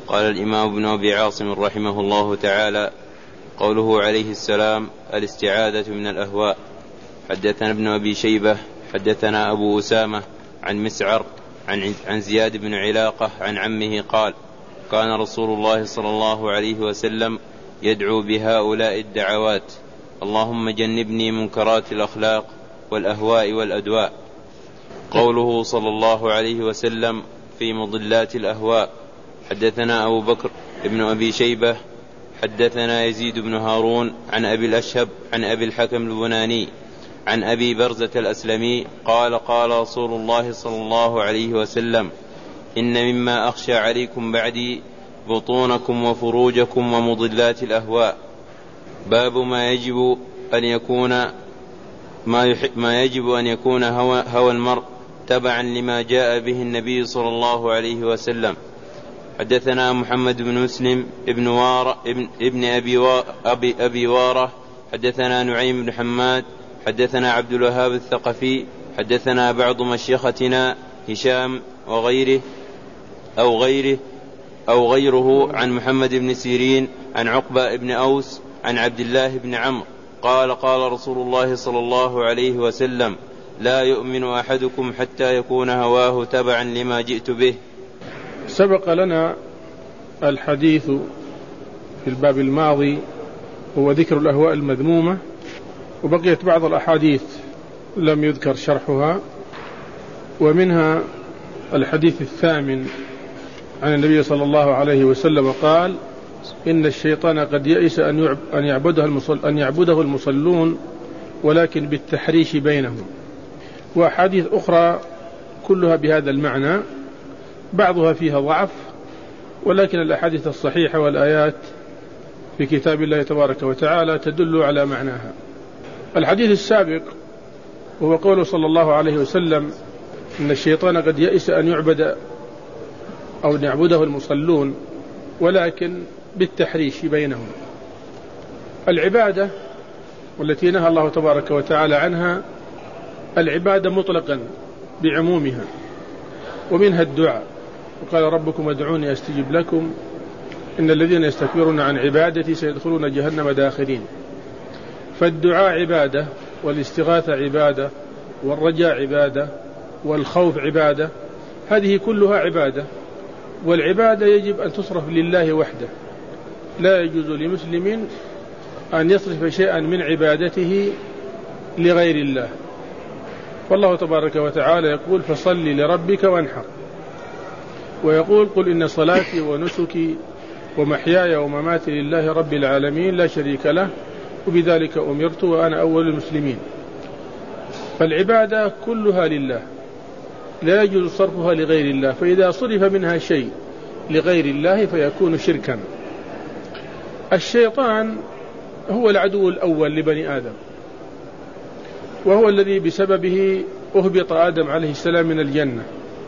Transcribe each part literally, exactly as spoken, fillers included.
قال الإمام ابن أبي عاصم رحمه الله تعالى: قوله عليه السلام: الاستعاذة من الأهواء. حدثنا ابن أبي شيبة حدثنا أبو أسامة عن مسعر عن, عن زياد بن علاقة عن عمه قال: كان رسول الله صلى الله عليه وسلم يدعو بهؤلاء الدعوات: اللهم جنبني منكرات الأخلاق والأهواء والأدواء. قوله صلى الله عليه وسلم: في مضلات الأهواء. حدثنا أبو بكر ابن أبي شيبة حدثنا يزيد بن هارون عن أبي الأشهب عن أبي الحكم البناني عن أبي برزة الأسلمي قال: قال رسول الله صلى الله عليه وسلم: إن مما أخشى عليكم بعدي بطونكم وفروجكم ومضلات الأهواء. باب ما يجب أن يكون ما, يحب ما يجب أن يكون هوى, هوى المرء تبعا لما جاء به النبي صلى الله عليه وسلم. حدثنا محمد بن مسلم ابن, وار ابن, ابن أبي, وار أبي, أبي وارة حدثنا نعيم بن حماد حدثنا عبد الوهاب الثقفي حدثنا بعض مشيختنا هشام وغيره أو غيره أو غيره عن محمد بن سيرين عن عقبة بن أوس عن عبد الله بن عمرو قال: قال رسول الله صلى الله عليه وسلم: لا يؤمن أحدكم حتى يكون هواه تبعا لما جئت به. سبق لنا الحديث في الباب الماضي هو ذكر الأهواء المذمومة، وبقيت بعض الأحاديث لم يذكر شرحها، ومنها الحديث الثامن عن النبي صلى الله عليه وسلم قال: إن الشيطان قد يئس أن يعبده, المصل أن يعبده المصلون ولكن بالتحريش بينهم. وأحاديث أخرى كلها بهذا المعنى، بعضها فيها ضعف، ولكن الأحاديث الصحيحة والآيات في كتاب الله تبارك وتعالى تدل على معناها. الحديث السابق هو قوله صلى الله عليه وسلم: إن الشيطان قد يئس أن يعبد أو أن يعبده المصلون ولكن بالتحريش بينهم. العبادة والتي نهى الله تبارك وتعالى عنها العبادة مطلقا بعمومها، ومنها الدعاء، وقال: ربكم ادعوني أستجب لكم إن الذين يستكبرون عن عبادتي سيدخلون جهنم داخرين. فالدعاء عبادة، والاستغاثة عبادة، والرجاء عبادة، والخوف عبادة، هذه كلها عبادة. والعبادة يجب أن تصرف لله وحده، لا يجوز لمسلم أن يصرف شيئا من عبادته لغير الله. والله تبارك وتعالى يقول: فصل لربك وانحر، ويقول: قل إن صلاتي ونسكي ومحياي ومماتي لله رب العالمين لا شريك له وبذلك أمرت وأنا أول المسلمين. فالعبادة كلها لله، لا يجوز صرفها لغير الله، فإذا صرف منها شيء لغير الله فيكون شركا. الشيطان هو العدو الأول لبني آدم، وهو الذي بسببه أهبط آدم عليه السلام من الجنة،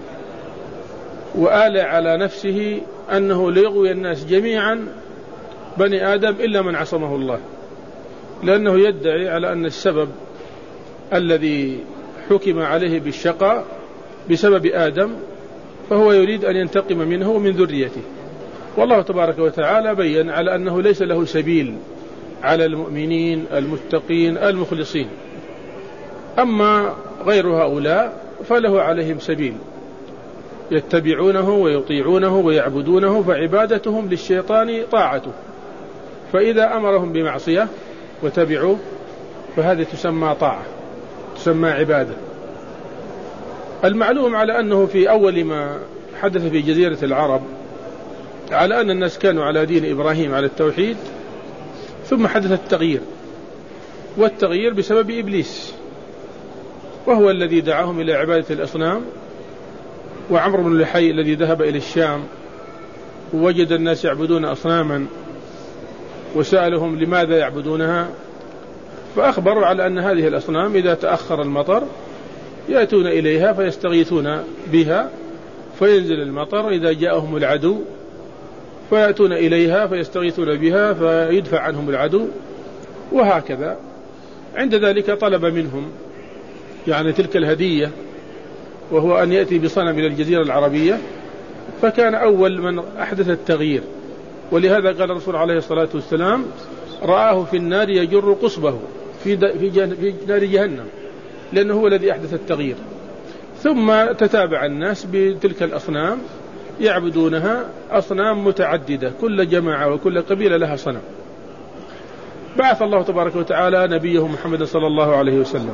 وآل على نفسه أنه ليغوي الناس جميعا بني آدم إلا من عصمه الله، لأنه يدعي على أن السبب الذي حكم عليه بالشقاء بسبب آدم، فهو يريد أن ينتقم منه ومن ذريته. والله تبارك وتعالى بيّن على أنه ليس له سبيل على المؤمنين المتقين المخلصين، أما غير هؤلاء فله عليهم سبيل، يتبعونه ويطيعونه ويعبدونه، فعبادتهم للشيطان طاعته، فإذا أمرهم بمعصية وتبعوه فهذه تسمى طاعة، تسمى عبادة. المعلوم على أنه في أول ما حدث في جزيرة العرب على أن الناس كانوا على دين إبراهيم على التوحيد، ثم حدث التغيير، والتغيير بسبب إبليس، وهو الذي دعاهم إلى عبادة الأصنام. وعمرو بن لحي الذي ذهب إلى الشام ووجد الناس يعبدون أصناما وسألهم لماذا يعبدونها، فأخبروا على أن هذه الأصنام إذا تأخر المطر يأتون إليها فيستغيثون بها فينزل المطر، إذا جاءهم العدو فيأتون إليها فيستغيثون بها فيدفع عنهم العدو، وهكذا. عند ذلك طلب منهم يعني تلك الهدية، وهو أن يأتي بصنم إلى الجزيرة العربية فكان أول من أحدث التغيير. ولهذا قال الرسول عليه الصلاة والسلام رآه في النار يجر قصبه في, في, في نار جهنم، لأنه هو الذي أحدث التغيير. ثم تتابع الناس بتلك الأصنام يعبدونها، أصنام متعددة، كل جماعة وكل قبيلة لها صنم. بعث الله تبارك وتعالى نبيه محمد صلى الله عليه وسلم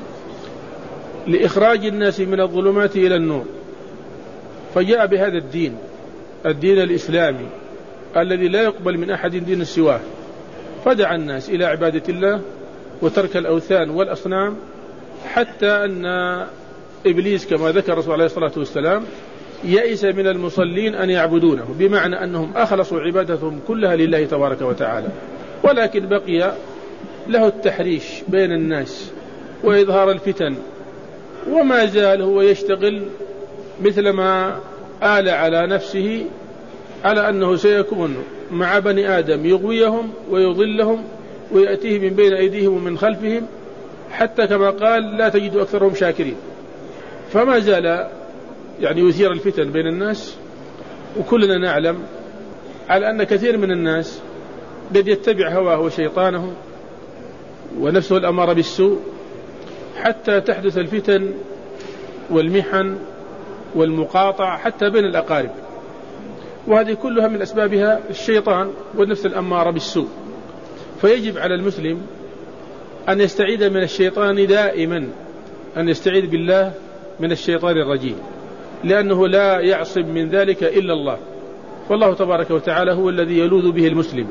لإخراج الناس من الظلمات إلى النور، فجاء بهذا الدين، الدين الإسلامي الذي لا يقبل من أحد دين سواه، فدعا الناس إلى عبادة الله وترك الأوثان والأصنام، حتى أن إبليس كما ذكر الرسول عليه الصلاة والسلام يئس من المصلين أن يعبدونه، بمعنى أنهم أخلصوا عبادتهم كلها لله تبارك وتعالى، ولكن بقي له التحريش بين الناس وإظهار الفتن، وما زال هو يشتغل مثلما آل على نفسه على أنه سيكون مع بني آدم يغويهم ويضلهم ويأتيه من بين أيديهم ومن خلفهم، حتى كما قال لا تجد أكثرهم شاكرين. فما زال يعني يثير الفتن بين الناس، وكلنا نعلم على أن كثير من الناس قد يتبع هواه وشيطانه ونفسه الأمارة بالسوء، حتى تحدث الفتن والمحن والمقاطعة حتى بين الأقارب، وهذه كلها من أسبابها الشيطان والنفس الأمارة بالسوء. فيجب على المسلم أن يستعيذ من الشيطان دائما، أن يستعيذ بالله من الشيطان الرجيم، لأنه لا يعصم من ذلك إلا الله، فالله تبارك وتعالى هو الذي يلوذ به المسلم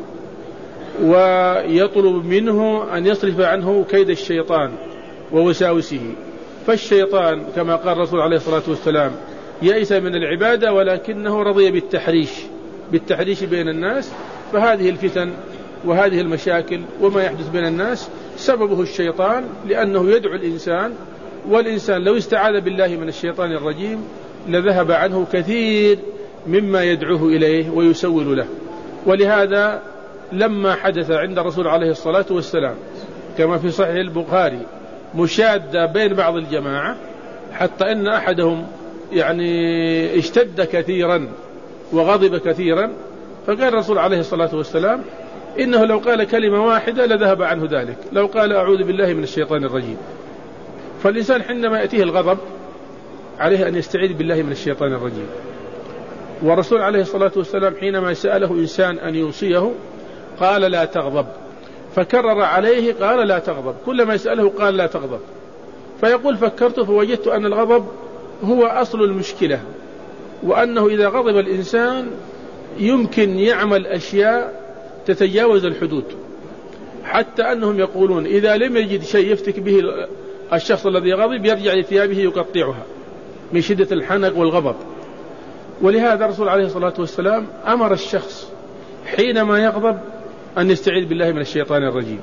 ويطلب منه أن يصرف عنه كيد الشيطان ووساوسه. فالشيطان كما قال الرسول عليه الصلاة والسلام يئس من العبادة ولكنه رضي بالتحريش بالتحريش بين الناس. فهذه الفتن وهذه المشاكل وما يحدث بين الناس سببه الشيطان، لأنه يدعو الإنسان، والإنسان لو استعاذ بالله من الشيطان الرجيم لذهب عنه كثير مما يدعوه إليه ويسول له. ولهذا لما حدث عند الرسول عليه الصلاة والسلام كما في صحيح البخاري مشادة بين بعض الجماعة، حتى إن أحدهم يعني اشتد كثيرا وغضب كثيرا، فقال الرسول عليه الصلاة والسلام إنه لو قال كلمة واحدة لذهب عنه ذلك، لو قال أعوذ بالله من الشيطان الرجيم. فالإنسان حينما يأتيه الغضب عليه أن يستعيذ بالله من الشيطان الرجيم. والرسول عليه الصلاة والسلام حينما سأله إنسان أن يوصيه قال لا تغضب، فكرر عليه قال لا تغضب، كلما يسأله قال لا تغضب. فيقول فكرت فوجدت أن الغضب هو أصل المشكلة، وأنه إذا غضب الإنسان يمكن يعمل أشياء تتجاوز الحدود، حتى أنهم يقولون إذا لم يجد شيء يفتك به الشخص الذي غضب يرجع لثيابه يقطعها من شدة الحنق والغضب. ولهذا الرسول عليه الصلاة والسلام أمر الشخص حينما يغضب أن يستعيذ بالله من الشيطان الرجيم،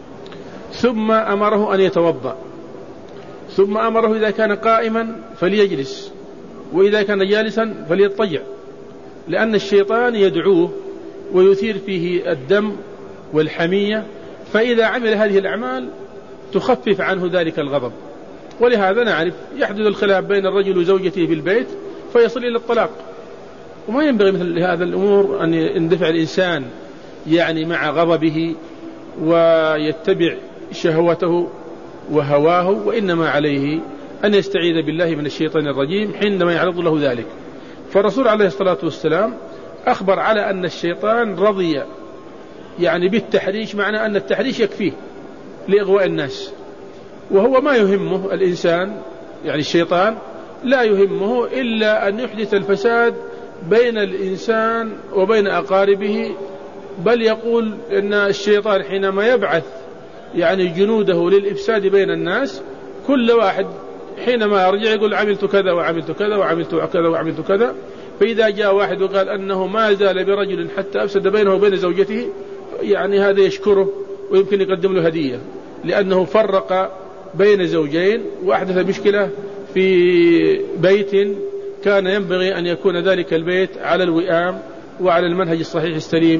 ثم أمره أن يتوضأ، ثم أمره إذا كان قائما فليجلس، وإذا كان جالسا فليضطجع، لأن الشيطان يدعوه ويثير فيه الدم والحمية، فإذا عمل هذه الأعمال تخفف عنه ذلك الغضب. ولهذا نعرف يحدث الخلاف بين الرجل وزوجته في البيت فيصل إلى الطلاق، وما ينبغي مثل هذا الأمور أن يندفع الإنسان يعني مع غضبه ويتبع شهوته وهواه، وإنما عليه أن يستعيذ بالله من الشيطان الرجيم حينما يعرض له ذلك. فالرسول عليه الصلاة والسلام أخبر على أن الشيطان رضي يعني بالتحريش، معنى أن التحريش يكفيه لإغواء الناس، وهو ما يهمه الإنسان يعني الشيطان لا يهمه إلا أن يحدث الفساد بين الإنسان وبين أقاربه. بل يقول إن الشيطان حينما يبعث يعني جنوده للإفساد بين الناس كل واحد حينما يرجع يقول عملت كذا وعملت كذا وعملت كذا وعملت كذا، فإذا جاء واحد وقال أنه ما زال برجل حتى أفسد بينه وبين زوجته يعني هذا يشكره ويمكن يقدم له هدية، لأنه فرق بين زوجين وأحدث مشكلة في بيت كان ينبغي أن يكون ذلك البيت على الوئام وعلى المنهج الصحيح السليم،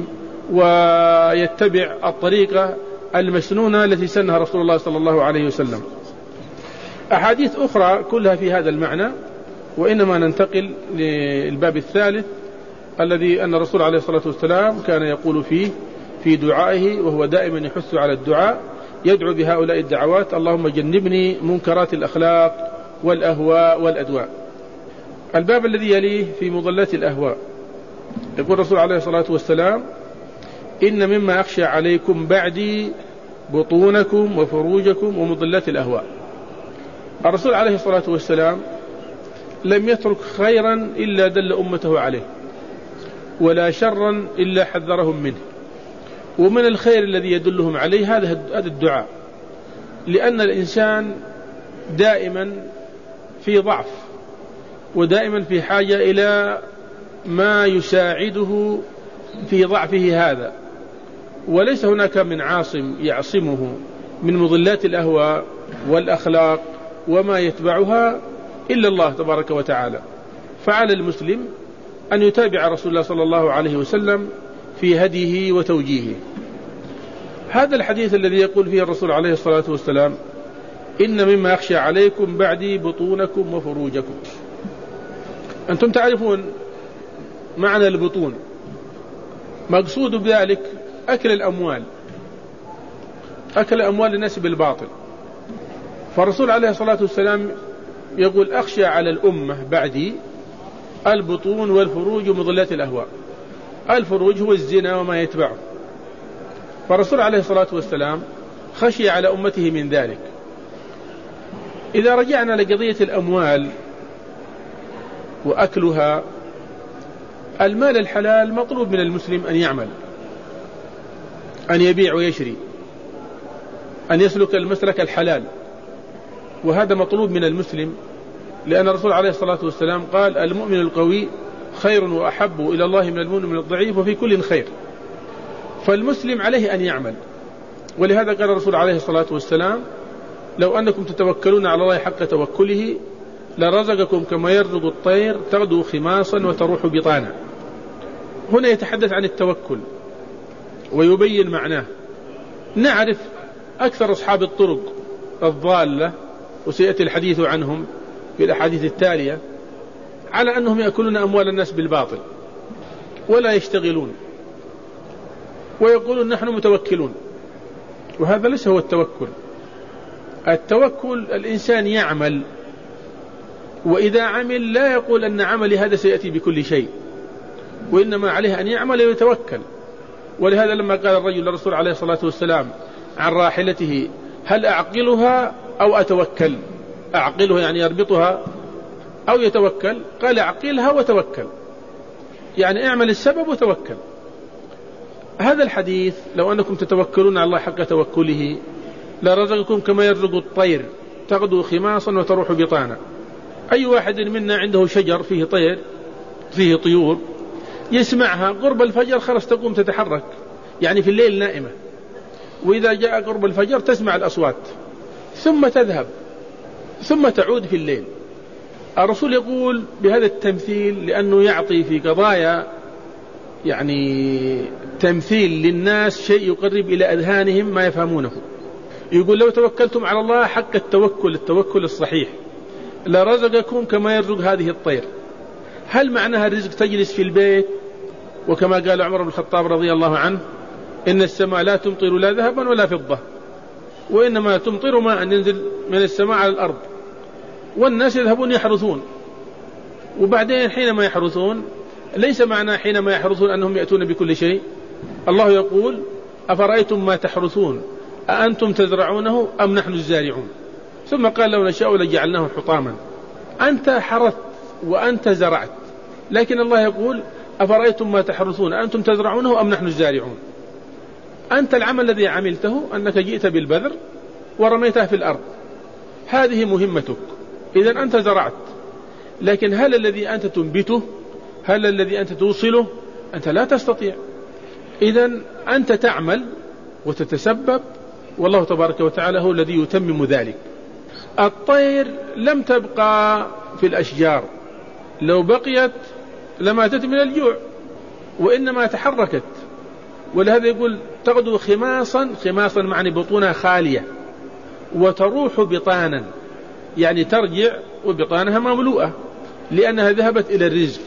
ويتبع الطريقة المسنونة التي سنها رسول الله صلى الله عليه وسلم. أحاديث أخرى كلها في هذا المعنى وإنما ننتقل للباب الثالث الذي أن الرسول عليه الصلاة والسلام كان يقول فيه في دعائه، وهو دائما يحث على الدعاء، يدعو بهؤلاء الدعوات: اللهم جنبني منكرات الأخلاق والأهواء والأدواء. الباب الذي يليه في مضلات الأهواء، يقول الرسول عليه الصلاة والسلام: إن مما أخشى عليكم بعدي بطونكم وفروجكم ومضلات الأهواء. الرسول عليه الصلاة والسلام لم يترك خيرا إلا دل أمته عليه، ولا شرا إلا حذرهم منه. ومن الخير الذي يدلهم عليه هذا الدعاء، لأن الإنسان دائما في ضعف، ودائما في حاجة إلى ما يساعده في ضعفه هذا، وليس هناك من عاصم يعصمه من مضلات الأهواء والأخلاق وما يتبعها إلا الله تبارك وتعالى. فعلى المسلم أن يتابع رسول الله صلى الله عليه وسلم في هديه وتوجيهه. هذا الحديث الذي يقول فيه الرسول عليه الصلاة والسلام: إن مما يخشى عليكم بعدي بطونكم وفروجكم. أنتم تعرفون معنى البطون، مقصود بذلك أكل الأموال، أكل أموال الناس بالباطل. فالرسول عليه الصلاة والسلام يقول: أخشى على الأمة بعدي البطون والفروج ومضلات الأهواء. الفروج هو الزنا وما يتبعه، فالرسول عليه الصلاة والسلام خشي على أمته من ذلك. إذا رجعنا لقضية الأموال وأكلها، المال الحلال مطلوب من المسلم أن يعمل، أن يبيع ويشري، أن يسلك المسلك الحلال، وهذا مطلوب من المسلم، لأن الرسول عليه الصلاة والسلام قال: المؤمن القوي خير وأحب إلى الله من المؤمن الضعيف وفي كل خير. فالمسلم عليه أن يعمل، ولهذا قال الرسول عليه الصلاة والسلام: لو أنكم تتوكلون على الله حق توكله لرزقكم كما يرزق الطير تغدو خماصا وتروح بطانا. هنا يتحدث عن التوكل ويبين معناه. نعرف أكثر أصحاب الطرق الضالة، وسيأتي الحديث عنهم في الأحاديث التالية، على أنهم يأكلون أموال الناس بالباطل ولا يشتغلون، ويقولون نحن متوكلون، وهذا ليس هو التوكل. التوكل الإنسان يعمل، وإذا عمل لا يقول أن عملي هذا سيأتي بكل شيء، وإنما عليه أن يعمل ويتوكل. ولهذا لما قال الرجل للرسول عليه الصلاة والسلام عن راحلته: هل أعقلها أو أتوكل؟ أعقلها يعني يربطها أو يتوكل؟ قال: أعقلها وتوكل، يعني اعمل السبب وتوكل. هذا الحديث: لو أنكم تتوكلون على الله حق توكله لرزقكم كما يرزق الطير تغدو خماصا وتروح بطانا. أي واحد منا عنده شجر فيه طير، فيه طيور، يسمعها قرب الفجر خلاص تقوم تتحرك، يعني في الليل نائمة، وإذا جاء قرب الفجر تسمع الأصوات ثم تذهب ثم تعود في الليل. الرسول يقول بهذا التمثيل لأنه يعطي في قضايا يعني تمثيل للناس شيء يقرب إلى أذهانهم ما يفهمونه. يقول: لو توكلتم على الله حق التوكل، التوكل الصحيح، لرزقكم كما يرزق هذه الطير. هل معناها الرزق تجلس في البيت؟ وكما قال عمر بن الخطاب رضي الله عنه: إن السماء لا تمطر لا ذهبا ولا فضة، وإنما تمطر ماء ينزل من السماء على الأرض، والناس يذهبون يحرثون، وبعدين حينما يحرثون ليس معنى حينما يحرثون أنهم يأتون بكل شيء. الله يقول: أفرأيتم ما تحرثون أأنتم تزرعونه أم نحن الزارعون؟ ثم قال: لو نشاء لجعلناه حطاما. أنت حرثت وأنت زرعت، لكن الله يقول: أفرأيتم ما تحرثون أأنتم تزرعونه أم نحن الزارعون؟ أنت العمل الذي عملته أنك جئت بالبذر ورميته في الأرض، هذه مهمتك، إذن أنت زرعت، لكن هل الذي أنت تنبته، هل الذي أنت توصله؟ أنت لا تستطيع. إذن أنت تعمل وتتسبب، والله تبارك وتعالى هو الذي يتمم ذلك. الطير لم تبقى في الأشجار، لو بقيت لماتت من الجوع، وإنما تحركت. ولهذا يقول: تغدو خماصا، خماصا معني بطونها خالية، وتروح بطانا، يعني ترجع وبطانها مملوءة. لأنها ذهبت إلى الرزق،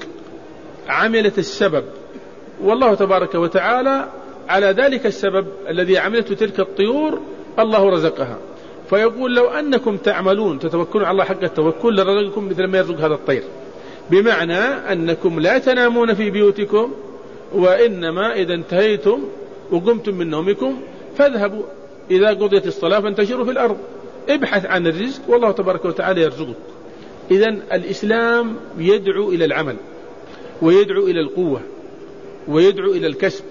عملت السبب، والله تبارك وتعالى على ذلك السبب الذي عملته تلك الطيور الله رزقها. فيقول لو أنكم تعملون تتوكلون على الله حق التوكل لرزقكم مثل ما يرزق هذا الطير، بمعنى أنكم لا تنامون في بيوتكم، وإنما إذا انتهيتم وقمتم من نومكم فاذهبوا إذا قضيت الصلاة فانتشروا في الأرض، ابحث عن الرزق والله تبارك وتعالى يرزقك. إذن الإسلام يدعو إلى العمل، ويدعو إلى القوة، ويدعو إلى الكسب.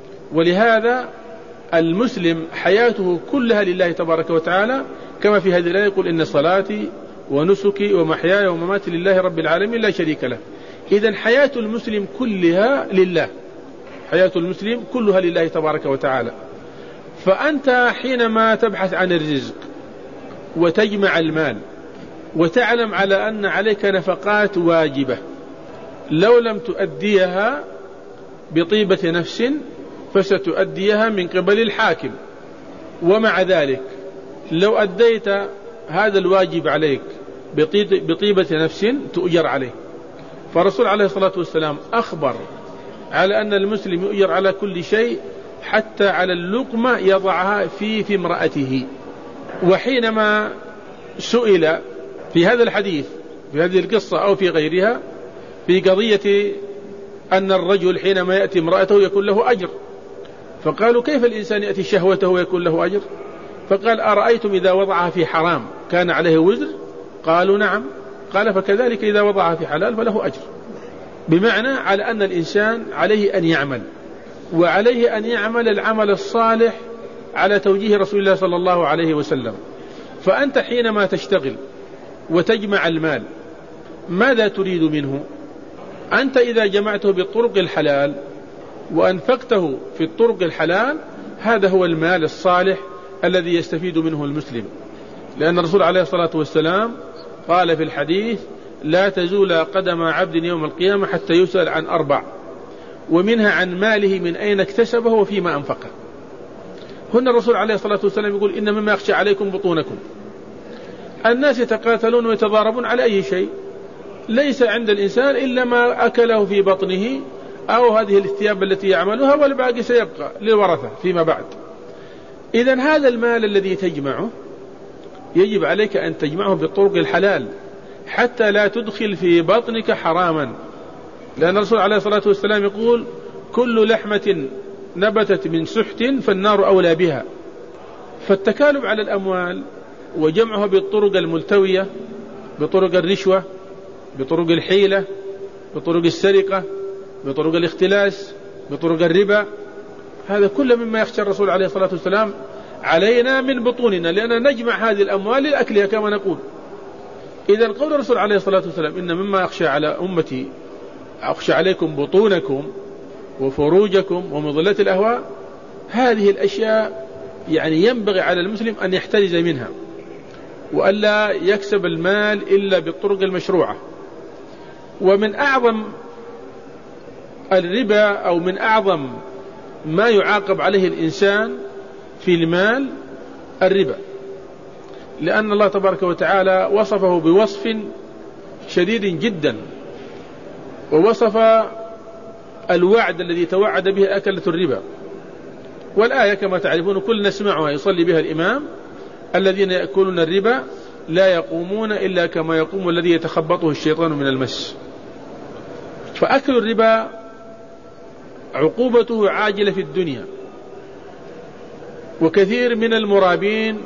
ولهذا المسلم حياته كلها لله تبارك وتعالى، كما في هذه الآية يقول إن صلاتي ونسكي ومحياي ومماتي لله رب العالمين لا شريك له. إذن حياة المسلم كلها لله، حياة المسلم كلها لله تبارك وتعالى. فأنت حينما تبحث عن الرزق وتجمع المال وتعلم على أن عليك نفقات واجبة، لو لم تؤديها بطيبة نفس فستؤديها من قبل الحاكم، ومع ذلك لو أديت هذا الواجب عليك بطيبة نفس تؤجر عليه. فالرسول عليه الصلاة والسلام أخبر على أن المسلم يؤجر على كل شيء حتى على اللقمة يضعها في في امرأته. وحينما سئل في هذا الحديث في هذه القصة أو في غيرها في قضية أن الرجل حينما يأتي امرأته يكون له أجر، فقالوا كيف الإنسان يأتي شهوته ويكون له أجر؟ فقال أرأيتم إذا وضعها في حرام كان عليه وزر؟ قالوا نعم. قال فكذلك إذا وضعها في حلال فله أجر. بمعنى على أن الإنسان عليه أن يعمل، وعليه أن يعمل العمل الصالح على توجيه رسول الله صلى الله عليه وسلم. فأنت حينما تشتغل وتجمع المال ماذا تريد منه؟ أنت إذا جمعته بالطرق الحلال وأنفقته في الطرق الحلال هذا هو المال الصالح الذي يستفيد منه المسلم. لأن الرسول عليه الصلاة والسلام قال في الحديث لا تزول قدم عبد يوم القيامة حتى يسأل عن أربع، ومنها عن ماله من أين اكتسبه وفيما أنفقه. هنا الرسول عليه الصلاة والسلام يقول إن مما يخشى عليكم بطونكم. الناس يتقاتلون ويتضاربون على أي شيء، ليس عند الإنسان إلا ما أكله في بطنه أو هذه الثياب التي يعملها، والباقي سيبقى للورثة فيما بعد. إذن هذا المال الذي تجمعه يجب عليك أن تجمعه بالطرق الحلال حتى لا تدخل في بطنك حراما. لأن الرسول عليه الصلاة والسلام يقول كل لحمة نبتت من سحت فالنار أولى بها. فالتكالب على الأموال وجمعها بالطرق الملتوية، بطرق الرشوة، بطرق الحيلة، بطرق السرقة، بطرق الاختلاس، بطرق الربا، هذا كله مما يخشى الرسول عليه الصلاة والسلام علينا من بطوننا، لأننا نجمع هذه الأموال لأكلها كما نقول. إذا قول الرسول عليه الصلاة والسلام إن مما أخشى على أمتي أخشى عليكم بطونكم وفروجكم ومضلات الأهواء، هذه الأشياء يعني ينبغي على المسلم أن يحترز منها، وألا يكسب المال إلا بالطرق المشروعة. ومن أعظم الربا أو من أعظم ما يعاقب عليه الإنسان في المال الربا، لأن الله تبارك وتعالى وصفه بوصف شديد جدا، ووصف الوعد الذي توعد به أكلة الربا. والآية كما تعرفون كل نسمعها يصلي بها الإمام الذين يأكلون الربا لا يقومون إلا كما يقوم الذي يتخبطه الشيطان من المس. فأكل الربا عقوبته عاجلة في الدنيا، وكثير من المرابين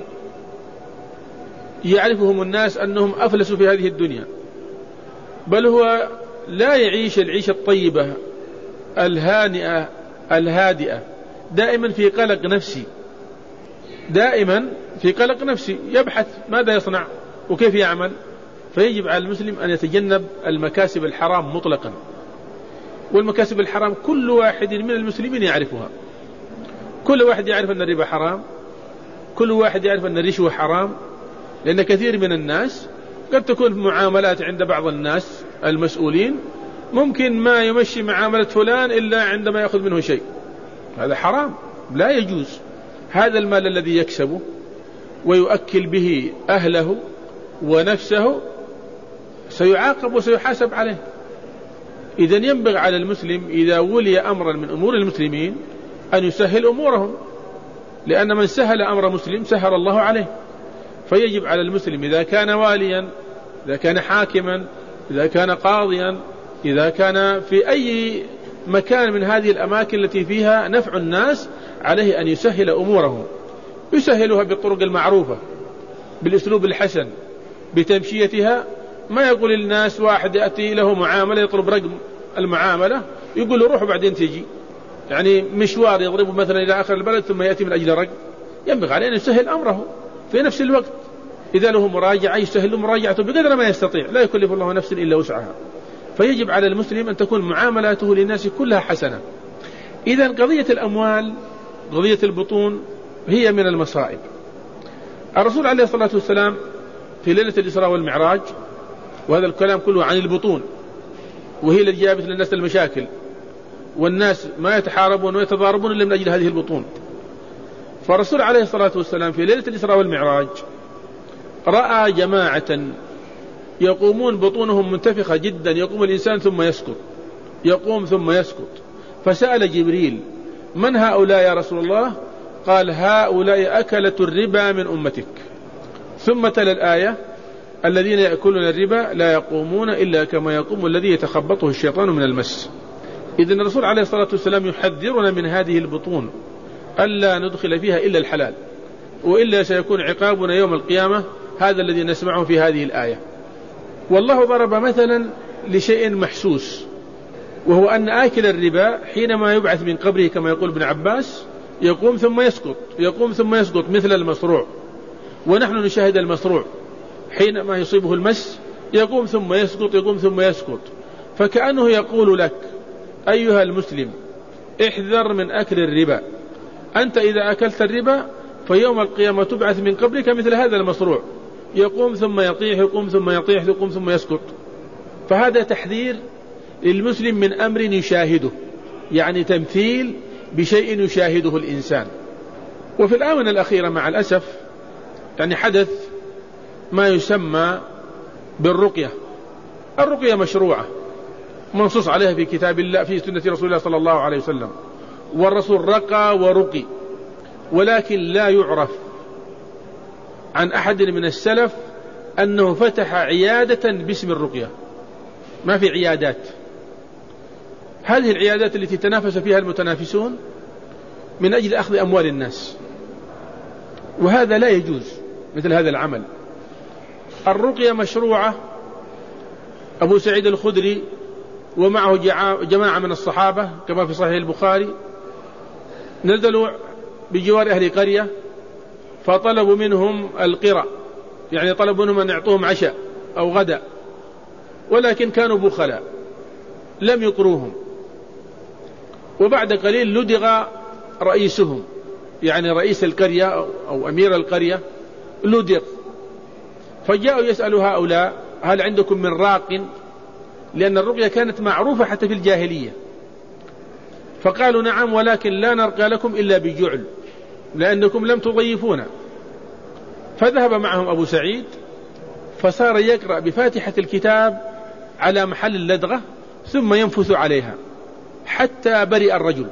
يعرفهم الناس أنهم أفلسوا في هذه الدنيا، بل هو لا يعيش العيشة الطيبة الهانئة الهادئة، دائما في قلق نفسي، دائما في قلق نفسي، يبحث ماذا يصنع وكيف يعمل. فيجب على المسلم أن يتجنب المكاسب الحرام مطلقا. والمكاسب الحرام كل واحد من المسلمين يعرفها، كل واحد يعرف أن الربا حرام، كل واحد يعرف أن الرشوة حرام. لأن كثير من الناس قد تكون معاملات عند بعض الناس المسؤولين ممكن ما يمشي معاملة فلان إلا عندما يأخذ منه شيء، هذا حرام لا يجوز. هذا المال الذي يكسبه ويؤكل به أهله ونفسه سيعاقب وسيحاسب عليه. إذن ينبغي على المسلم إذا ولي أمرا من أمور المسلمين أن يسهل أمورهم، لأن من سهل أمر مسلم سهل الله عليه. فيجب على المسلم إذا كان واليا، إذا كان حاكما، إذا كان قاضيا، إذا كان في أي مكان من هذه الأماكن التي فيها نفع الناس، عليه أن يسهل أمورهم، يسهلها بالطرق المعروفة، بالأسلوب الحسن، بتمشيتها. ما يقول للناس واحد يأتي له معاملة يطلب رقم المعاملة يقول له روح وبعدين تجي، يعني مشوار يضربه مثلا إلى آخر البلد ثم يأتي من أجل رقم. ينبغي عليه أن يسهل أمره في نفس الوقت. إذا له مراجعة يسهل له مراجعته بقدر ما يستطيع، لا يكلف الله نفسا إلا وسعها. فيجب على المسلم أن تكون معاملاته للناس كلها حسنة. إذا قضية الأموال، قضية البطون، هي من المصائب. الرسول عليه الصلاة والسلام في ليلة الإسراء والمعراج، وهذا الكلام كله عن البطون، وهي التي جابت للناس المشاكل، والناس ما يتحاربون ويتضاربون إلا من أجل هذه البطون. فالرسول عليه الصلاة والسلام في ليلة الإسراء والمعراج رأى جماعة يقومون بطونهم منتفخة جدا، يقوم الإنسان ثم يسقط، يقوم ثم يسقط. فسأل جبريل: من هؤلاء يا رسول الله؟ قال: هؤلاء أكلة الربا من أمتك. ثم تلا الآية: الذين يأكلون الربا لا يقومون إلا كما يقوم الذي يتخبطه الشيطان من المس. إذن الرسول عليه الصلاة والسلام يحذرنا من هذه البطون، ألا ندخل فيها إلا الحلال، وإلا سيكون عقابنا يوم القيامة هذا الذي نسمعه في هذه الآية. والله ضرب مثلا لشيء محسوس، وهو أن آكل الربا حينما يبعث من قبره كما يقول ابن عباس يقوم ثم يسقط، يقوم ثم يسقط مثل المصروع. ونحن نشاهد المصروع حينما يصيبه المس يقوم ثم يسقط، يقوم ثم يسقط. فكأنه يقول لك أيها المسلم احذر من أكل الربا، أنت إذا أكلت الربا فيوم القيامة تبعث من قبلك مثل هذا المصروع، يقوم ثم يطيح، يقوم ثم يطيح، يقوم ثم يسقط. فهذا تحذير للمسلم من أمر يشاهده، يعني تمثيل بشيء يشاهده الإنسان. وفي الآونة الأخيرة مع الأسف يعني حدث ما يسمى بالرقية. الرقية مشروعة منصوص عليها في كتاب الله، في سنة رسول الله صلى الله عليه وسلم، والرسول رقى ورقي، ولكن لا يعرف عن أحد من السلف أنه فتح عيادة باسم الرقية. ما في عيادات. هذه العيادات التي تنافس فيها المتنافسون من أجل أخذ أموال الناس، وهذا لا يجوز مثل هذا العمل. الرقية مشروعة. أبو سعيد الخدري ومعه جماعة من الصحابة كما في صحيح البخاري نزلوا بجوار أهل قرية فطلبوا منهم القرى، يعني طلبوا منهم أن يعطوهم عشاء أو غدا، ولكن كانوا بخلاء لم يقروهم. وبعد قليل لدغ رئيسهم، يعني رئيس القرية أو أمير القرية لدغ، فجاءوا يسألوا هؤلاء هل عندكم من راق، لأن الرقية كانت معروفة حتى في الجاهلية. فقالوا نعم، ولكن لا نرقى لكم إلا بجعل لأنكم لم تضيفونا. فذهب معهم أبو سعيد فصار يقرأ بفاتحة الكتاب على محل اللدغة ثم ينفث عليها حتى برئ الرجل.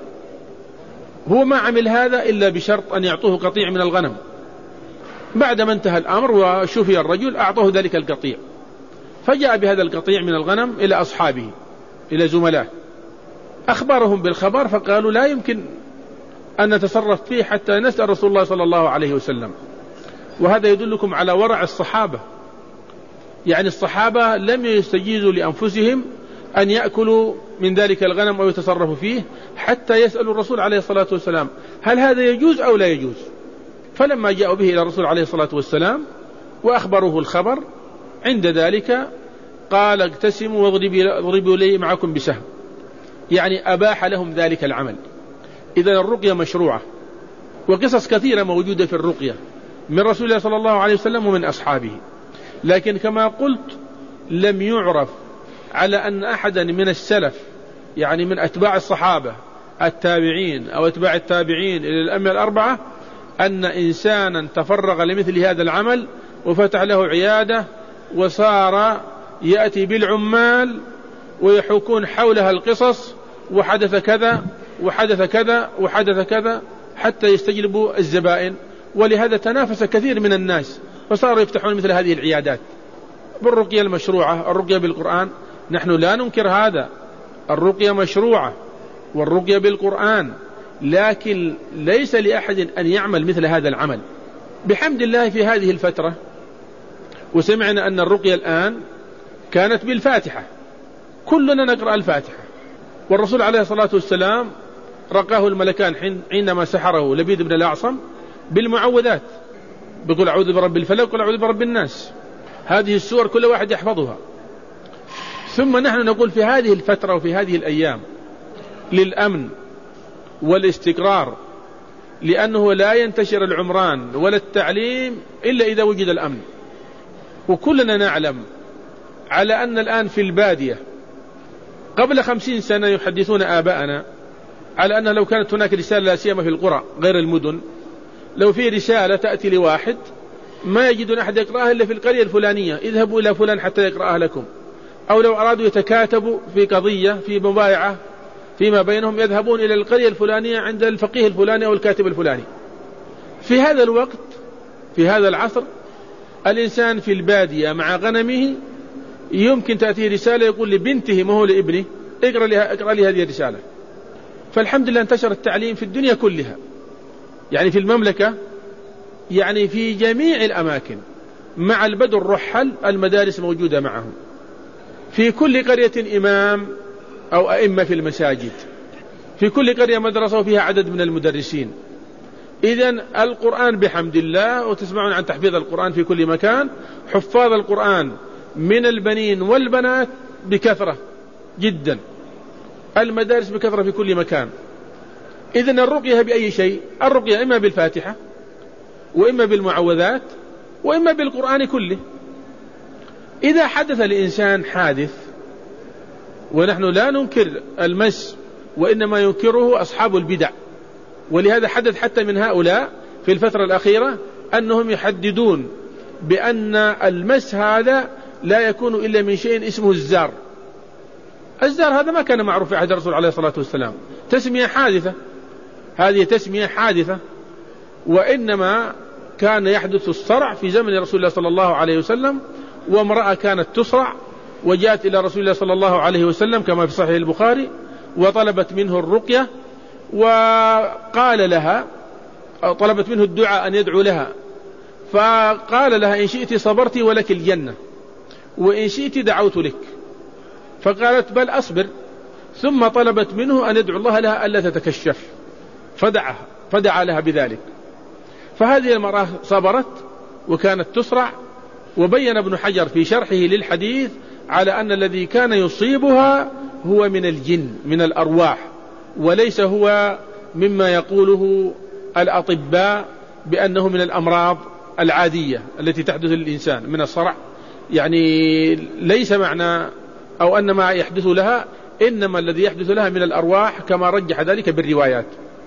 هو ما عمل هذا إلا بشرط أن يعطوه قطيع من الغنم. بعدما انتهى الأمر وشفي الرجل أعطوه ذلك القطيع، فجاء بهذا القطيع من الغنم إلى أصحابه إلى زملائه، أخبرهم بالخبر فقالوا لا يمكن أن نتصرف فيه حتى نسأل رسول الله صلى الله عليه وسلم. وهذا يدلكم على ورع الصحابة، يعني الصحابة لم يستجيزوا لأنفسهم أن يأكلوا من ذلك الغنم أو يتصرفوا فيه حتى يسألوا الرسول عليه الصلاة والسلام هل هذا يجوز أو لا يجوز. فلما جاءوا به إلى الرسول عليه الصلاة والسلام وأخبروه الخبر، عند ذلك قال اقتسموا واضربوا لي معكم بسهم، يعني أباح لهم ذلك العمل. إذن الرقية مشروعة، وقصص كثيرة موجودة في الرقية من رسول الله صلى الله عليه وسلم ومن أصحابه، لكن كما قلت لم يعرف على أن أحدا من السلف، يعني من أتباع الصحابة التابعين أو أتباع التابعين إلى الأئمة الأربعة، أن إنسانا تفرغ لمثل هذا العمل وفتح له عيادة وصار يأتي بالعمال ويحوكون حولها القصص، وحدث كذا وحدث كذا وحدث كذا، حتى يستجلبوا الزبائن. ولهذا تنافس كثير من الناس فصاروا يفتحون مثل هذه العيادات بالرقية المشروعة، الرقية بالقرآن. نحن لا ننكر هذا، الرقية مشروعة والرقية بالقرآن، لكن ليس لأحد أن يعمل مثل هذا العمل. بحمد الله في هذه الفترة وسمعنا أن الرقية الآن كانت بالفاتحة، كلنا نقرأ الفاتحة، والرسول عليه الصلاة والسلام رقاه الملكان حينما سحره لبيد بن الأعصم بالمعوذات، بقول أعوذ برب الفلق وأعوذ برب الناس، هذه السور كل واحد يحفظها. ثم نحن نقول في هذه الفترة وفي هذه الأيام للأمن والاستقرار، لأنه لا ينتشر العمران ولا التعليم إلا إذا وجد الأمن. وكلنا نعلم على أن الآن في البادية قبل خمسين سنة يحدثون آباءنا على أن لو كانت هناك رسالة لا سيما في القرى غير المدن، لو في رسالة تأتي لواحد ما يجدون أحد يقرأها إلا في القرية الفلانية، اذهبوا إلى فلان حتى يقرأها لكم. أو لو أرادوا يتكاتبوا في قضية في مبايعة فيما بينهم يذهبون إلى القرية الفلانية عند الفقيه الفلاني أو الكاتب الفلاني. في هذا الوقت في هذا العصر الإنسان في البادية مع غنمه يمكن تأتيه رسالة يقول لبنته ما هو لابنه اقرأ لي, اقرأ لي هذه الرسالة. فالحمد لله انتشر التعليم في الدنيا كلها، يعني في المملكة، يعني في جميع الأماكن مع البدو الرحل المدارس موجودة معهم، في كل قرية إمام أو أئمة في المساجد، في كل قرية مدرسة وفيها عدد من المدرسين. إذن القرآن بحمد الله، وتسمعون عن تحفيظ القرآن في كل مكان، حفاظ القرآن من البنين والبنات بكثرة جدا، المدارس بكثرة في كل مكان. إذن الرقية بأي شيء؟ الرقية إما بالفاتحة وإما بالمعوذات وإما بالقرآن كله. إذا حدث الإنسان حادث، ونحن لا ننكر المس وإنما ينكره أصحاب البدع، ولهذا حدث حتى من هؤلاء في الفترة الأخيرة أنهم يحددون بأن المس هذا لا يكون إلا من شيء اسمه الزار. الزار هذا ما كان معروف في عهد الرسول عليه الصلاة والسلام، تسمية حادثة، هذه تسمية حادثة، وإنما كان يحدث الصرع في زمن رسول الله صلى الله عليه وسلم، وامرأة كانت تصرع وجاءت إلى رسول الله صلى الله عليه وسلم كما في صحيح البخاري وطلبت منه الرقية، وقال لها طلبت منه الدعاء أن يدعو لها، فقال لها إن شئت صبرت ولك الجنة وإن شئت دعوت لك، فقالت بل أصبر. ثم طلبت منه أن يدعو الله لها ألا تتكشف، فدعها فدعا لها بذلك. فهذه المرأة صبرت وكانت تسرع. وبين ابن حجر في شرحه للحديث على أن الذي كان يصيبها هو من الجن من الأرواح، وليس هو مما يقوله الأطباء بأنه من الأمراض العادية التي تحدث للإنسان من الصرع، يعني ليس معنى أو أن ما يحدث لها، إنما الذي يحدث لها من الأرواح كما رجح ذلك بالروايات.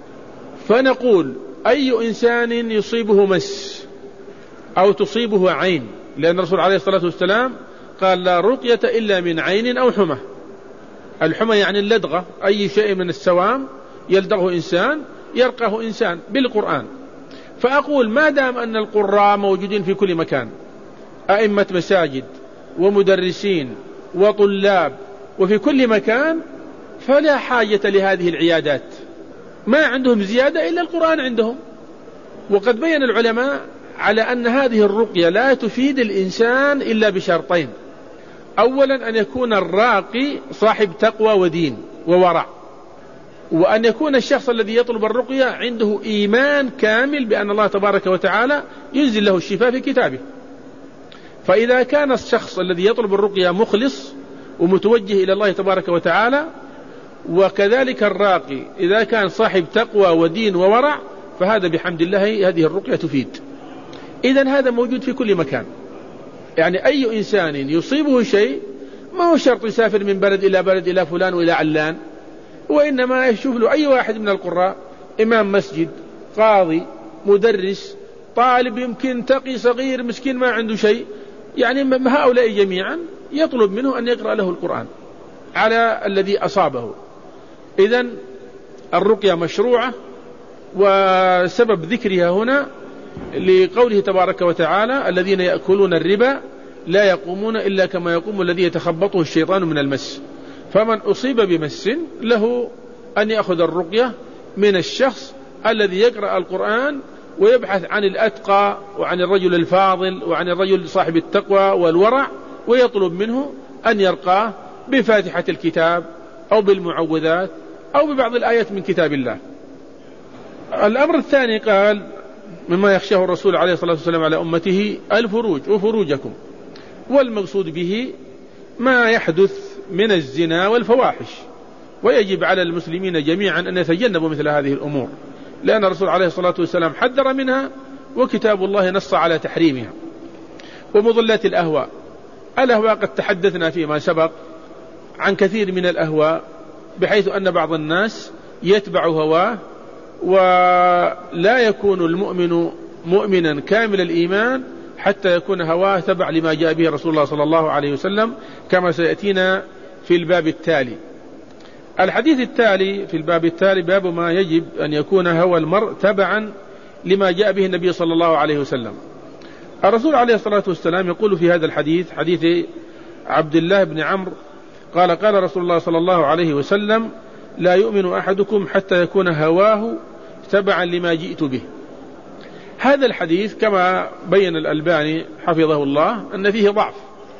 فنقول أي إنسان يصيبه مس أو تصيبه عين، لأن الرسول عليه الصلاة والسلام قال لا رقية إلا من عين أو حمى. الحمى يعني اللدغة، أي شيء من السوام يلدغه إنسان يرقه إنسان بالقرآن. فأقول ما دام أن القراء موجودين في كل مكان، أئمة مساجد ومدرسين وطلاب وفي كل مكان، فلا حاجة لهذه العيادات، ما عندهم زيادة إلا القرآن عندهم. وقد بين العلماء على أن هذه الرقية لا تفيد الإنسان إلا بشرطين: أولا أن يكون الراقي صاحب تقوى ودين وورع، وأن يكون الشخص الذي يطلب الرقية عنده إيمان كامل بأن الله تبارك وتعالى ينزل له الشفاء في كتابه. فإذا كان الشخص الذي يطلب الرقية مخلص ومتوجه إلى الله تبارك وتعالى، وكذلك الراقي إذا كان صاحب تقوى ودين وورع، فهذا بحمد الله هذه الرقية تفيد. إذن هذا موجود في كل مكان، يعني أي إنسان يصيبه شيء ما هو شرط يسافر من بلد إلى بلد إلى فلان وإلى علان، وإنما يشوف له أي واحد من القراء، إمام مسجد، قاضي، مدرس، طالب يمكن تقي صغير مسكين ما عنده شيء، يعني هؤلاء جميعا يطلب منه أن يقرأ له القرآن على الذي أصابه. إذن الرقية مشروعة، وسبب ذكرها هنا لقوله تبارك وتعالى: الذين يأكلون الربا لا يقومون إلا كما يقوم الذي يتخبطه الشيطان من المس. فمن أصيب بمس له أن يأخذ الرقية من الشخص الذي يقرأ القرآن ويبحث عن الأتقى وعن الرجل الفاضل وعن الرجل صاحب التقوى والورع، ويطلب منه أن يرقاه بفاتحة الكتاب أو بالمعوذات أو ببعض الآيات من كتاب الله. الأمر الثاني قال: مما يخشاه الرسول عليه الصلاة والسلام على أمته الفروج وفروجكم، والمقصود به ما يحدث من الزنا والفواحش، ويجب على المسلمين جميعا أن يتجنبوا مثل هذه الأمور، لأن الرسول عليه الصلاة والسلام حذر منها، وكتاب الله نص على تحريمها. ومضلات الأهواء، الأهواء قد تحدثنا فيما سبق عن كثير من الأهواء، بحيث أن بعض الناس يتبع هواه، ولا يكون المؤمن مؤمنا كامل الإيمان حتى يكون هواه تبع لما جاء به رسول الله صلى الله عليه وسلم، كما سيأتينا في الباب التالي. الحديث التالي في الباب التالي باب ما يجب أن يكون هوى المرء تبعا لما جاء به النبي صلى الله عليه وسلم. الرسول عليه الصلاة والسلام يقول في هذا الحديث، حديث عبد الله بن عمرو قال: قال رسول الله صلى الله عليه وسلم: لا يؤمن أحدكم حتى يكون هواه تبعا لما جئت به. هذا الحديث كما بين الألباني حفظه الله أن فيه ضعف،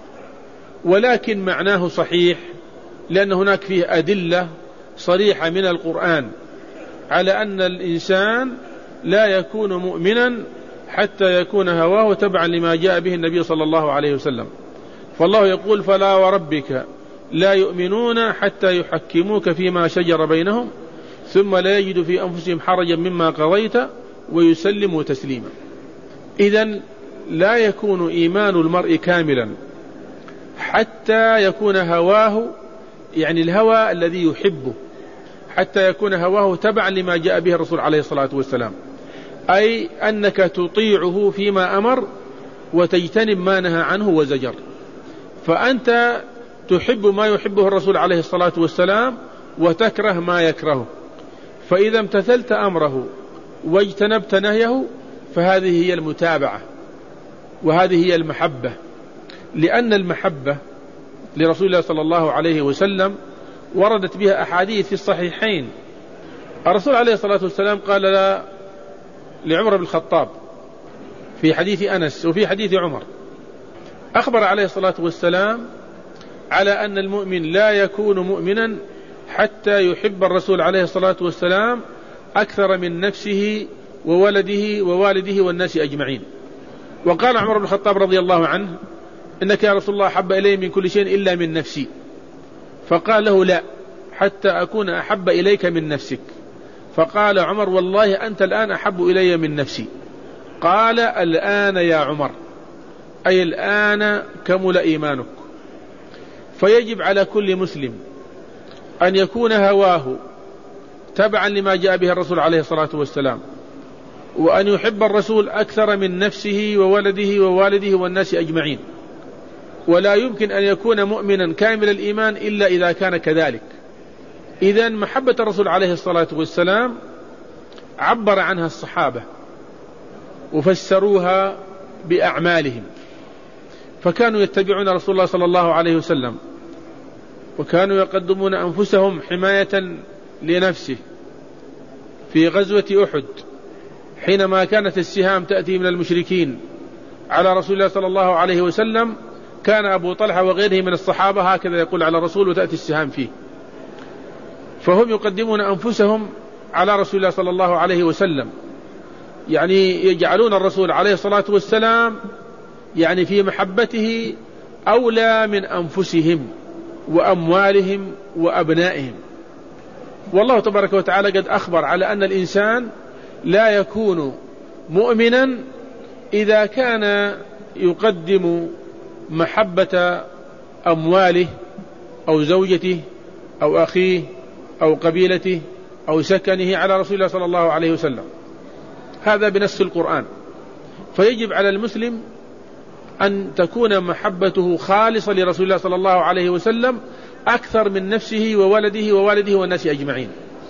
ولكن معناه صحيح، لأن هناك فيه أدلة صريحة من القرآن على أن الإنسان لا يكون مؤمنا حتى يكون هواه تبعا لما جاء به النبي صلى الله عليه وسلم. فالله يقول: فلا وربك لا يؤمنون حتى يحكموك فيما شجر بينهم ثم لا يجدوا في أنفسهم حرجا مما قضيت ويسلموا تسليما. إذن لا يكون إيمان المرء كاملا حتى يكون هواه، يعني الهوى الذي يحبه، حتى يكون هواه تبعا لما جاء به الرسول عليه الصلاة والسلام، أي أنك تطيعه فيما أمر وتجتنب ما نهى عنه وزجر. فأنت تحب ما يحبه الرسول عليه الصلاة والسلام وتكره ما يكرهه، فإذا امتثلت أمره واجتنبت نهيه فهذه هي المتابعة، وهذه هي المحبة. لأن المحبة لرسول الله صلى الله عليه وسلم وردت بها أحاديث في الصحيحين. الرسول عليه الصلاة والسلام قال لا لعمر بن الخطاب في حديث أنس وفي حديث عمر، أخبر عليه الصلاة والسلام على أن المؤمن لا يكون مؤمنا حتى يحب الرسول عليه الصلاة والسلام أكثر من نفسه وولده ووالده والناس أجمعين. وقال عمر بن الخطاب رضي الله عنه: إنك يا رسول الله أحب إلي من كل شيء إلا من نفسي. فقال له: لا، حتى أكون أحب إليك من نفسك. فقال عمر: والله أنت الآن أحب إلي من نفسي. قال: الآن يا عمر، أي الآن كمل إيمانك. فيجب على كل مسلم أن يكون هواه تبعا لما جاء به الرسول عليه الصلاة والسلام، وأن يحب الرسول أكثر من نفسه وولده ووالده والناس أجمعين. ولا يمكن أن يكون مؤمنا كامل الإيمان إلا إذا كان كذلك. إذن محبة الرسول عليه الصلاة والسلام عبر عنها الصحابة وفسروها بأعمالهم، فكانوا يتبعون رسول الله صلى الله عليه وسلم، وكانوا يقدمون أنفسهم حماية لنفسه. في غزوة أحد حينما كانت السهام تأتي من المشركين على رسول الله صلى الله عليه وسلم، كان أبو طلحة وغيره من الصحابة هكذا يقول على الرسول وتأتي السهام فيه، فهم يقدمون أنفسهم على رسول الله صلى الله عليه وسلم، يعني يجعلون الرسول عليه الصلاة والسلام يعني في محبته أولى من أنفسهم وأموالهم وأبنائهم. والله تبارك وتعالى قد أخبر على أن الإنسان لا يكون مؤمنا إذا كان يقدم محبة أمواله أو زوجته أو أخيه أو قبيلته أو سكنه على رسول الله صلى الله عليه وسلم. هذا بنص القرآن. فيجب على المسلم أن تكون محبته خالصة لرسول الله صلى الله عليه وسلم أكثر من نفسه وولده ووالده والناس أجمعين.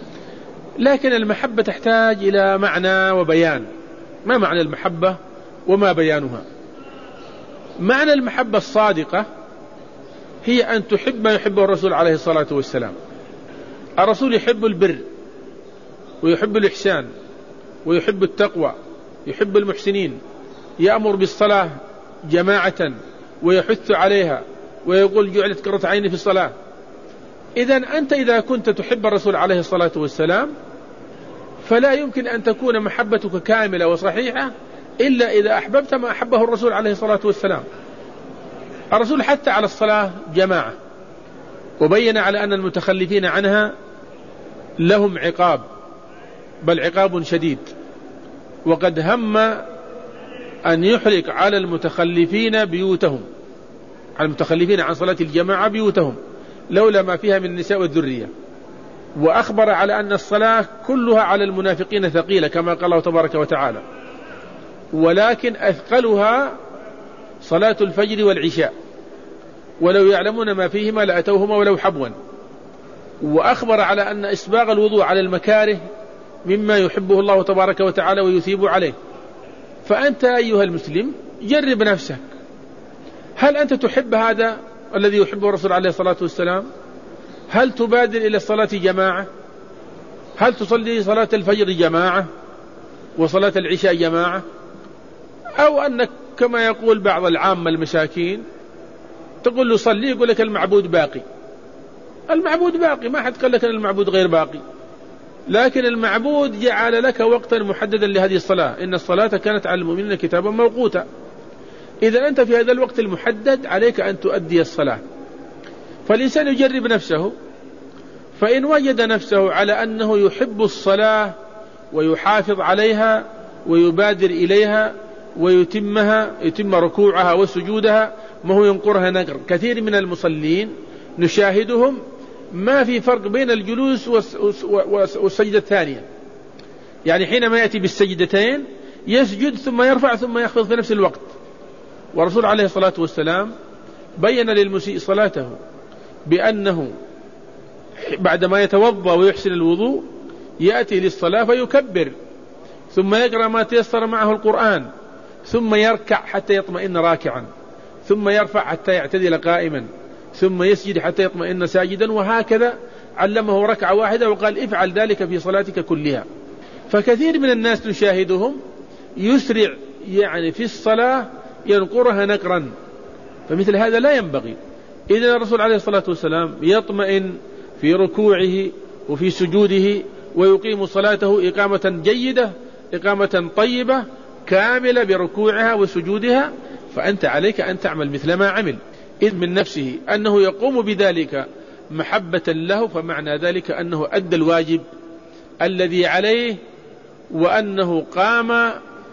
لكن المحبة تحتاج إلى معنى وبيان. ما معنى المحبة وما بيانها؟ معنى المحبة الصادقة هي أن تحب ما يحبه الرسول عليه الصلاة والسلام. الرسول يحب البر ويحب الإحسان ويحب التقوى، يحب المحسنين، يأمر بالصلاة جماعة ويحث عليها ويقول جعلت قرة عيني في الصلاة. إذن أنت إذا كنت تحب الرسول عليه الصلاة والسلام فلا يمكن أن تكون محبتك كاملة وصحيحة إلا إذا أحببت ما أحبه الرسول عليه الصلاة والسلام. الرسول حتى على الصلاة جماعة، وبين على أن المتخلفين عنها لهم عقاب، بل عقاب شديد، وقد هم أن يحرق على المتخلفين بيوتهم، على المتخلفين عن صلاة الجماعة بيوتهم، لولا ما فيها من النساء والذرية. وأخبر على أن الصلاة كلها على المنافقين ثقيلة كما قال الله تبارك وتعالى، ولكن أثقلها صلاة الفجر والعشاء، ولو يعلمون ما فيهما لأتوهما ولو حبوا. وأخبر على أن إسباغ الوضوء على المكاره مما يحبه الله تبارك وتعالى ويثيب عليه. فأنت أيها المسلم جرب نفسك، هل أنت تحب هذا الذي يحبه الرسول عليه الصلاة والسلام؟ هل تبادر إلى الصلاة جماعة؟ هل تصلي صلاة الفجر جماعة وصلاة العشاء جماعة؟ أو أنك كما يقول بعض العامة المساكين تقول له صلي، يقول لك المعبود باقي. المعبود باقي، ما حد قال لك أن المعبود غير باقي، لكن المعبود جعل لك وقتا محددا لهذه الصلاة، إن الصلاة كانت على المؤمنين كتابا موقوتا. إذا أنت في هذا الوقت المحدد عليك أن تؤدي الصلاة. فالإنسان يجرب نفسه، فإن وجد نفسه على أنه يحب الصلاة ويحافظ عليها ويبادر إليها ويتمها، يتم ركوعها وسجودها، ما هو ينقرها نقر. كثير من المصلين نشاهدهم ما في فرق بين الجلوس والسجدة الثانية، يعني حينما يأتي بالسجدتين يسجد ثم يرفع ثم يخفض في نفس الوقت. والرسول عليه الصلاة والسلام بين للمسيء صلاته بأنه بعدما يتوضأ ويحسن الوضوء يأتي للصلاة فيكبر، ثم يقرأ ما تيسر معه القرآن، ثم يركع حتى يطمئن راكعا، ثم يرفع حتى يعتدل قائما، ثم يسجد حتى يطمئن ساجدا، وهكذا علمه ركعة واحدة وقال افعل ذلك في صلاتك كلها. فكثير من الناس نشاهدهم يسرع يعني في الصلاة ينقرها نقرا، فمثل هذا لا ينبغي. إذن الرسول عليه الصلاة والسلام يطمئن في ركوعه وفي سجوده ويقيم صلاته إقامة جيدة، إقامة طيبة كاملة بركوعها وسجودها. فأنت عليك أن تعمل مثل ما عمل، إذ من نفسه أنه يقوم بذلك محبة له، فمعنى ذلك أنه أدى الواجب الذي عليه، وأنه قام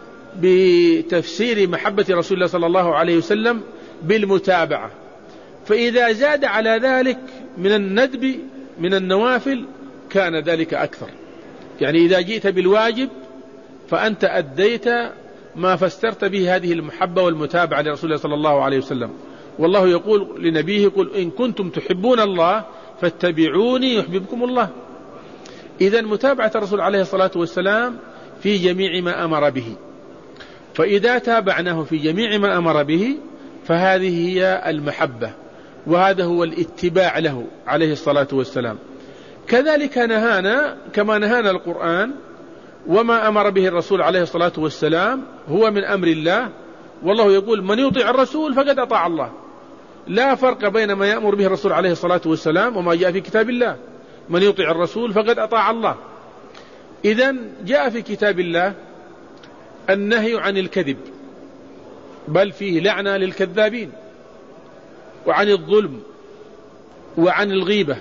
بتفسير محبة رسول الله صلى الله عليه وسلم بالمتابعة. فإذا زاد على ذلك من الندب من النوافل كان ذلك أكثر. يعني إذا جئت بالواجب فأنت أديت ما فسرت به هذه المحبة والمتابعة لرسول الله صلى الله عليه وسلم. والله يقول لنبيه قل إن كنتم تحبون الله فاتبعوني يحببكم الله. إذن متابعة الرسول عليه الصلاة والسلام في جميع ما أمر به، فإذا تابعناه في جميع ما أمر به فهذه هي المحبة، وهذا هو الاتباع له عليه الصلاة والسلام. كذلك نهانا كما نهانا القرآن، وما أمر به الرسول عليه الصلاة والسلام هو من أمر الله. والله يقول من يطيع الرسول فقد أطاع الله. لا فرق بين ما يأمر به الرسول عليه الصلاة والسلام وما جاء في كتاب الله. من يطيع الرسول فقد أطاع الله. إذن جاء في كتاب الله النهي عن الكذب، بل فيه لعنة للكذابين، وعن الظلم، وعن الغيبة،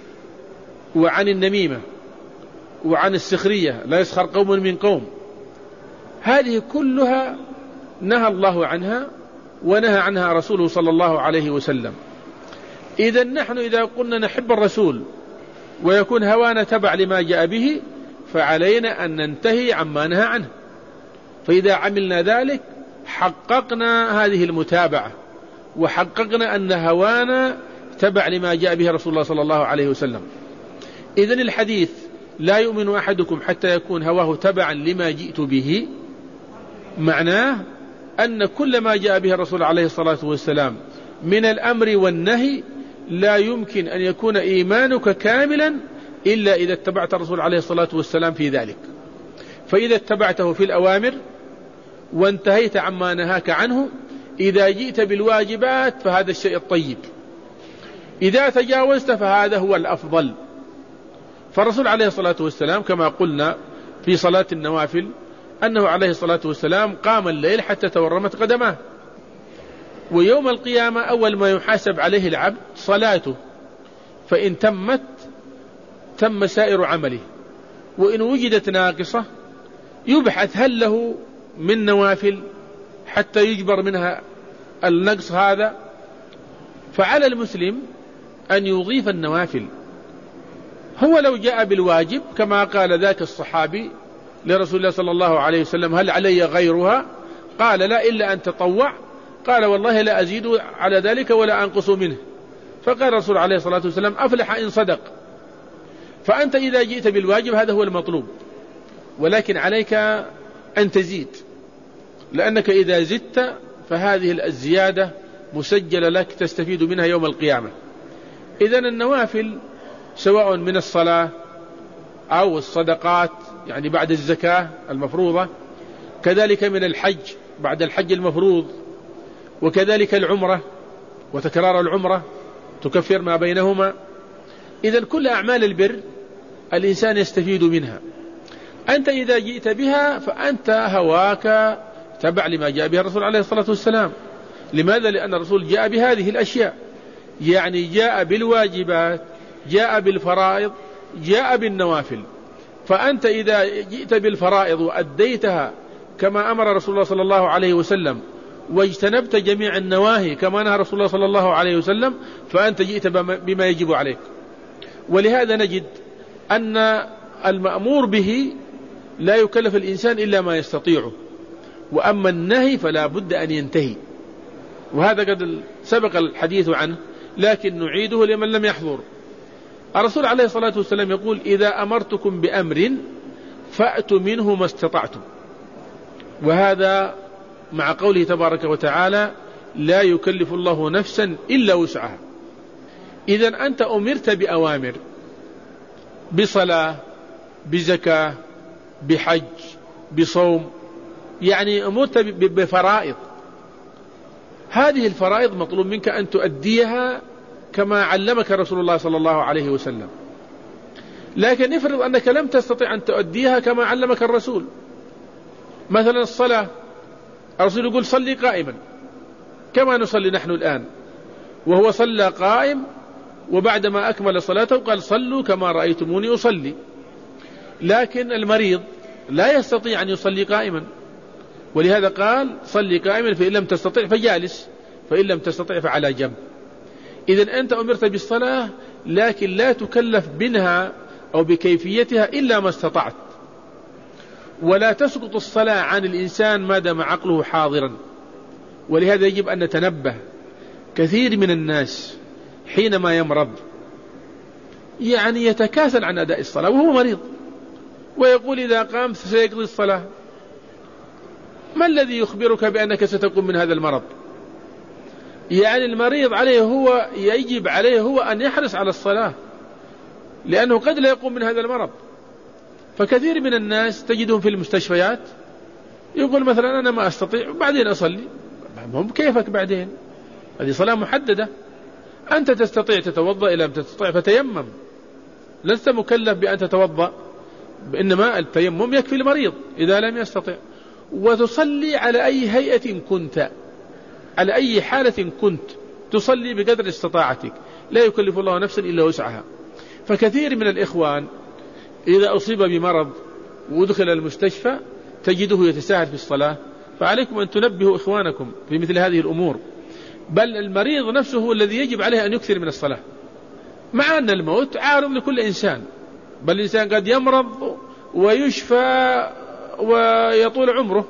وعن النميمة، وعن السخرية، لا يسخر قوم من قوم. هذه كلها نهى الله عنها ونهى عنها رسوله صلى الله عليه وسلم. إذن نحن إذا قلنا نحب الرسول ويكون هوانا تبع لما جاء به فعلينا أن ننتهي عما نهى عنه. فإذا عملنا ذلك حققنا هذه المتابعة، وحققنا أن هوانا تبع لما جاء به رسول الله صلى الله عليه وسلم. إذن الحديث لا يؤمن أحدكم حتى يكون هواه تبعا لما جئت به، معناه أن كل ما جاء به الرسول عليه الصلاة والسلام من الأمر والنهي لا يمكن أن يكون إيمانك كاملا إلا إذا اتبعت الرسول عليه الصلاة والسلام في ذلك. فإذا اتبعته في الأوامر وانتهيت عما نهاك عنه، إذا جئت بالواجبات فهذا الشيء الطيب، إذا تجاوزت فهذا هو الأفضل. فالرسول عليه الصلاة والسلام كما قلنا في صلاة النوافل أنه عليه الصلاة والسلام قام الليل حتى تورمت قدماه، ويوم القيامة أول ما يحاسب عليه العبد صلاته، فإن تمت تم سائر عمله، وإن وجدت ناقصة يبحث هل له من نوافل حتى يجبر منها النقص هذا. فعلى المسلم أن يضيف النوافل. هو لو جاء بالواجب كما قال ذاك الصحابي لرسول الله صلى الله عليه وسلم هل علي غيرها؟ قال لا إلا أن تطوع. قال والله لا أزيد على ذلك ولا أنقص منه. فقال الرسول عليه الصلاة والسلام أفلح إن صدق. فأنت إذا جئت بالواجب هذا هو المطلوب، ولكن عليك أن تزيد، لأنك إذا زدت فهذه الزيادة مسجلة لك تستفيد منها يوم القيامة. إذن النوافل سواء من الصلاة أو الصدقات يعني بعد الزكاة المفروضة، كذلك من الحج بعد الحج المفروض، وكذلك العمرة وتكرار العمرة تكفر ما بينهما. إذن كل أعمال البر الإنسان يستفيد منها. أنت إذا جئت بها فأنت هواك تبع لما جاء به الرسول عليه الصلاة والسلام. لماذا؟ لأن الرسول جاء بهذه الأشياء، يعني جاء بالواجبات، جاء بالفرائض، جاء بالنوافل. فأنت إذا جئت بالفرائض وأديتها كما أمر رسول الله صلى الله عليه وسلم، واجتنبت جميع النواهي كما نهى رسول الله صلى الله عليه وسلم، فأنت جئت بما يجب عليك. ولهذا نجد أن المأمور به لا يكلف الإنسان إلا ما يستطيعه، وأما النهي فلا بد أن ينتهي، وهذا قد سبق الحديث عنه لكن نعيده لمن لم يحضر. الرسول عليه الصلاة والسلام يقول إذا أمرتكم بأمر فأتوا منه ما استطعتم، وهذا مع قوله تبارك وتعالى لا يكلف الله نفسا إلا وسعها. إذن أنت أمرت بأوامر، بصلاة، بزكاة، بحج، بصوم، يعني أمرت بفرائض. هذه الفرائض مطلوب منك أن تؤديها كما علمك رسول الله صلى الله عليه وسلم. لكن افرض أنك لم تستطع أن تؤديها كما علمك الرسول. مثلا الصلاة، الرسول يقول صلي قائما كما نصلي نحن الآن، وهو صلى قائم، وبعدما أكمل صلاته قال صلوا كما رأيتموني أصلي. لكن المريض لا يستطيع أن يصلي قائما، ولهذا قال صلي قائما فإن لم تستطع فجالس، فإن لم تستطع فعلى جنب. إذن أنت أمرت بالصلاة لكن لا تكلف منها أو بكيفيتها إلا ما استطعت، ولا تسقط الصلاة عن الإنسان ما دام عقله حاضرا. ولهذا يجب أن نتنبه. كثير من الناس حينما يمرض يعني يتكاسل عن أداء الصلاة وهو مريض، ويقول إذا قام سيقضي الصلاة. ما الذي يخبرك بأنك ستقوم من هذا المرض؟ يعني المريض عليه هو يجب عليه هو أن يحرص على الصلاة، لأنه قد لا يقوم من هذا المرض. فكثير من الناس تجدهم في المستشفيات يقول مثلا أنا ما أستطيع بعدين أصلي. هم كيفك بعدين؟ هذه صلاة محددة. أنت تستطيع تتوضأ، إذا لم تستطيع فتيمم، لست مكلف بأن تتوضأ، إنما التيمم يكفي المريض إذا لم يستطع. وتصلي على أي هيئة كنت، على أي حالة كنت تصلي بقدر استطاعتك، لا يكلف الله نفسا إلا وسعها. فكثير من الإخوان إذا أصيب بمرض ودخل المستشفى تجده يتساهل في الصلاة. فعليكم أن تنبهوا إخوانكم في مثل هذه الأمور. بل المريض نفسه هو الذي يجب عليه أن يكثر من الصلاة، مع أن الموت عارض لكل إنسان، بل الإنسان قد يمرض ويشفى ويطول عمره،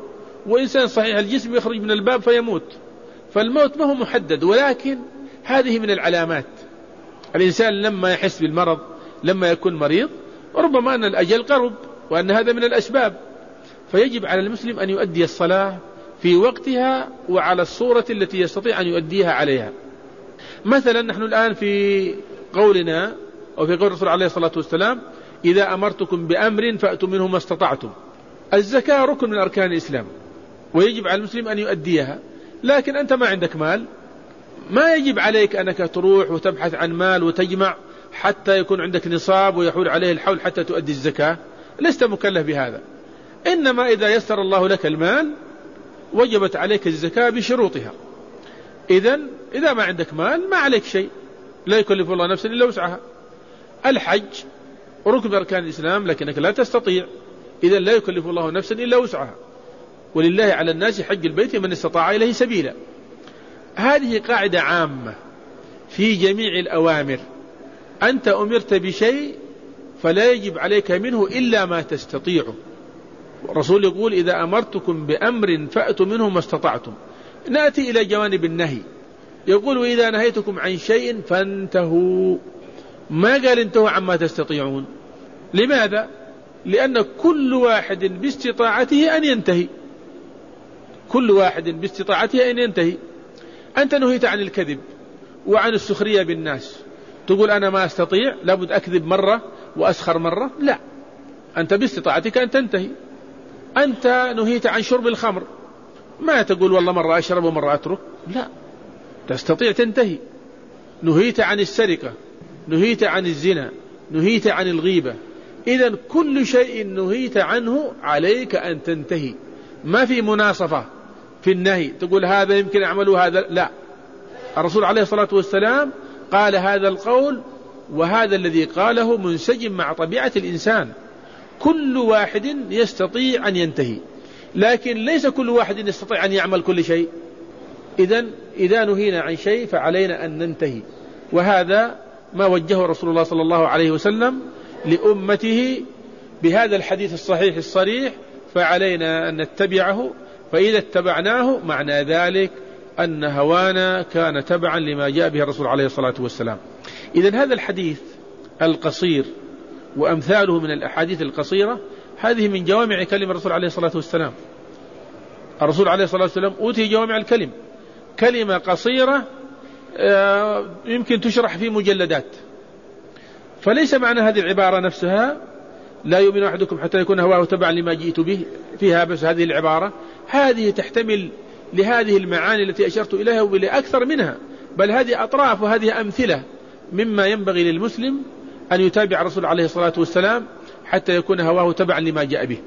وإنسان صحيح الجسم يخرج من الباب فيموت. فالموت ما هو محدد، ولكن هذه من العلامات. الإنسان لما يحس بالمرض، لما يكون مريض، ربما أن الأجل قرب وأن هذا من الأسباب، فيجب على المسلم أن يؤدي الصلاة في وقتها وعلى الصورة التي يستطيع أن يؤديها عليها. مثلا نحن الآن في قولنا أو في قول الرسول عليه الصلاة والسلام: إذا أمرتكم بأمر فأتوا منه ما استطعتم. الزكاة ركن من أركان الإسلام ويجب على المسلم أن يؤديها، لكن أنت ما عندك مال، ما يجب عليك أنك تروح وتبحث عن مال وتجمع حتى يكون عندك نصاب ويحول عليه الحول حتى تؤدي الزكاة، لست مكلف بهذا. إنما إذا يسر الله لك المال وجبت عليك الزكاة بشروطها. إذن إذا ما عندك مال ما عليك شيء، لا يكلف الله نفسا إلا وسعها. الحج ركن من أركان الإسلام لكنك لا تستطيع، إذن لا يكلف الله نفسا إلا وسعها. ولله على الناس حج البيت من استطاع إليه سبيلا. هذه قاعدة عامة في جميع الأوامر. أنت أمرت بشيء فلا يجب عليك منه إلا ما تستطيعه. الرسول يقول: إذا أمرتكم بأمر فأتوا منه ما استطعتم. نأتي إلى جوانب النهي، يقول: وإذا نهيتكم عن شيء فانتهوا. ما قال انتهوا عما تستطيعون. لماذا؟ لأن كل واحد باستطاعته أن ينتهي، كل واحد باستطاعته أن ينتهي. أنت نهيت عن الكذب وعن السخرية بالناس، تقول أنا ما أستطيع، لابد أكذب مرة وأسخر مرة؟ لا، أنت باستطاعتك أن تنتهي. أنت نهيت عن شرب الخمر، ما تقول والله مرة أشرب ومرة أترك، لا، تستطيع تنتهي. نهيت عن السرقة، نهيت عن الزنا، نهيت عن الغيبة. إذن كل شيء نهيت عنه عليك أن تنتهي، ما في مناصفة في النهي تقول هذا يمكن أعمله هذا، لا. الرسول عليه الصلاة والسلام قال هذا القول، وهذا الذي قاله منسجم مع طبيعة الإنسان. كل واحد يستطيع أن ينتهي، لكن ليس كل واحد يستطيع أن يعمل كل شيء. إذن إذا نهينا عن شيء فعلينا أن ننتهي، وهذا ما وجهه رسول الله صلى الله عليه وسلم لأمته بهذا الحديث الصحيح الصريح، فعلينا أن نتبعه. فإذا اتبعناه معنى ذلك أن هوانا كان تبعا لما جاء به الرسول عليه الصلاة والسلام. إذن هذا الحديث القصير وأمثاله من الأحاديث القصيرة هذه من جوامع كلم الرسول عليه الصلاة والسلام. الرسول عليه الصلاة والسلام أوتي جوامع الكلم، كلمة قصيرة يمكن تشرح في مجلدات. فليس معنى هذه العبارة نفسها لا يؤمن أحدكم حتى يكون هواه تبعا لما جئت به فيها بس هذه العبارة، هذه تحتمل لهذه المعاني التي أشرت إليها ولأكثر منها، بل هذه أطراف وهذه أمثلة مما ينبغي للمسلم أن يتابع الرسول عليه الصلاة والسلام حتى يكون هواه تبعا لما جاء به.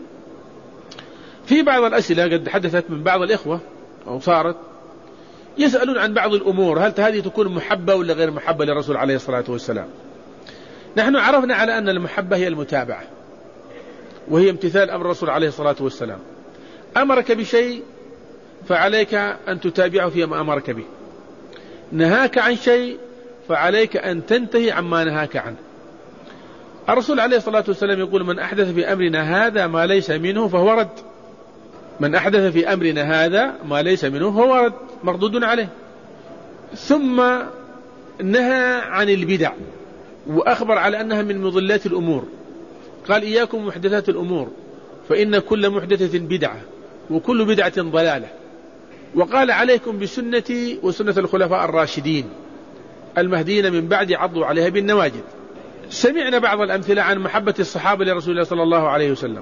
في بعض الأسئلة قد حدثت من بعض الإخوة أو صارت يسألون عن بعض الأمور، هل هذه تكون محبة ولا غير محبة للرسول عليه الصلاة والسلام؟ نحن عرفنا على أن المحبة هي المتابعة، وهي امتثال أمر الرسول عليه الصلاة والسلام. أمرك بشيء فعليك أن تتابعه فيما أمرك به، نهاك عن شيء فعليك أن تنتهي عما نهاك عنه. الرسول عليه الصلاة والسلام يقول: من أحدث في أمرنا هذا ما ليس منه فهو رد. من أحدث في أمرنا هذا ما ليس منه فهو رد، مردود عليه. ثم نهى عن البدع وأخبر على أنها من مضلات الأمور، قال: إياكم محدثات الأمور فإن كل محدثة بدعة وكل بدعة ضلالة. وقال: عليكم بسنتي وسنة الخلفاء الراشدين المهديين من بعد عضوا عليها بالنواجذ. سمعنا بعض الأمثلة عن محبة الصحابة لرسول الله صلى الله عليه وسلم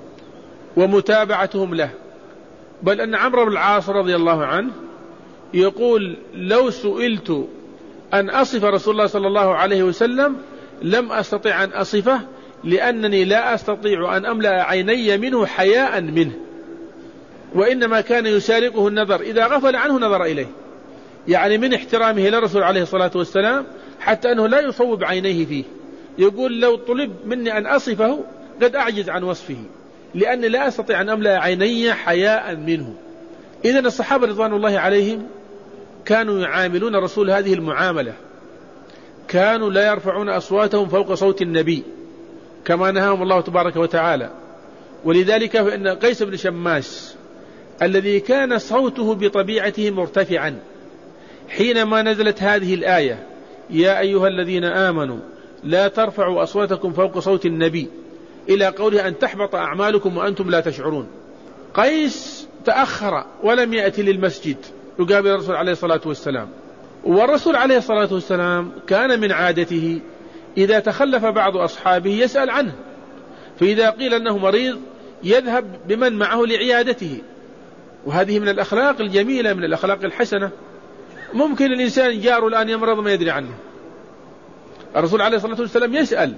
ومتابعتهم له، بل أن عمرو بن العاص رضي الله عنه يقول: لو سئلت أن أصف رسول الله صلى الله عليه وسلم لم أستطيع أن أصفه، لأنني لا أستطيع أن أملأ عيني منه حياء منه، وإنما كان يسارقه النظر، إذا غفل عنه نظر إليه، يعني من احترامه للرسول عليه الصلاة والسلام حتى أنه لا يصوب عينيه فيه. يقول: لو طلب مني أن أصفه قد أعجز عن وصفه، لأني لا أستطيع أن أملأ عيني حياء منه. إذن الصحابة رضوان الله عليهم كانوا يعاملون الرسول هذه المعاملة، كانوا لا يرفعون أصواتهم فوق صوت النبي كما نهاهم الله تبارك وتعالى. ولذلك فإن قيس بن شماس الذي كان صوته بطبيعته مرتفعا حينما نزلت هذه الآية يا أيها الذين آمنوا لا ترفعوا أصواتكم فوق صوت النبي إلى قوله أن تحبط أعمالكم وأنتم لا تشعرون. قيس تأخر ولم يأتي للمسجد يقابل الرسول عليه الصلاة والسلام، والرسول عليه الصلاة والسلام كان من عادته إذا تخلف بعض أصحابه يسأل عنه، فإذا قيل أنه مريض يذهب بمن معه لعيادته، وهذه من الأخلاق الجميلة من الأخلاق الحسنة. ممكن الإنسان جاره الآن يمرض ما يدري عنه، الرسول عليه الصلاة والسلام يسأل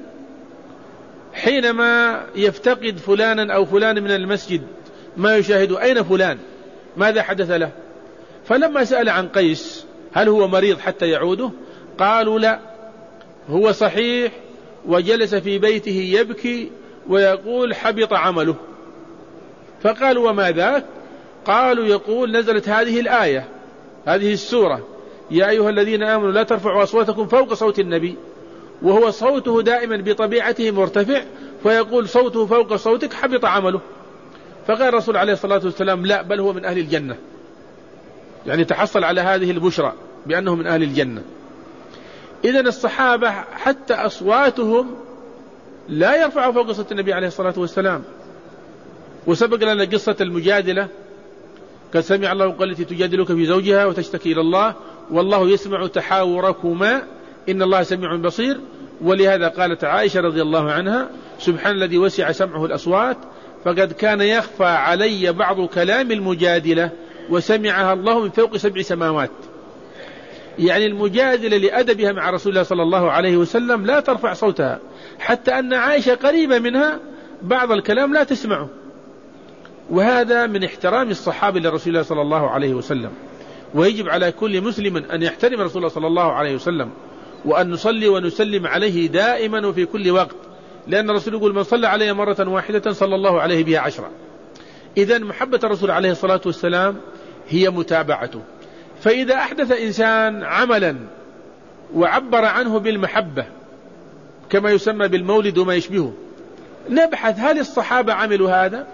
حينما يفتقد فلانا أو فلان من المسجد ما يشاهد أين فلان ماذا حدث له. فلما سأل عن قيس هل هو مريض حتى يعوده قالوا لا، هو صحيح وجلس في بيته يبكي ويقول حبط عمله. فقالوا وما ذاك؟ قالوا يقول نزلت هذه الآية هذه السورة يا أيها الذين آمنوا لا ترفعوا أصواتكم فوق صوت النبي، وهو صوته دائما بطبيعته مرتفع، فيقول صوته فوق صوتك حبط عمله. فقال الرسول عليه الصلاة والسلام لا، بل هو من أهل الجنة، يعني تحصل على هذه البشرى بأنه من أهل الجنة. إذن الصحابة حتى أصواتهم لا يرفعوا فوق صوت النبي عليه الصلاة والسلام. وسبق لنا قصة المجادلة قد سمع الله قول التي تجادلك في زوجها وتشتكي إلى الله والله يسمع تحاوركما إن الله سميع بصير. ولهذا قالت عائشة رضي الله عنها سبحان الذي وسع سمعه الأصوات فقد كان يخفى علي بعض كلام المجادلة وسمعها الله من فوق سبع سماوات. يعني المجادلة لأدبها مع رسول الله صلى الله عليه وسلم لا ترفع صوتها، حتى أن عائشة قريبة منها بعض الكلام لا تسمعه. وهذا من احترام الصحابة لرسول الله صلى الله عليه وسلم. ويجب على كل مسلم أن يحترم رسول الله صلى الله عليه وسلم، وأن نصلي ونسلم عليه دائما وفي كل وقت، لأن الرسول يقول من صلى عليه مرة واحدة صلى الله عليه بها عشرة. إذن محبة الرسول عليه الصلاة والسلام هي متابعته. فإذا أحدث إنسان عملا وعبر عنه بالمحبة كما يسمى بالمولد وما يشبهه، نبحث هل الصحابة عملوا هذا؟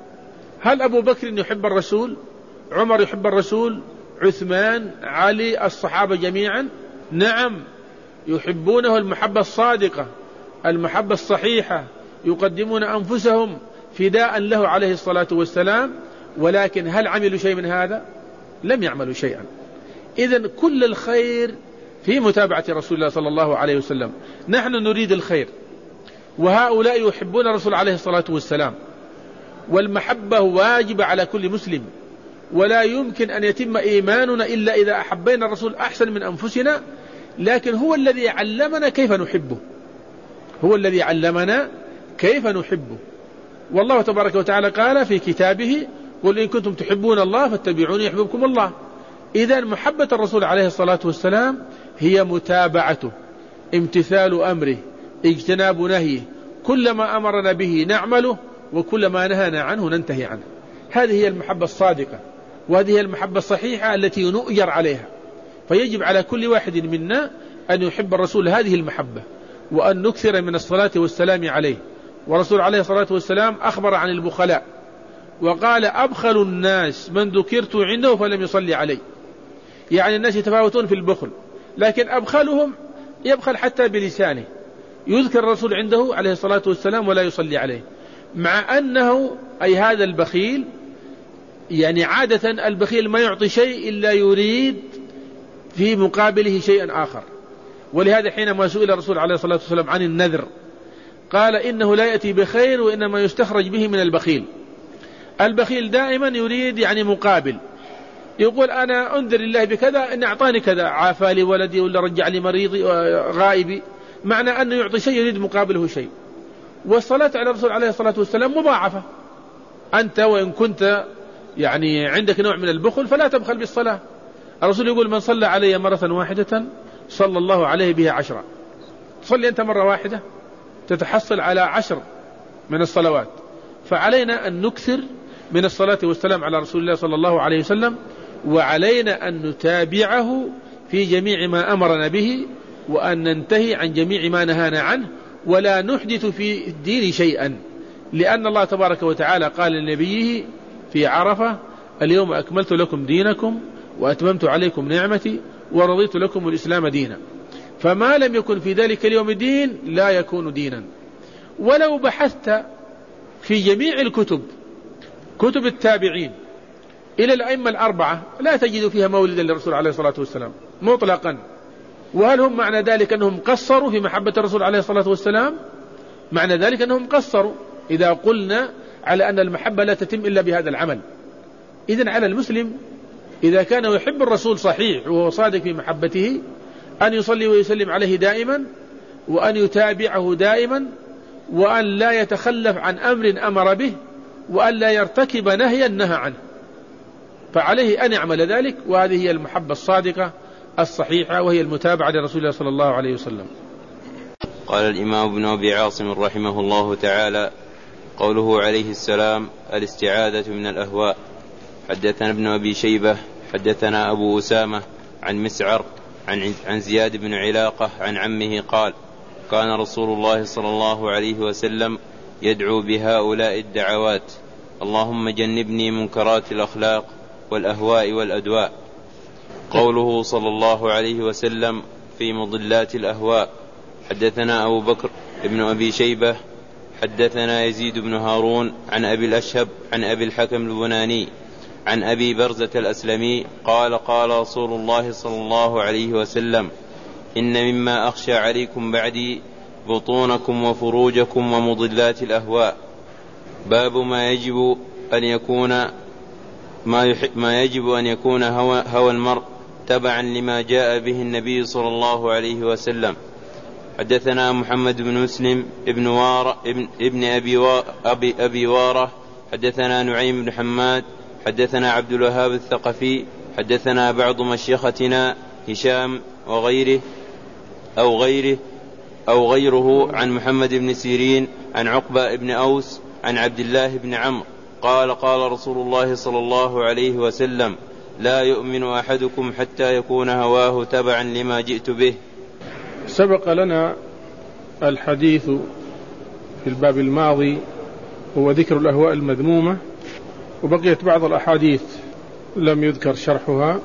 هل أبو بكر يحب الرسول؟ عمر يحب الرسول؟ عثمان؟ علي؟ الصحابة جميعا؟ نعم، يحبونه المحبة الصادقة المحبة الصحيحة، يقدمون أنفسهم فداء له عليه الصلاة والسلام. ولكن هل عملوا شيء من هذا؟ لم يعملوا شيئا. إذن كل الخير في متابعة رسول الله صلى الله عليه وسلم. نحن نريد الخير، وهؤلاء يحبون الرسول عليه الصلاة والسلام، والمحبة واجبة على كل مسلم، ولا يمكن أن يتم إيماننا إلا إذا أحبينا الرسول أحسن من أنفسنا. لكن هو الذي علمنا كيف نحبه، هو الذي علمنا كيف نحبه. والله تبارك وتعالى قال في كتابه قل إن كنتم تحبون الله فاتبعوني يحببكم الله. إذن محبة الرسول عليه الصلاة والسلام هي متابعته، امتثال أمره، اجتناب نهيه، كلما أمرنا به نعمله وكلما نهانا عنه ننتهي عنه. هذه هي المحبة الصادقة، وهذه هي المحبة الصحيحة التي نؤجر عليها. فيجب على كل واحد منا أن يحب الرسول هذه المحبة، وأن نكثر من الصلاة والسلام عليه. ورسول عليه الصلاة والسلام أخبر عن البخلاء وقال أبخل الناس من ذكرت عنده فلم يصلي عليه. يعني الناس يتفاوتون في البخل، لكن أبخلهم يبخل حتى بلسانه، يذكر الرسول عنده عليه الصلاة والسلام ولا يصلي عليه، مع أنه أي هذا البخيل يعني عادة البخيل ما يعطي شيء إلا يريد في مقابله شيئا آخر. ولهذا حينما سئل الرسول عليه الصلاة والسلام عن النذر قال إنه لا يأتي بخير وإنما يستخرج به من البخيل. البخيل دائما يريد يعني مقابل، يقول أنا أنذر الله بكذا إن أعطاني كذا، عافى لي ولدي ولا رجع لي مريضي غائبي، معنى أنه يعطي شيء يريد مقابله شيء. والصلاة على الرسول عليه الصلاة والسلام مضاعفة. أنت وإن كنت يعني عندك نوع من البخل فلا تبخل بالصلاة. الرسول يقول من صلى علي مرة واحدة صلى الله عليه بها عشرة. تصلي أنت مرة واحدة تتحصل على عشر من الصلوات. فعلينا أن نكثر من الصلاة والسلام على رسول الله صلى الله عليه وسلم، وعلينا أن نتابعه في جميع ما أمرنا به، وأن ننتهي عن جميع ما نهانا عنه، ولا نحدث في الدين شيئا. لأن الله تبارك وتعالى قال لنبيه في عرفة اليوم أكملت لكم دينكم وأتممت عليكم نعمتي ورضيت لكم الإسلام دينا. فما لم يكن في ذلك اليوم دين لا يكون دينا. ولو بحثت في جميع الكتب، كتب التابعين إلى الأئمة الأربعة، لا تجد فيها مولدا للرسول عليه الصلاة والسلام مطلقا. وهل هم معنى ذلك أنهم قصروا في محبة الرسول عليه الصلاة والسلام؟ معنى ذلك أنهم قصروا إذا قلنا على أن المحبة لا تتم إلا بهذا العمل. إذن على المسلم إذا كان يحب الرسول صحيح وهو صادق في محبته أن يصلي ويسلم عليه دائما، وأن يتابعه دائما، وأن لا يتخلف عن أمر أمر به، وأن لا يرتكب نهيا نهى عنه. فعليه أن يعمل ذلك، وهذه هي المحبة الصادقة الصحيحة، وهي المتابعة لرسول الله صلى الله عليه وسلم. قال الإمام ابن أبي عاصم رحمه الله تعالى: قوله عليه السلام: الاستعاذة من الأهواء. حدثنا ابن أبي شيبة حدثنا أبو أسامة عن مسعر عن, عن زياد بن علاقة عن عمه قال: كان رسول الله صلى الله عليه وسلم يدعو بهؤلاء الدعوات: اللهم جنبني منكرات الأخلاق والأهواء والأدواء. قوله صلى الله عليه وسلم في مضلات الأهواء. حدثنا أبو بكر ابن أبي شيبة حدثنا يزيد بن هارون عن أبي الأشهب عن أبي الحكم البناني عن أبي برزة الأسلمي قال: قال رسول الله صلى الله عليه وسلم: إن مما أخشى عليكم بعدي بطونكم وفروجكم ومضلات الأهواء. باب ما يجب أن يكون ما, ما يجب أن يكون هوى, هوى المرء تبعا لما جاء به النبي صلى الله عليه وسلم. حدثنا محمد بن مسلم ابن وارة ابن, ابن أبي, وارة أبي, أبي وارة حدثنا نعيم بن حماد حدثنا عبد الوهاب الثقفي حدثنا بعض مشيختنا هشام وغيره أو غيره أو غيره عن محمد بن سيرين عن عقبة بن أوس عن عبد الله بن عمرو قال: قال رسول الله صلى الله عليه وسلم: لا يؤمن أحدكم حتى يكون هواه تبعا لما جئت به. سبق لنا الحديث في الباب الماضي هو ذكر الأهواء المذمومة، وبقيت بعض الأحاديث لم يذكر شرحها،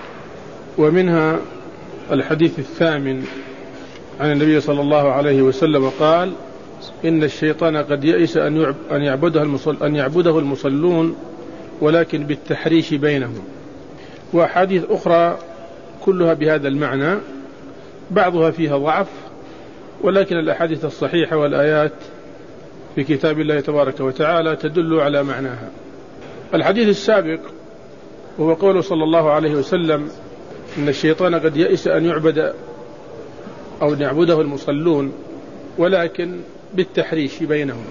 ومنها الحديث الثامن عن النبي صلى الله عليه وسلم قال: إن الشيطان قد يئس أن يعبده, المصل أن يعبده المصلون ولكن بالتحريش بينهم. وأحاديث أخرى كلها بهذا المعنى، بعضها فيها ضعف، ولكن الأحاديث الصحيحة والآيات في كتاب الله تبارك وتعالى تدل على معناها. الحديث السابق وهو قوله صلى الله عليه وسلم: إن الشيطان قد يئس أن يعبد أو أن يعبده المصلون ولكن بالتحريش بينهم.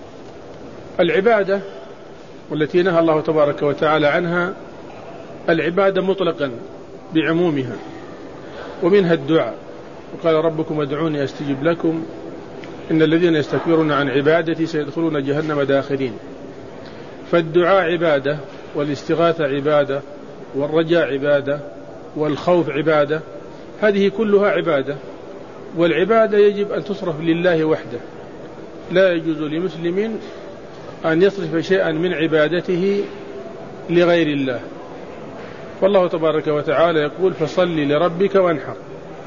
العبادة والتي نهى الله تبارك وتعالى عنها العبادة مطلقا بعمومها، ومنها الدعاء، وقال: ربكم ادعوني أستجب لكم إن الذين يستكبرون عن عبادتي سيدخلون جهنم داخرين. فالدعاء عبادة، والاستغاثة عبادة، والرجاء عبادة، والخوف عبادة، هذه كلها عبادة. والعبادة يجب أن تصرف لله وحده، لا يجوز لمسلم أن يصرف شيئا من عبادته لغير الله. والله تبارك وتعالى يقول: فصل لربك وانحر،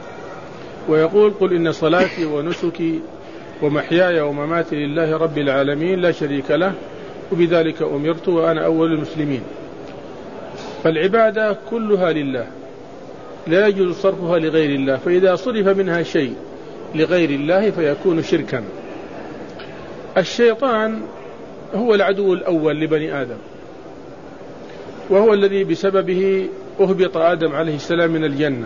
ويقول: قل إن صلاتي ونسكي ومحياي ومماتي لله رب العالمين لا شريك له وبذلك أمرت وأنا أول المسلمين. فالعبادة كلها لله، لا يجوز صرفها لغير الله، فإذا صرف منها شيء لغير الله فيكون شركا. الشيطان هو العدو الأول لبني آدم، وهو الذي بسببه أهبط آدم عليه السلام من الجنة،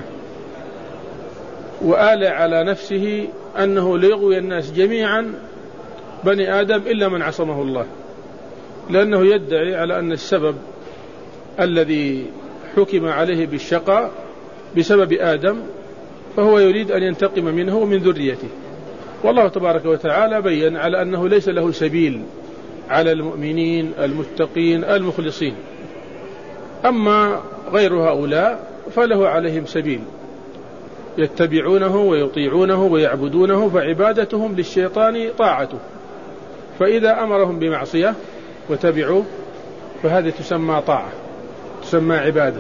وآل على نفسه أنه ليغوي الناس جميعا بني آدم إلا من عصمه الله، لأنه يدعي على أن السبب الذي حكم عليه بالشقاء بسبب آدم، فهو يريد أن ينتقم منه ومن ذريته. والله تبارك وتعالى بيّن على أنه ليس له سبيل على المؤمنين المتقين المخلصين، أما غير هؤلاء فله عليهم سبيل، يتبعونه ويطيعونه ويعبدونه، فعبادتهم للشيطان طاعته. فإذا أمرهم بمعصية وتبعوه فهذه تسمى طاعة، تسمى عبادة.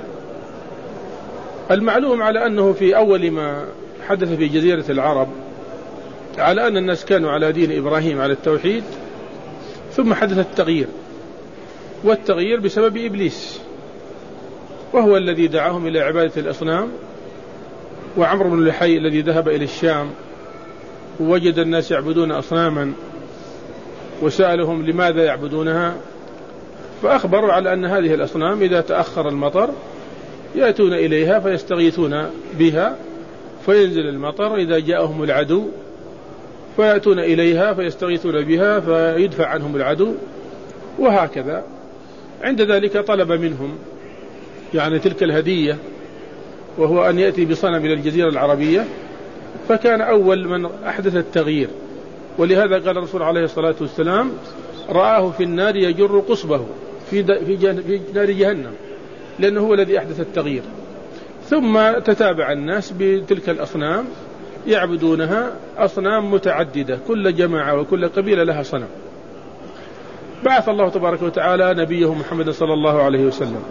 المعلوم على أنه في أول ما حدث في جزيرة العرب على أن الناس كانوا على دين إبراهيم على التوحيد، ثم حدث التغيير، والتغيير بسبب إبليس، وهو الذي دعاهم إلى عبادة الأصنام. وعمرو بن لحي الذي ذهب إلى الشام ووجد الناس يعبدون أصناما وسألهم لماذا يعبدونها، فأخبروا على أن هذه الأصنام إذا تأخر المطر يأتون إليها فيستغيثون بها فينزل المطر، إذا جاءهم العدو فيأتون إليها فيستغيثون بها فيدفع عنهم العدو، وهكذا. عند ذلك طلب منهم يعني تلك الهدية، وهو أن يأتي بصنم إلى الجزيرة العربية، فكان أول من أحدث التغيير. ولهذا قال الرسول عليه الصلاة والسلام رآه في النار يجر قصبه في, في, في نار جهنم، لأنه هو الذي أحدث التغيير. ثم تتابع الناس بتلك الأصنام يعبدونها، أصنام متعددة، كل جماعة وكل قبيلة لها صنم. بعث الله تبارك وتعالى نبيه محمد صلى الله عليه وسلم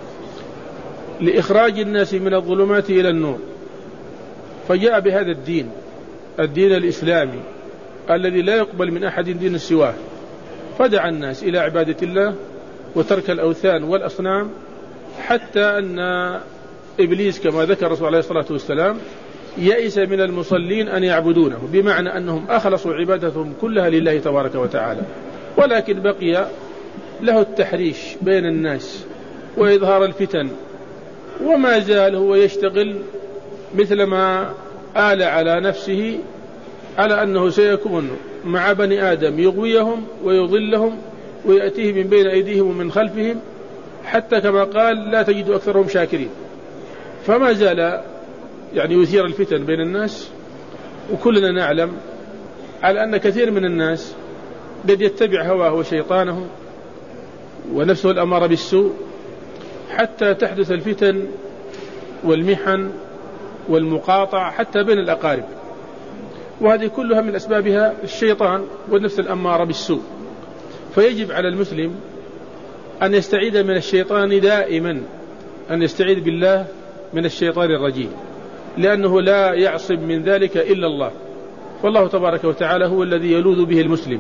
لإخراج الناس من الظلمات إلى النور، فجاء بهذا الدين، الدين الإسلامي الذي لا يقبل من أحد دين سواه، فدعا الناس إلى عبادة الله وترك الأوثان والأصنام، حتى أن إبليس كما ذكر الرسول عليه الصلاة والسلام يئس من المصلين أن يعبدونه، بمعنى أنهم أخلصوا عبادتهم كلها لله تبارك وتعالى، ولكن بقي له التحريش بين الناس وإظهار الفتن، وما زال هو يشتغل مثلما آل على نفسه على أنه سيكون مع بني آدم يغويهم ويضلهم ويأتيه من بين أيديهم ومن خلفهم، حتى كما قال لا تجد أكثرهم شاكرين. فما زال يعني يثير الفتن بين الناس، وكلنا نعلم على أن كثير من الناس قد يتبع هواه وشيطانه ونفسه الأمارة بالسوء، حتى تحدث الفتن والمحن والمقاطعة حتى بين الأقارب، وهذه كلها من أسبابها الشيطان والنفس الأمارة بالسوء. فيجب على المسلم أن يستعيذ من الشيطان دائما، أن يستعيذ بالله من الشيطان الرجيم، لأنه لا يعصم من ذلك إلا الله، والله تبارك وتعالى هو الذي يلوذ به المسلم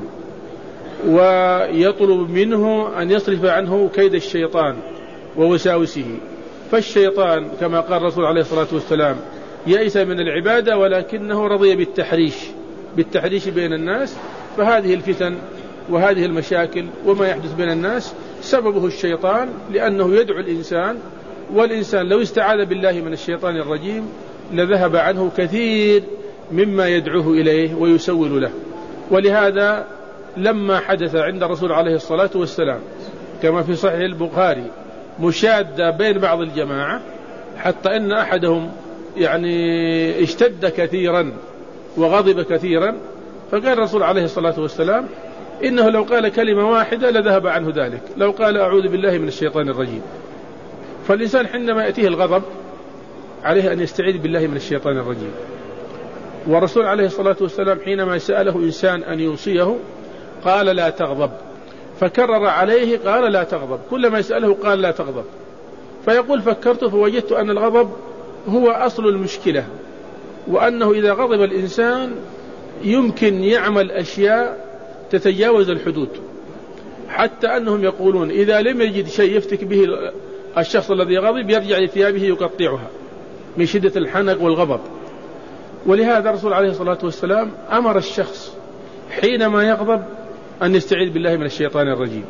ويطلب منه أن يصرف عنه كيد الشيطان ووساوسه. فالشيطان كما قال الرسول عليه الصلاة والسلام يئس من العبادة، ولكنه رضي بالتحريش بالتحريش بين الناس. فهذه الفتن وهذه المشاكل وما يحدث بين الناس سببه الشيطان، لأنه يدعو الإنسان، والإنسان لو استعاذ بالله من الشيطان الرجيم لذهب عنه كثير مما يدعوه إليه ويسول له. ولهذا لما حدث عند الرسول عليه الصلاة والسلام كما في صحيح البخاري مشادة بين بعض الجماعة، حتى أن أحدهم يعني اشتد كثيرا وغضب كثيرا، فقال الرسول عليه الصلاة والسلام إنه لو قال كلمة واحدة لذهب عنه ذلك، لو قال أعوذ بالله من الشيطان الرجيم. فالإنسان حينما يأتيه الغضب عليه أن يستعيذ بالله من الشيطان الرجيم. والرسول عليه الصلاة والسلام حينما سأله إنسان أن يوصيه قال لا تغضب، فكرر عليه قال لا تغضب، كلما يسأله قال لا تغضب. فيقول فكرت فوجدت أن الغضب هو أصل المشكلة، وأنه إذا غضب الإنسان يمكن يعمل أشياء تتجاوز الحدود، حتى أنهم يقولون إذا لم يجد شيء يفتك به الشخص الذي غضب يرجع لثيابه يقطعها من شدة الحنق والغضب. ولهذا الرسول عليه الصلاة والسلام أمر الشخص حينما يغضب أن يستعيذ بالله من الشيطان الرجيم،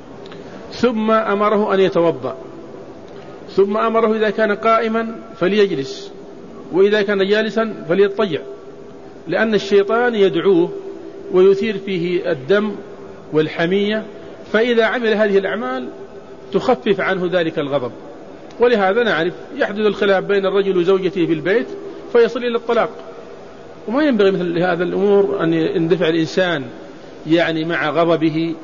ثم أمره أن يتوضأ، ثم أمره إذا كان قائما فليجلس، وإذا كان جالسا فليضطجع، لأن الشيطان يدعوه ويثير فيه الدم والحمية، فإذا عمل هذه الأعمال تخفف عنه ذلك الغضب. ولهذا نعرف يحدث الخلاف بين الرجل وزوجته في البيت فيصل إلى الطلاق، وما ينبغي مثل هذا الأمور أن يندفع الإنسان يعني مع غضبه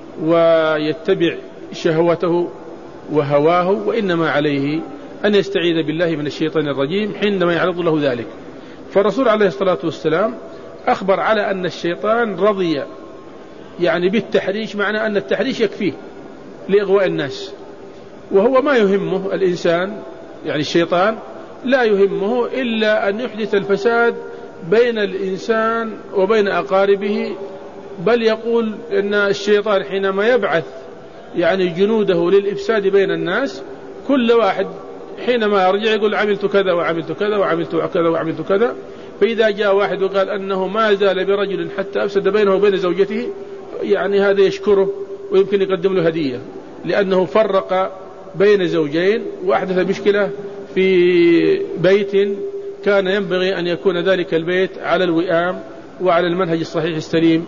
ويتبع شهوته وهواه، وإنما عليه أن يستعيذ بالله من الشيطان الرجيم حينما يعرض له ذلك. فالرسول عليه الصلاة والسلام أخبر على أن الشيطان رضي يعني بالتحريش، معنى أن التحريش يكفيه لإغواء الناس، وهو ما يهمه الإنسان، يعني الشيطان لا يهمه إلا أن يحدث الفساد بين الإنسان وبين أقاربه، بل يقول إن الشيطان حينما يبعث يعني جنوده للإفساد بين الناس، كل واحد حينما يرجع يقول عملت كذا وعملت كذا وعملت كذا وعملت كذا. فإذا جاء واحد وقال أنه ما زال برجل حتى أفسد بينه وبين زوجته، يعني هذا يشكره ويمكن يقدم له هدية، لأنه فرق بين زوجين وأحدث مشكلة في بيت كان ينبغي أن يكون ذلك البيت على الوئام وعلى المنهج الصحيح السليم،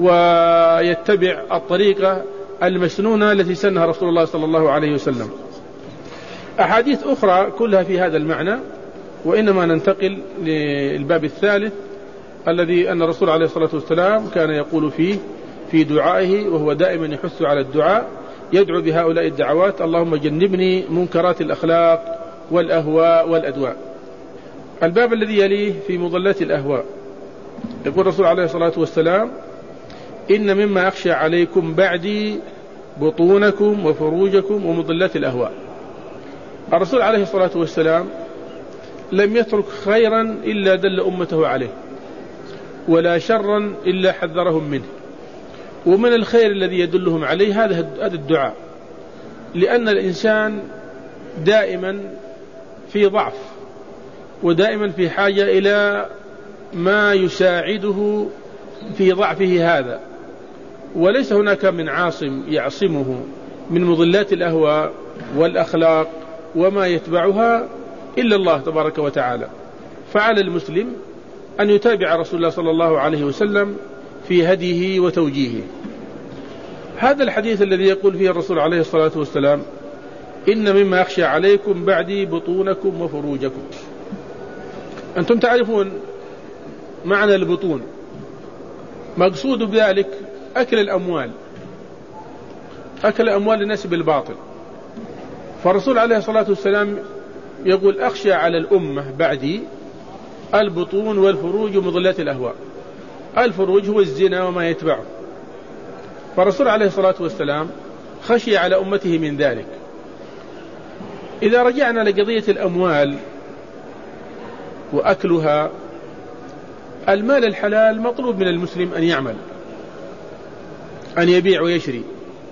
ويتبع الطريقة المسنونة التي سنها رسول الله صلى الله عليه وسلم. أحاديث أخرى كلها في هذا المعنى، وإنما ننتقل للباب الثالث الذي أن الرسول عليه الصلاة والسلام كان يقول فيه في دعائه، وهو دائما يحث على الدعاء، يدعو بهؤلاء الدعوات: اللهم جنبني منكرات الأخلاق والأهواء والأدواء. الباب الذي يليه في مضلات الأهواء، يقول الرسول عليه الصلاة والسلام: إن مما أخشى عليكم بعدي بطونكم وفروجكم ومضلات الأهواء. الرسول عليه الصلاة والسلام لم يترك خيرا إلا دل أمته عليه، ولا شرا إلا حذرهم منه. ومن الخير الذي يدلهم عليه هذا الدعاء، لأن الإنسان دائما في ضعف، ودائما في حاجة إلى ما يساعده في ضعفه هذا، وليس هناك من عاصم يعصمه من مضلات الأهواء والأخلاق وما يتبعها إلا الله تبارك وتعالى. فعلى المسلم أن يتابع رسول الله صلى الله عليه وسلم في هديه وتوجيهه. هذا الحديث الذي يقول فيه الرسول عليه الصلاة والسلام: إن مما أخشى عليكم بعدي بطونكم وفروجكم. أنتم تعرفون معنى البطون، مقصود بذلك أكل الأموال، أكل أموال الناس بالباطل. فالرسول عليه الصلاة والسلام يقول: أخشى على الأمة بعدي البطون والفروج ومضلات الأهواء. الفروج هو الزنا وما يتبعه، فالرسول عليه الصلاة والسلام خشي على أمته من ذلك. إذا رجعنا لقضية الأموال وأكلها، المال الحلال مطلوب من المسلم أن يعمل، أن يبيع ويشري،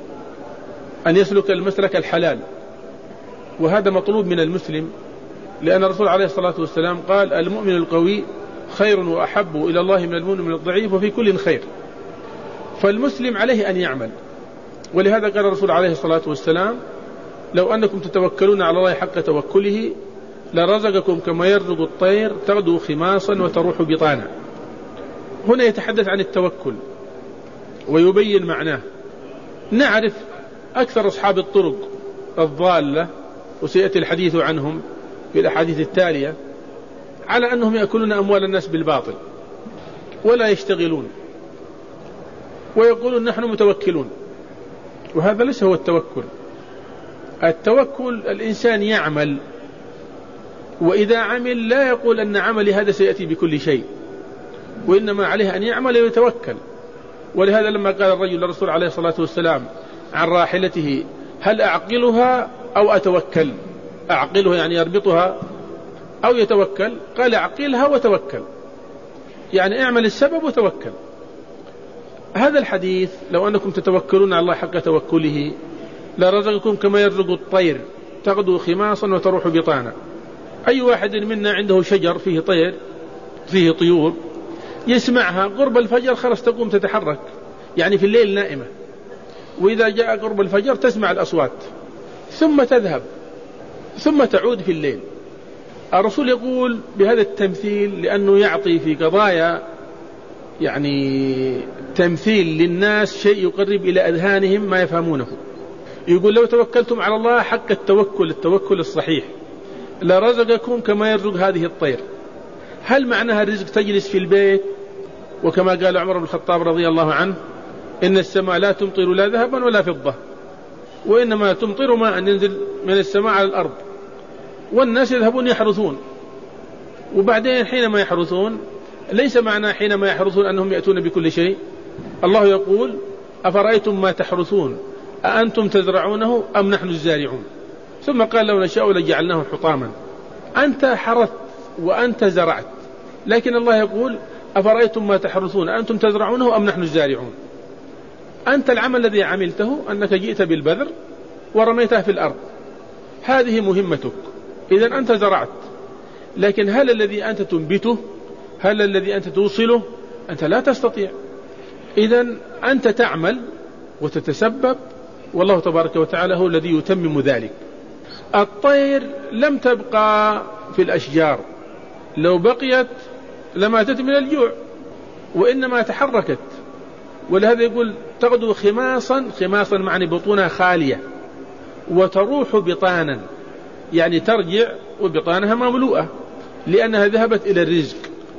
أن يسلك المسلك الحلال، وهذا مطلوب من المسلم، لأن الرسول عليه الصلاة والسلام قال: المؤمن القوي خير وأحب إلى الله من المؤمن الضعيف وفي كل خير. فالمسلم عليه أن يعمل، ولهذا قال الرسول عليه الصلاة والسلام: لو أنكم تتوكلون على الله حق توكله لرزقكم كما يرزق الطير تغدو خماصا وتروح بطانا. هنا يتحدث عن التوكل ويبين معناه. نعرف أكثر أصحاب الطرق الضالة، وسيأتي الحديث عنهم في الأحاديث التالية، على أنهم يأكلون أموال الناس بالباطل ولا يشتغلون، ويقولون نحن متوكلون، وهذا ليس هو التوكل. التوكل الإنسان يعمل، وإذا عمل لا يقول أن عملي هذا سيأتي بكل شيء، وإنما عليه أن يعمل ويتوكل. ولهذا لما قال الرجل للرسول عليه الصلاة والسلام عن راحلته: هل أعقلها أو أتوكل؟ أعقلها يعني يربطها أو يتوكل؟ قال: أعقلها وتوكل، يعني اعمل السبب وتوكل. هذا الحديث: لو أنكم تتوكلون على الله حق توكله لرزقكم كما يرزق الطير تغدو خماصا وتروح بطانا. أي واحد منا عنده شجر فيه طير، فيه طيور، يسمعها قرب الفجر خلاص تقوم تتحرك، يعني في الليل نائمة، وإذا جاء قرب الفجر تسمع الأصوات ثم تذهب ثم تعود في الليل. الرسول يقول بهذا التمثيل لأنه يعطي في قضايا يعني تمثيل للناس شيء يقرب إلى أذهانهم ما يفهمونه. يقول: لو توكلتم على الله حق التوكل، التوكل الصحيح، لرزقكم كما يرزق هذه الطير. هل معناها الرزق تجلس في البيت؟ وكما قال عمر بن الخطاب رضي الله عنه: إن السماء لا تمطر لا ذهبا ولا فضة، وإنما تمطر ما أن ينزل من السماء على الأرض، والناس يذهبون يحرثون، وبعدين حينما يحرثون ليس معنى حينما يحرثون أنهم يأتون بكل شيء. الله يقول: أفرأيتم ما تحرثون أأنتم تزرعونه أم نحن الزارعون؟ ثم قال لو نشاء لجعلناه حطاما. أنت حرثت وأنت زرعت، لكن الله يقول أفرأيتم ما تحرثون أنتم تزرعونه أم نحن الزارعون. أنت العمل الذي عملته أنك جئت بالبذر ورميته في الأرض، هذه مهمتك. إذن أنت زرعت، لكن هل الذي أنت تنبته، هل الذي أنت توصله، أنت لا تستطيع. إذن أنت تعمل وتتسبب، والله تبارك وتعالى هو الذي يتمم ذلك. الطير لم تبقى في الأشجار، لو بقيت لماتت من الجوع، وإنما تحركت. ولهذا يقول تغدو خماصا، خماصا معني بطونها خالية، وتروح بطانا، يعني ترجع وبطانها مملوءة، لأنها ذهبت إلى الرزق،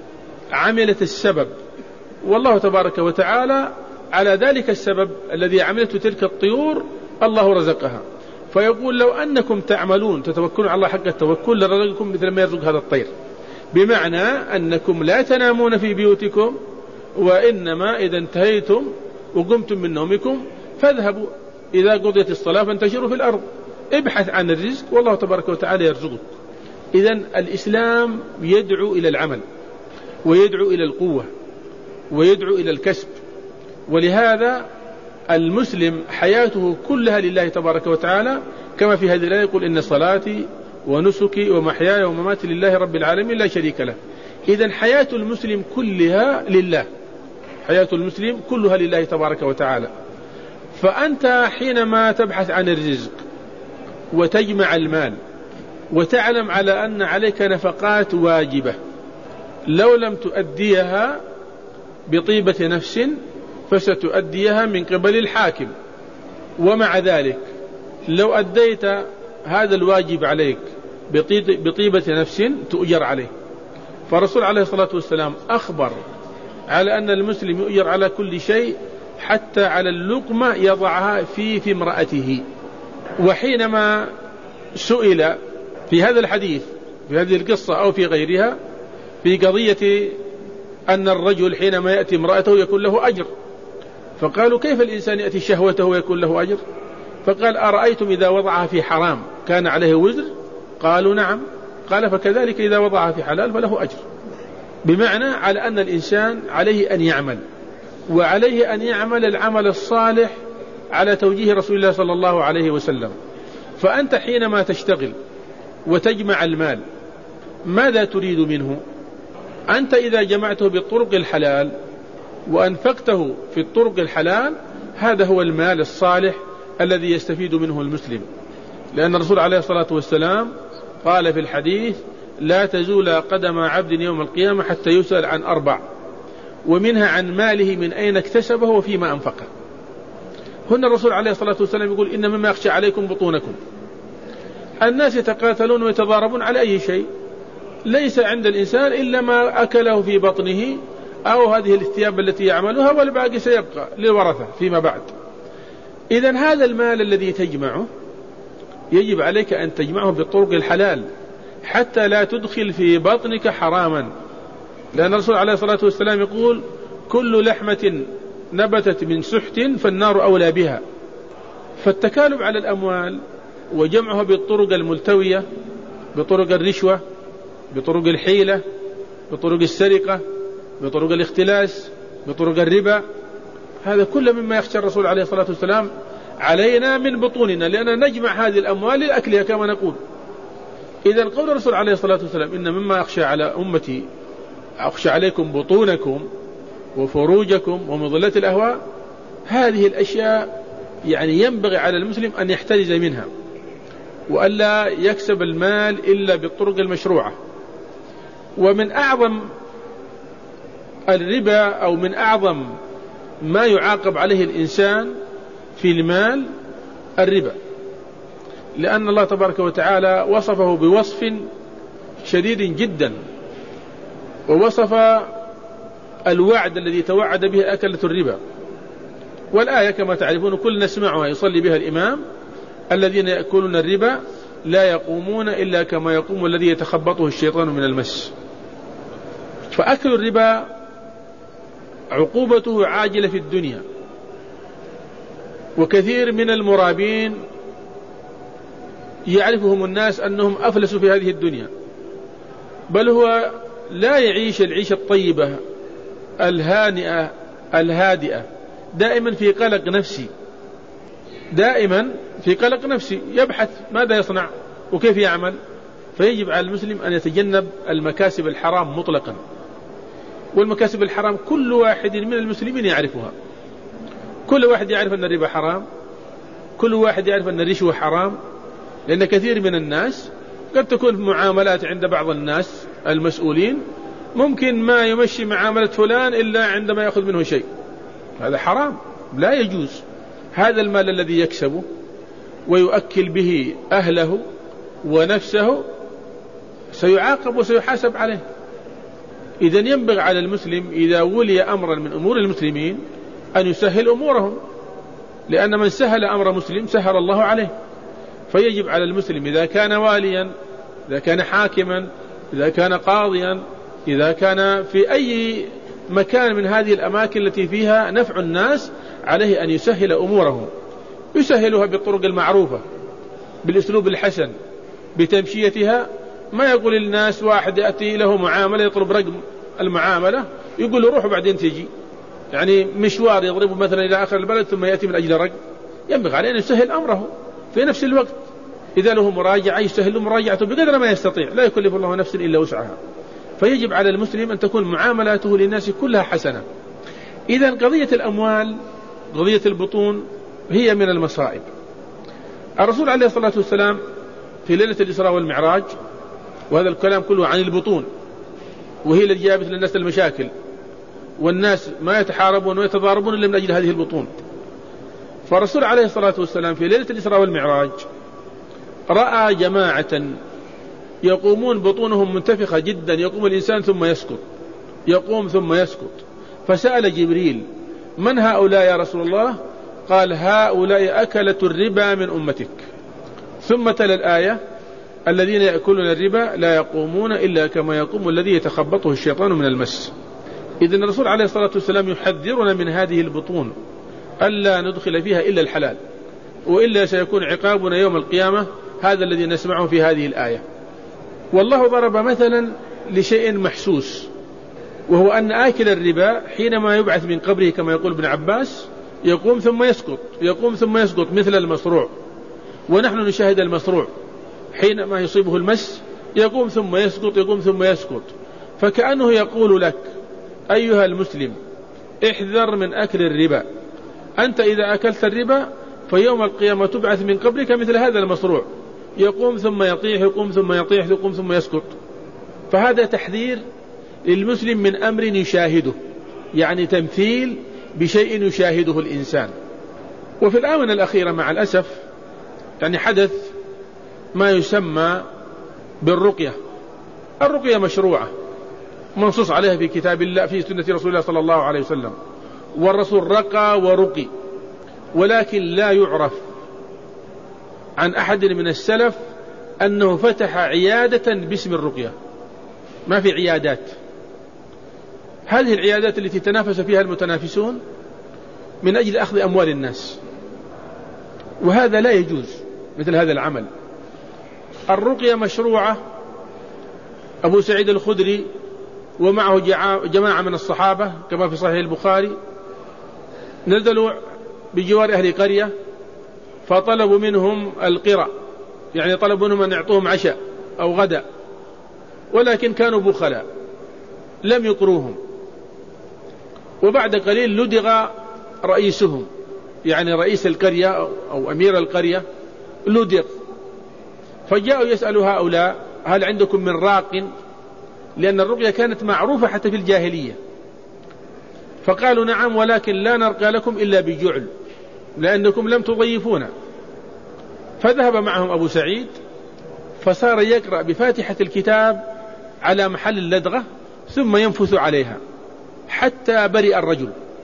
عملت السبب. والله تبارك وتعالى على ذلك السبب الذي عملته تلك الطيور الله رزقها. فيقول لو أنكم تعملون تتوكلون على الله حق التوكل لرزقكم مثل ما يرزق هذا الطير، بمعنى أنكم لا تنامون في بيوتكم، وإنما إذا انتهيتم وقمتم من نومكم فاذهبوا إذا قضيت الصلاة فانتشروا في الأرض، ابحث عن الرزق والله تبارك وتعالى يرزقك. إذن الإسلام يدعو إلى العمل، ويدعو إلى القوة، ويدعو إلى الكسب. ولهذا المسلم حياته كلها لله تبارك وتعالى، كما في هذه الآية يقول إن صلاتي ونسكي ومحياي ومماتي لله رب العالمين لا شريك له. إذن حياة المسلم كلها لله، حياة المسلم كلها لله تبارك وتعالى. فأنت حينما تبحث عن الرزق وتجمع المال وتعلم على أن عليك نفقات واجبة، لو لم تؤديها بطيبة نفس فستؤديها من قبل الحاكم. ومع ذلك لو أديت هذا الواجب عليك بطيبة نفس تؤجر عليه. فالرسول عليه الصلاة والسلام أخبر على أن المسلم يؤجر على كل شيء حتى على اللقمة يضعها في في امرأته. وحينما سئل في هذا الحديث في هذه القصة أو في غيرها في قضية أن الرجل حينما يأتي امرأته يكون له أجر، فقالوا كيف الإنسان يأتي شهوته ويكون له أجر؟ فقال أرأيتم إذا وضعها في حرام كان عليه وزر؟ قالوا نعم. قال فكذلك إذا وضعها في حلال فله أجر. بمعنى على أن الإنسان عليه أن يعمل، وعليه أن يعمل العمل الصالح على توجيه رسول الله صلى الله عليه وسلم. فأنت حينما تشتغل وتجمع المال ماذا تريد منه؟ أنت إذا جمعته بالطرق الحلال وأنفقته في الطرق الحلال هذا هو المال الصالح الذي يستفيد منه المسلم. لأن الرسول عليه الصلاة والسلام قال في الحديث لا تزول قدم عبد يوم القيامة حتى يسأل عن أربع، ومنها عن ماله من أين اكتسبه وفيما أنفقه. هنا الرسول عليه الصلاة والسلام يقول إن مما يخشى عليكم بطونكم. الناس يتقاتلون ويتضاربون على أي شيء، ليس عند الإنسان إلا ما أكله في بطنه أو هذه الثياب التي يعملها، والباقي سيبقى للورثة فيما بعد. إذن هذا المال الذي تجمعه يجب عليك أن تجمعه بالطرق الحلال حتى لا تدخل في بطنك حراما. لأن الرسول عليه الصلاة والسلام يقول كل لحمة نبتت من سحت فالنار أولى بها. فالتكالب على الأموال وجمعها بالطرق الملتوية، بطرق الرشوة، بطرق الحيلة، بطرق السرقة، بطرق الاختلاس، بطرق الربا، هذا كله مما يخشى الرسول عليه الصلاة والسلام علينا من بطوننا، لأننا نجمع هذه الأموال لأكلها كما نقول. إذا قول الرسول عليه الصلاة والسلام إن مما أخشى على أمتي أخشى عليكم بطونكم وفروجكم ومضلة الأهواء، هذه الأشياء يعني ينبغي على المسلم أن يحترز منها، وألا يكسب المال إلا بالطرق المشروعة. ومن أعظم الربا أو من أعظم ما يعاقب عليه الإنسان في المال الربا، لأن الله تبارك وتعالى وصفه بوصف شديد جدا، ووصف الوعد الذي توعد به أكلة الربا. والآية كما تعرفون كل نسمعها يصلي بها الإمام الذين يأكلون الربا لا يقومون إلا كما يقوم الذي يتخبطه الشيطان من المس. فأكل الربا عقوبته عاجلة في الدنيا، وكثير من المرابين يعرفهم الناس أنهم أفلسوا في هذه الدنيا، بل هو لا يعيش العيشة الطيبة الهانئة الهادئة، دائما في قلق نفسي، دائما في قلق نفسي، يبحث ماذا يصنع وكيف يعمل. فيجب على المسلم أن يتجنب المكاسب الحرام مطلقا. والمكاسب الحرام كل واحد من المسلمين يعرفها، كل واحد يعرف أن الربا حرام، كل واحد يعرف أن الرشوة حرام، لأن كثير من الناس قد تكون معاملات عند بعض الناس المسؤولين ممكن ما يمشي معاملة فلان إلا عندما يأخذ منه شيء، هذا حرام لا يجوز. هذا المال الذي يكسبه ويؤكل به أهله ونفسه سيعاقب وسيحاسب عليه. إذن ينبغي على المسلم إذا ولي أمرا من أمور المسلمين أن يسهل أمورهم، لأن من سهل أمر مسلم سهل الله عليه. فيجب على المسلم إذا كان واليا، إذا كان حاكما، إذا كان قاضيا، إذا كان في أي مكان من هذه الأماكن التي فيها نفع الناس، عليه أن يسهل أمورهم، يسهلها بالطرق المعروفة، بالأسلوب الحسن، بتمشيتها. ما يقول الناس واحد يأتي له معاملة يطلب رقم المعاملة يقول له روح بعدين تجي، يعني مشوار يضربه مثلا إلى آخر البلد ثم يأتي من أجل رقم. ينبغي عليه أن يسهل أمره في نفس الوقت. إذا له مراجعة يسهل له مراجعته بقدر ما يستطيع، لا يكلف الله نفسا إلا وسعها. فيجب على المسلم أن تكون معاملاته للناس كلها حسنة. إذا قضية الأموال، قضية البطون هي من المصائب. الرسول عليه الصلاة والسلام في ليلة الإسراء والمعراج، وهذا الكلام كله عن البطون، وهي التي جابت للناس المشاكل، والناس ما يتحاربون ويتضاربون إلا من أجل هذه البطون. فالرسول عليه الصلاة والسلام في ليلة الإسراء والمعراج رأى جماعة يقومون بطونهم منتفخة جدا، يقوم الإنسان ثم يسكت، يقوم ثم يسكت. فسأل جبريل: من هؤلاء يا رسول الله؟ قال: هؤلاء أكلة الربا من أمتك. ثم تلا الآية: الذين يأكلون الربا لا يقومون إلا كما يقوم الذي يتخبطه الشيطان من المس. إذن الرسول عليه الصلاة والسلام يحذرنا من هذه البطون، ألا ندخل فيها إلا الحلال، وإلا سيكون عقابنا يوم القيامة هذا الذي نسمعه في هذه الآية. والله ضرب مثلا لشيء محسوس، وهو أن آكل الربا حينما يبعث من قبره كما يقول ابن عباس يقوم ثم يسقط، يقوم ثم يسقط مثل المصروع. ونحن نشاهد المصروع حينما يصيبه المس يقوم ثم يسقط، يقوم ثم يسقط. فكأنه يقول لك أيها المسلم احذر من أكل الربا، أنت إذا أكلت الربا فيوم القيامة تبعث من قبرك مثل هذا المصروع، يقوم ثم يطيح، يقوم ثم يطيح، يقوم ثم يسقط. فهذا تحذير للمسلم من أمر يشاهده، يعني تمثيل بشيء يشاهده الإنسان. وفي الآونة الأخيرة مع الأسف يعني حدث ما يسمى بالرقية. الرقية مشروعة منصوص عليها في كتاب الله، في سنة رسول الله صلى الله عليه وسلم، والرسول رقى ورقي، ولكن لا يعرف عن أحد من السلف أنه فتح عيادة باسم الرقية، ما في عيادات. هذه العيادات التي تنافس فيها المتنافسون من أجل أخذ أموال الناس، وهذا لا يجوز مثل هذا العمل. الرقية مشروعة. أبو سعيد الخدري ومعه جماعة من الصحابة كما في صحيح البخاري نزلوا بجوار أهل قرية فطلبوا منهم القرى، يعني طلبوا منهم أن يعطوهم عشاء أو غداء، ولكن كانوا بخلاء لم يقروهم. وبعد قليل لدغ رئيسهم، يعني رئيس القرية أو أمير القرية لدغ، فجاءوا يسألوا هؤلاء هل عندكم من راق، لأن الرقية كانت معروفة حتى في الجاهلية. فقالوا نعم، ولكن لا نرقى لكم إلا بجعل لأنكم لم تضيفونا. فذهب معهم أبو سعيد فصار يقرأ بفاتحة الكتاب على محل اللدغة ثم ينفث عليها حتى برئ الرجل.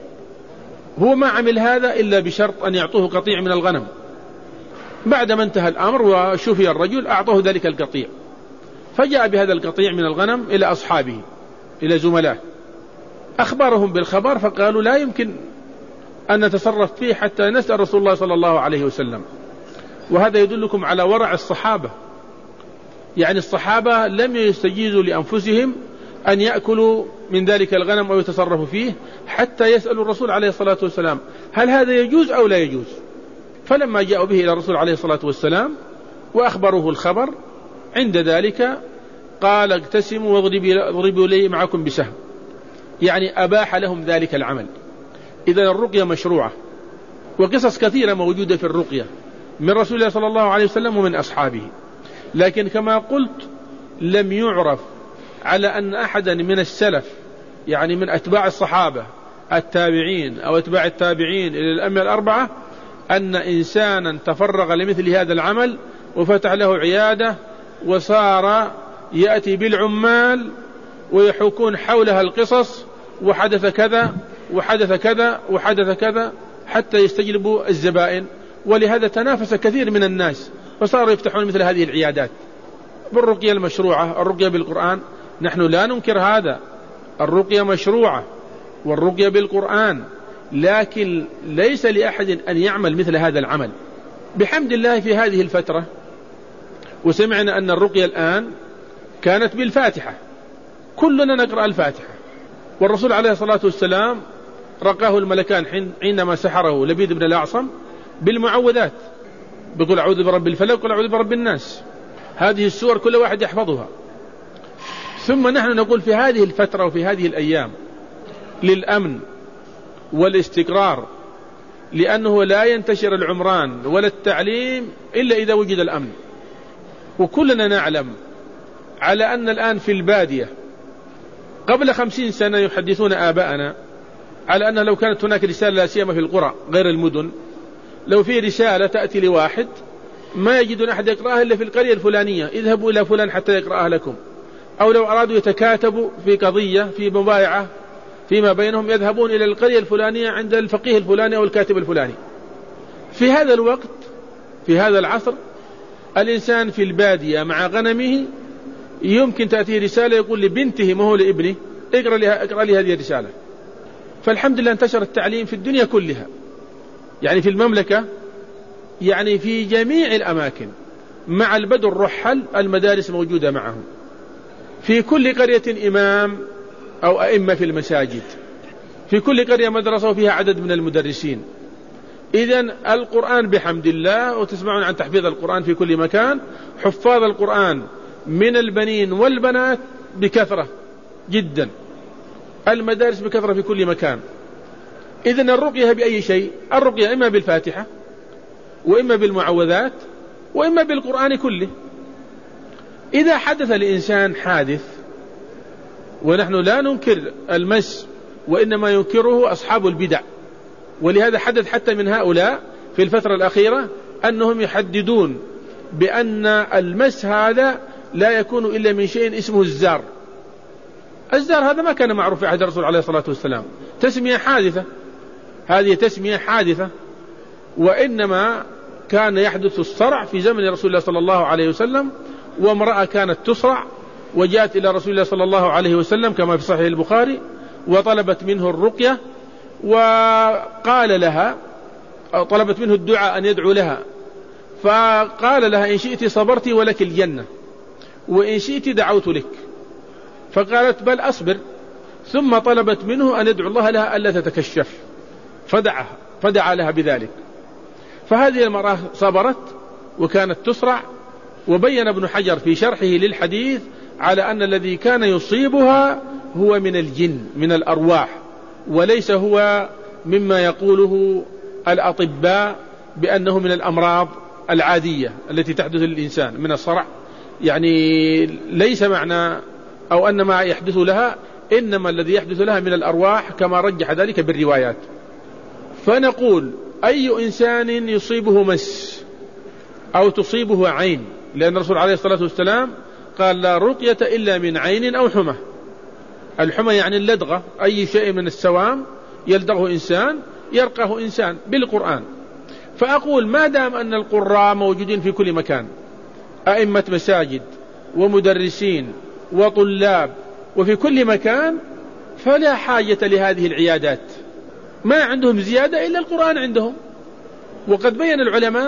هو ما عمل هذا إلا بشرط أن يعطوه قطيع من الغنم. بعدما انتهى الأمر وشفي الرجل أعطوه ذلك القطيع، فجاء بهذا القطيع من الغنم إلى أصحابه إلى زملائه، أخبرهم بالخبر، فقالوا لا يمكن أن نتصرف فيه حتى نسأل رسول الله صلى الله عليه وسلم. وهذا يدلكم على ورع الصحابة. يعني الصحابة لم يستجيزوا لأنفسهم أن يأكلوا من ذلك الغنم أو يتصرفوا فيه حتى يسألوا الرسول عليه الصلاة والسلام هل هذا يجوز أو لا يجوز. فلما جاءوا به إلى الرسول عليه الصلاة والسلام وأخبروه الخبر عند ذلك قال اقتسموا واضربوا لي معكم بسهم، يعني أباح لهم ذلك العمل. إذن الرقية مشروعة، وقصص كثيرة موجودة في الرقية من رسول الله صلى الله عليه وسلم ومن أصحابه، لكن كما قلت لم يعرف على أن أحدا من السلف يعني من أتباع الصحابة التابعين أو أتباع التابعين إلى الأئمة الأربعة أن إنسانا تفرغ لمثل هذا العمل وفتح له عيادة وصار يأتي بالعمال ويحكون حولها القصص وحدث كذا وحدث كذا وحدث كذا حتى يستجلبوا الزبائن. ولهذا تنافس كثير من الناس فصاروا يفتحون مثل هذه العيادات. بالرقية المشروعة، الرقية بالقرآن، نحن لا ننكر هذا، الرقية مشروعة والرقية بالقرآن، لكن ليس لأحد أن يعمل مثل هذا العمل. بحمد الله في هذه الفترة وسمعنا أن الرقية الآن كانت بالفاتحة، كلنا نقرأ الفاتحة، والرسول عليه الصلاة والسلام رقاه الملكان عندما سحره لبيد بن الأعصم بالمعوذات، بقول أعوذ برب الفلق وقل أعوذ برب الناس، هذه السور كل واحد يحفظها. ثم نحن نقول في هذه الفترة وفي هذه الأيام للأمن والاستقرار، لأنه لا ينتشر العمران ولا التعليم إلا إذا وجد الأمن. وكلنا نعلم على أن الآن في البادية قبل خمسين سنة يحدثون آباءنا على أنه لو كانت هناك رسالة لا سيما في القرى غير المدن، لو في رسالة تأتي لواحد ما يجدون أحد يقرأها إلا في القرية الفلانية، اذهبوا إلى فلان حتى يقرأها لكم. أو لو أرادوا يتكاتبوا في قضية في مبايعة فيما بينهم يذهبون إلى القرية الفلانية عند الفقيه الفلاني أو الكاتب الفلاني. في هذا الوقت في هذا العصر الإنسان في البادية مع غنمه يمكن تأتي رسالة يقول لبنته ما هو لابنه اقرأ لي, اقرأ لي هذه الرسالة. فالحمد لله انتشر التعليم في الدنيا كلها، يعني في المملكة، يعني في جميع الأماكن مع البدو الرحل المدارس موجودة معهم، في كل قرية إمام أو أئمة في المساجد، في كل قرية مدرسة وفيها عدد من المدرسين. إذن القرآن بحمد الله، وتسمعون عن تحفيظ القرآن في كل مكان، حفاظ القرآن من البنين والبنات بكثرة جدا، المدارس بكثرة في كل مكان. إذن الرقية بأي شيء؟ الرقية إما بالفاتحة وإما بالمعوذات وإما بالقرآن كله. إذا حدث لإنسان حادث، ونحن لا ننكر المس وإنما ينكره أصحاب البدع، ولهذا حدث حتى من هؤلاء في الفترة الأخيرة أنهم يحددون بأن المس هذا لا يكون إلا من شيء اسمه الزار. الزار هذا ما كان معروف في عهد الرسول عليه الصلاة والسلام، تسمية حادثة، هذه تسمية حادثة، وإنما كان يحدث الصرع في زمن رسول الله صلى الله عليه وسلم، وامرأة كانت تصرع وجاءت إلى رسول الله صلى الله عليه وسلم كما في صحيح البخاري وطلبت منه الرقية، وقال لها، طلبت منه الدعاء أن يدعو لها، فقال لها إن شئت صبرت ولك الجنة وإن شئت دعوت لك، فقالت بل أصبر، ثم طلبت منه أن يدعو الله لها ألا تتكشف، فدعها فدعا لها بذلك. فهذه المرأة صبرت وكانت تسرع. وبين ابن حجر في شرحه للحديث على أن الذي كان يصيبها هو من الجن من الأرواح، وليس هو مما يقوله الأطباء بأنه من الأمراض العادية التي تحدث للإنسان من الصرع، يعني ليس معنى أو أن ما يحدث لها، إنما الذي يحدث لها من الأرواح كما رجح ذلك بالروايات. فنقول أي إنسان يصيبه مس أو تصيبه عين، لأن الرسول عليه الصلاة والسلام قال لا رقية إلا من عين أو حمى. الحمى يعني اللدغة، أي شيء من السوام يلدغه إنسان يرقه إنسان بالقرآن. فأقول ما دام أن القراء موجودين في كل مكان، أئمة مساجد ومدرسين وطلاب وفي كل مكان، فلا حاجة لهذه العيادات، ما عندهم زيادة إلا القرآن عندهم. وقد بين العلماء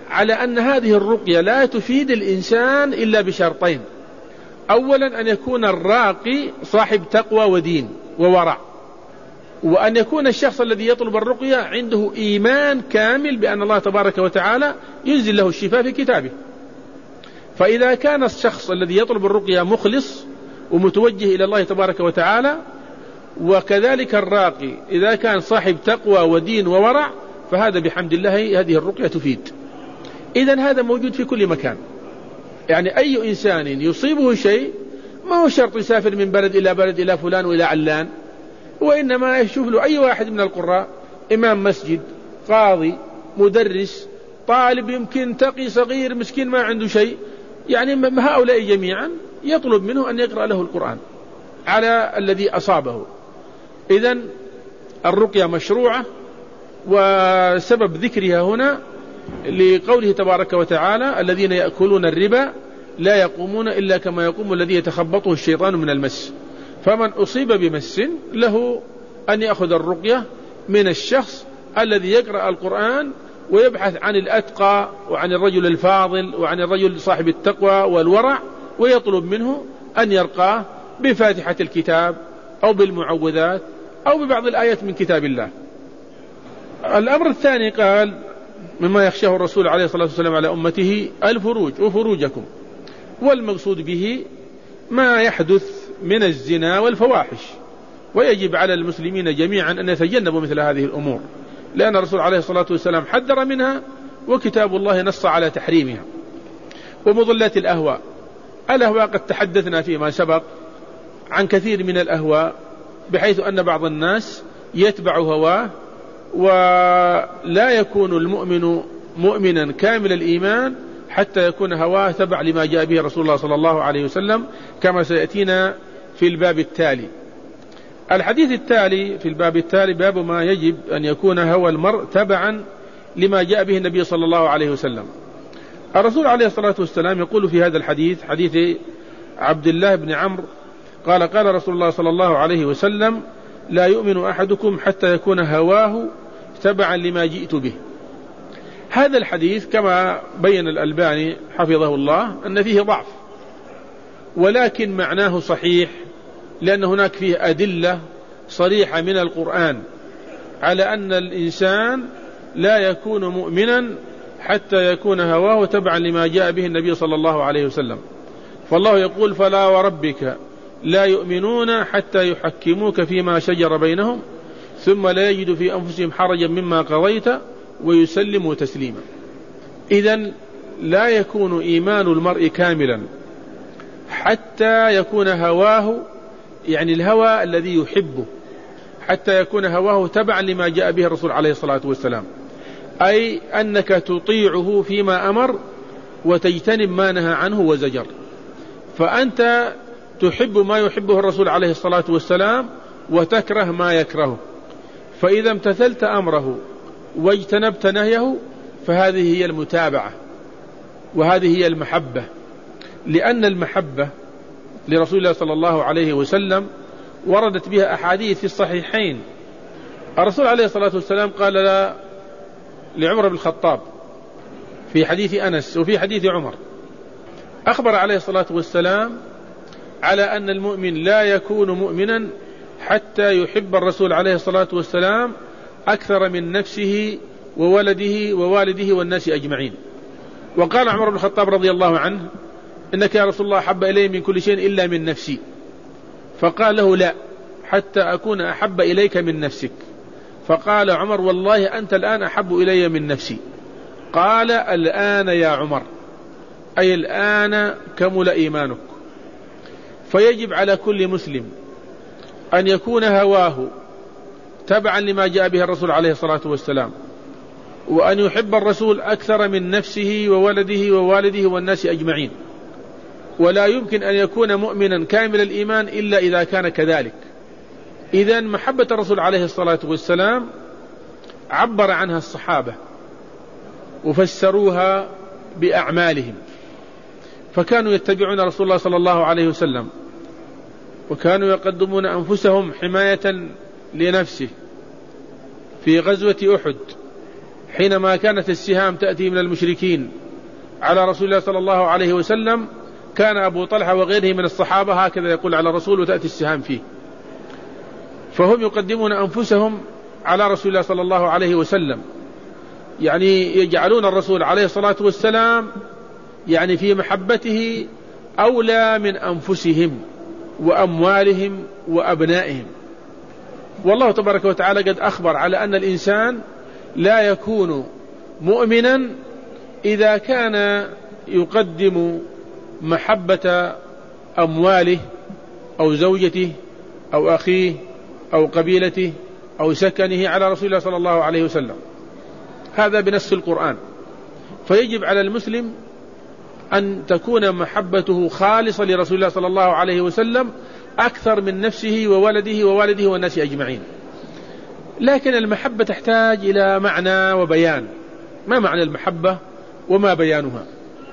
على أن هذه الرقية لا تفيد الإنسان إلا بشرطين: أولا أن يكون الراقي صاحب تقوى ودين وورع، وأن يكون الشخص الذي يطلب الرقية عنده إيمان كامل بأن الله تبارك وتعالى ينزل له الشفاء في كتابه. فإذا كان الشخص الذي يطلب الرقية مخلص ومتوجه إلى الله تبارك وتعالى، وكذلك الراقي إذا كان صاحب تقوى ودين وورع، فهذا بحمد الله هذه الرقية تفيد. إذن هذا موجود في كل مكان، يعني أي إنسان يصيبه شيء ما هو شرط يسافر من بلد إلى بلد إلى فلان وإلى علان، وإنما يشوف له أي واحد من القراء، إمام مسجد، قاضي، مدرس، طالب يمكن تقي صغير مسكين ما عنده شيء، يعني هؤلاء جميعا يطلب منه أن يقرأ له القرآن على الذي أصابه. إذن الرقية مشروعة، وسبب ذكرها هنا لقوله تبارك وتعالى: الذين يأكلون الربا لا يقومون إلا كما يقوم الذي يتخبطه الشيطان من المس. فمن أصيب بمس له أن يأخذ الرقية من الشخص الذي يقرأ القرآن ويبحث عن الأتقى وعن الرجل الفاضل وعن الرجل صاحب التقوى والورع، ويطلب منه أن يرقاه بفاتحة الكتاب أو بالمعوذات أو ببعض الآيات من كتاب الله. الأمر الثاني قال: مما يخشاه الرسول عليه الصلاة والسلام على أمته الفروج وفروجكم، والمقصود به ما يحدث من الزنا والفواحش، ويجب على المسلمين جميعا أن يتجنبوا مثل هذه الأمور، لأن الرسول عليه الصلاة والسلام حذر منها، وكتاب الله نص على تحريمها. ومضلات الأهواء، الأهواء قد تحدثنا فيما سبق عن كثير من الأهواء، بحيث أن بعض الناس يتبع هواه، ولا يكون المؤمن مؤمنا كامل الإيمان حتى يكون هواه تبع لما جاء به رسول الله صلى الله عليه وسلم، كما سيأتينا في الباب التالي. الحديث التالي في الباب التالي باب ما يجب أن يكون هوى المرء تبعا لما جاء به النبي صلى الله عليه وسلم. الرسول عليه الصلاة والسلام يقول في هذا الحديث، حديث عبد الله بن عمرو قال: قال رسول الله صلى الله عليه وسلم: لا يؤمن أحدكم حتى يكون هواه تبعا لما جئت به. هذا الحديث كما بين الألباني حفظه الله أن فيه ضعف، ولكن معناه صحيح، لأن هناك فيه أدلة صريحة من القرآن على أن الإنسان لا يكون مؤمنا حتى يكون هواه تبعا لما جاء به النبي صلى الله عليه وسلم. فالله يقول: فلا وربك لا يؤمنون حتى يحكموك فيما شجر بينهم ثم لا يجدوا في أنفسهم حرجا مما قضيت ويسلموا تسليما. إذن لا يكون إيمان المرء كاملا حتى يكون هواه، يعني الهوى الذي يحبه، حتى يكون هواه تبعا لما جاء به الرسول عليه الصلاة والسلام، أي أنك تطيعه فيما أمر وتجتنب ما نهى عنه وزجر. فأنت تحب ما يحبه الرسول عليه الصلاة والسلام وتكره ما يكرهه، فإذا امتثلت أمره واجتنبت نهيه فهذه هي المتابعة، وهذه هي المحبة. لأن المحبة لرسول الله صلى الله عليه وسلم وردت بها أحاديث في الصحيحين. الرسول عليه الصلاة والسلام قال لا لعمر بن الخطاب في حديث أنس وفي حديث عمر، أخبر عليه الصلاة والسلام على أن المؤمن لا يكون مؤمنا حتى يحب الرسول عليه الصلاة والسلام أكثر من نفسه وولده ووالده والناس أجمعين. وقال عمر بن الخطاب رضي الله عنه: إنك يا رسول الله أحب إلي من كل شيء إلا من نفسي. فقال له: لا، حتى أكون أحب إليك من نفسك. فقال عمر: والله أنت الآن أحب إلي من نفسي. قال: الآن يا عمر، أي الآن كمل إيمانك. فيجب على كل مسلم أن يكون هواه تبعا لما جاء به الرسول عليه الصلاة والسلام، وأن يحب الرسول أكثر من نفسه وولده ووالده والناس أجمعين. ولا يمكن أن يكون مؤمنا كامل الإيمان إلا إذا كان كذلك. إذن محبة الرسول عليه الصلاة والسلام عبر عنها الصحابة وفسروها بأعمالهم، فكانوا يتبعون رسول الله صلى الله عليه وسلم، وكانوا يقدمون أنفسهم حماية لنفسه. في غزوة أحد حينما كانت السهام تأتي من المشركين على رسول الله صلى الله عليه وسلم، كان أبو طلحة وغيره من الصحابة هكذا يقول على الرسول وتأتي السهام فيه، فهم يقدمون أنفسهم على رسول الله صلى الله عليه وسلم، يعني يجعلون الرسول عليه الصلاة والسلام يعني في محبته أولى من أنفسهم وأموالهم وأبنائهم. والله تبارك وتعالى قد أخبر على أن الإنسان لا يكون مؤمنا إذا كان يقدم محبة أمواله أو زوجته أو أخيه أو قبيلته أو سكنه على رسول الله صلى الله عليه وسلم، هذا بنص القرآن. فيجب على المسلم أن تكون محبته خالصة لرسول الله صلى الله عليه وسلم أكثر من نفسه وولده ووالده والناس أجمعين. لكن المحبة تحتاج إلى معنى وبيان. ما معنى المحبة وما بيانها؟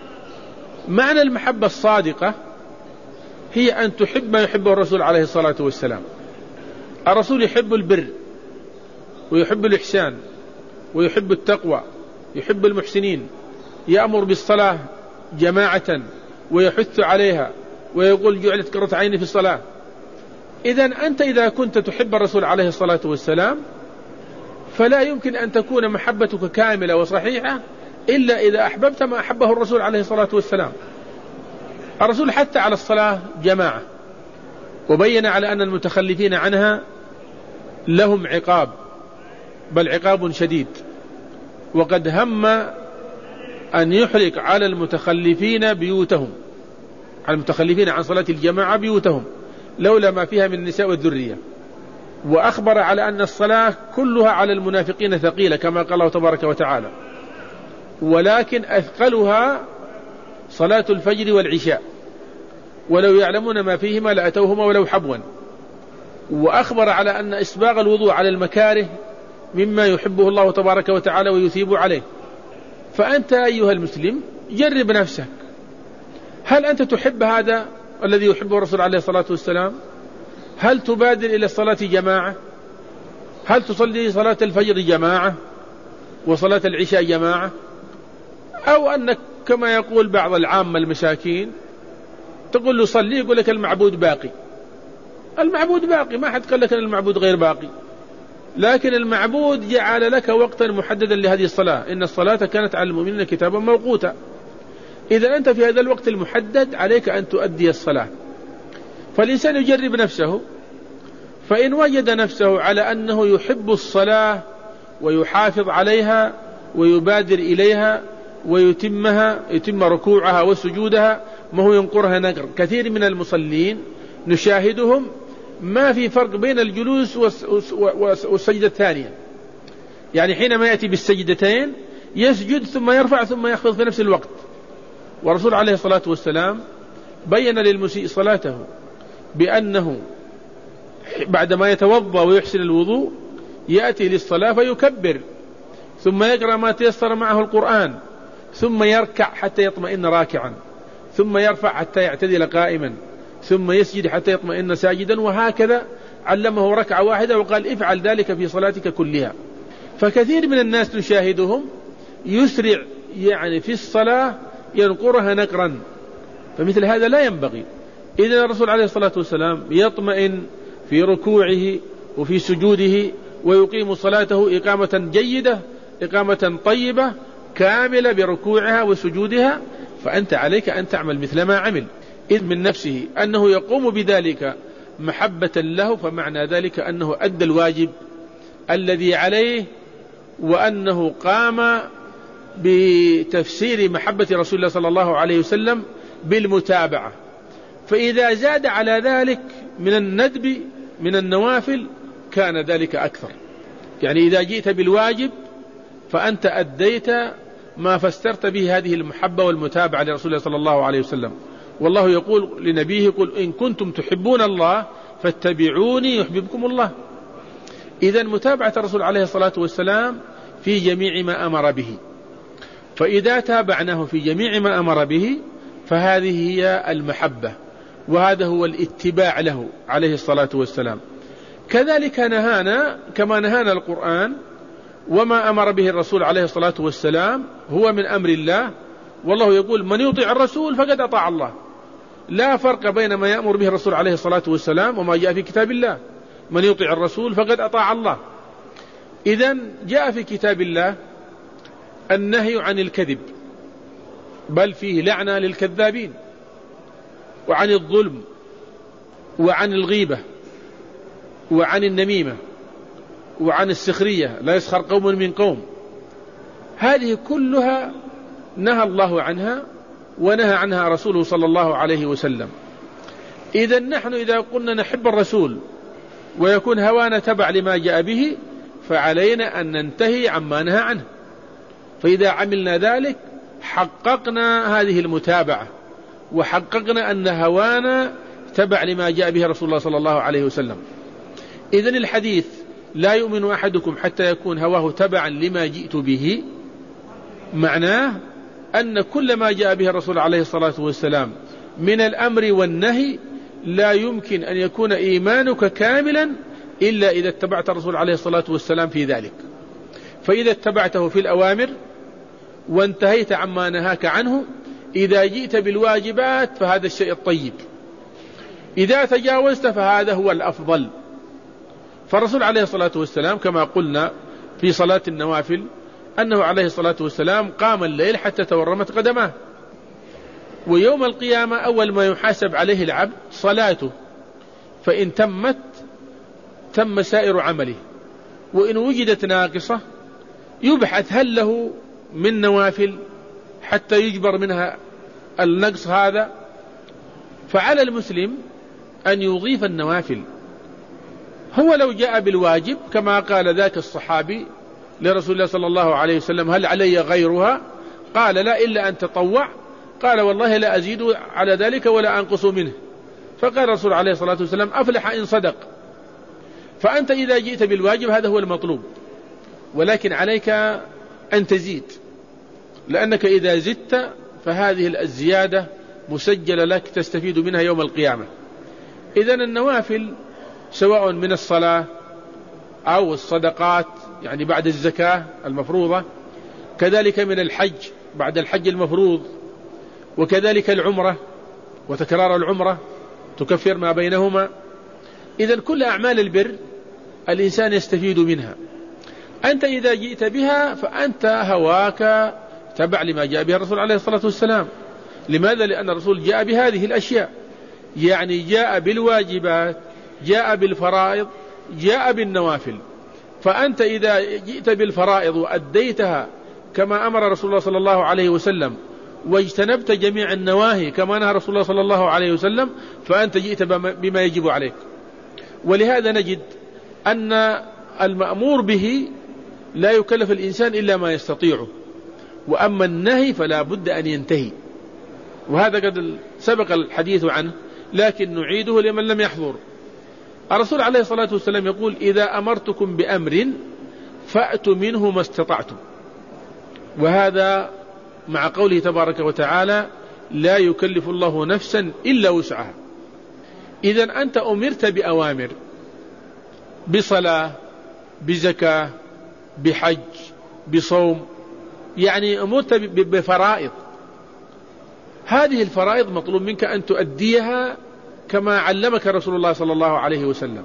معنى المحبة الصادقة هي أن تحب ما يحبه الرسول عليه الصلاة والسلام. الرسول يحب البر ويحب الإحسان ويحب التقوى، يحب المحسنين، يأمر بالصلاة جماعة ويحث عليها ويقول جعلت قرة عيني في الصلاة. إذن أنت إذا كنت تحب الرسول عليه الصلاة والسلام فلا يمكن أن تكون محبتك كاملة وصحيحة إلا إذا أحببت ما أحبه الرسول عليه الصلاة والسلام. الرسول حتى على الصلاة جماعة، وبين على أن المتخلفين عنها لهم عقاب، بل عقاب شديد، وقد هم أن يحرق على المتخلفين بيوتهم، على المتخلفين عن صلاة الجماعة بيوتهم، لولا ما فيها من النساء والذرية. وأخبر على أن الصلاة كلها على المنافقين ثقيلة كما قال الله تبارك وتعالى، ولكن أثقلها صلاة الفجر والعشاء، ولو يعلمون ما فيهما لأتوهما ولو حبوا. وأخبر على أن إسباغ الوضوء على المكاره مما يحبه الله تبارك وتعالى ويثيب عليه. فأنت أيها المسلم جرب نفسك، هل أنت تحب هذا الذي يحبه الرسول عليه الصلاة والسلام؟ هل تبادر إلى الصلاة جماعة؟ هل تصلي صلاة الفجر جماعة وصلاة العشاء جماعة؟ أو أنك كما يقول بعض العامة المساكين تقول له صلي يقول لك المعبود باقي. المعبود باقي، ما حد قال لك أن المعبود غير باقي، لكن المعبود جعل لك وقتا محددا لهذه الصلاة، إن الصلاة كانت على المؤمنين كتابا موقوتا. إذا أنت في هذا الوقت المحدد عليك أن تؤدي الصلاة. فالإنسان يجرب نفسه، فإن وجد نفسه على أنه يحب الصلاة ويحافظ عليها ويبادر إليها ويتمها، يتم ركوعها وسجودها، ما هو ينقرها نقر. كثير من المصلين نشاهدهم ما في فرق بين الجلوس والسجدة الثانية، يعني حينما يأتي بالسجدتين يسجد ثم يرفع ثم يخفض في نفس الوقت. والرسول عليه الصلاة والسلام بين للمسيء صلاته بأنه بعدما يتوضأ ويحسن الوضوء يأتي للصلاة فيكبر، ثم يقرأ ما تيسر معه القرآن، ثم يركع حتى يطمئن راكعا، ثم يرفع حتى يعتدل قائما، ثم يسجد حتى يطمئن ساجدا، وهكذا علمه ركعة واحدة وقال افعل ذلك في صلاتك كلها. فكثير من الناس نشاهدهم يسرع يعني في الصلاة ينقرها نقرا، فمثل هذا لا ينبغي. إذن الرسول عليه الصلاة والسلام يطمئن في ركوعه وفي سجوده ويقيم صلاته إقامة جيدة، إقامة طيبة كاملة بركوعها وسجودها. فأنت عليك أن تعمل مثل ما عمل، إذ من نفسه أنه يقوم بذلك محبة له، فمعنى ذلك أنه أدى الواجب الذي عليه، وأنه قام بتفسير محبة رسول الله صلى الله عليه وسلم بالمتابعة. فإذا زاد على ذلك من الندب من النوافل كان ذلك أكثر. يعني إذا جئت بالواجب فأنت أديت ما فسرت به هذه المحبة والمتابعة لرسول الله صلى الله عليه وسلم. والله يقول لنبيه قل إن كنتم تحبون الله فاتبعوني يحببكم الله. إذا متابعة الرسول عليه الصلاة والسلام في جميع ما أمر به، فإذا تابعناه في جميع ما أمر به فهذه هي المحبة، وهذا هو الاتباع له عليه الصلاة والسلام. كذلك نهانا كما نهانا القرآن وما أمر به الرسول عليه الصلاة والسلام هو من أمر الله، والله يقول من يطيع الرسول فقد أطاع الله. لا فرق بين ما يأمر به الرسول عليه الصلاة والسلام وما جاء في كتاب الله. من يطيع الرسول فقد أطاع الله. إذن جاء في كتاب الله النهي عن الكذب، بل فيه لعنة للكذابين، وعن الظلم، وعن الغيبة، وعن النميمة، وعن السخرية، لا يسخر قوم من قوم. هذه كلها نهى الله عنها ونهى عنها رسوله صلى الله عليه وسلم. إذا نحن إذا قلنا نحب الرسول ويكون هوانا تبع لما جاء به، فعلينا أن ننتهي عما نهى عنه. فإذا عملنا ذلك حققنا هذه المتابعة، وحققنا أن هوانا تبع لما جاء به رسول الله صلى الله عليه وسلم. إذن الحديث لا يؤمن أحدكم حتى يكون هواه تبعا لما جئت به، معناه أن كل ما جاء به الرسول عليه الصلاة والسلام من الأمر والنهي لا يمكن أن يكون إيمانك كاملا إلا إذا اتبعت الرسول عليه الصلاة والسلام في ذلك. فإذا اتبعته في الأوامر وانتهيت عما نهاك عنه، إذا جئت بالواجبات فهذا الشيء الطيب، إذا تجاوزت فهذا هو الأفضل. فالرسول عليه الصلاة والسلام كما قلنا في صلاة النوافل أنه عليه الصلاة والسلام قام الليل حتى تورمت قدماه، ويوم القيامة أول ما يحاسب عليه العبد صلاته، فإن تمت تم سائر عمله، وإن وجدت ناقصة يبحث هل له من نوافل حتى يجبر منها النقص هذا. فعلى المسلم أن يضيف النوافل. هو لو جاء بالواجب كما قال ذاك الصحابي لرسول الله صلى الله عليه وسلم هل علي غيرها؟ قال لا إلا أن تطوع. قال والله لا أزيد على ذلك ولا أنقص منه. فقال الرسول عليه الصلاة والسلام أفلح إن صدق. فأنت إذا جئت بالواجب هذا هو المطلوب، ولكن عليك أن تزيد، لأنك إذا زدت فهذه الزيادة مسجلة لك تستفيد منها يوم القيامة. إذن النوافل سواء من الصلاة أو الصدقات يعني بعد الزكاة المفروضة، كذلك من الحج بعد الحج المفروض، وكذلك العمرة وتكرار العمرة تكفر ما بينهما. إذن كل أعمال البر الإنسان يستفيد منها. أنت إذا جئت بها فأنت هواك تبع لما جاء به الرسول عليه الصلاة والسلام. لماذا؟ لأن الرسول جاء بهذه الأشياء، يعني جاء بالواجبات، جاء بالفرائض، جاء بالنوافل. فأنت إذا جئت بالفرائض وأديتها كما أمر رسول الله صلى الله عليه وسلم، واجتنبت جميع النواهي كما نهى رسول الله صلى الله عليه وسلم، فأنت جئت بما يجب عليك. ولهذا نجد أن المأمور به لا يكلف الإنسان إلا ما يستطيعه، وأما النهي فلا بد أن ينتهي، وهذا قد سبق الحديث عنه لكن نعيده لمن لم يحضر. الرسول عليه الصلاة والسلام يقول إذا أمرتكم بأمر فأتوا منه ما استطعتم، وهذا مع قوله تبارك وتعالى لا يكلف الله نفسا إلا وسعها. إذن أنت أمرت بأوامر، بصلاة، بزكاة، بحج، بصوم، يعني أمرت بفرائض. هذه الفرائض مطلوب منك أن تؤديها كما علمك رسول الله صلى الله عليه وسلم.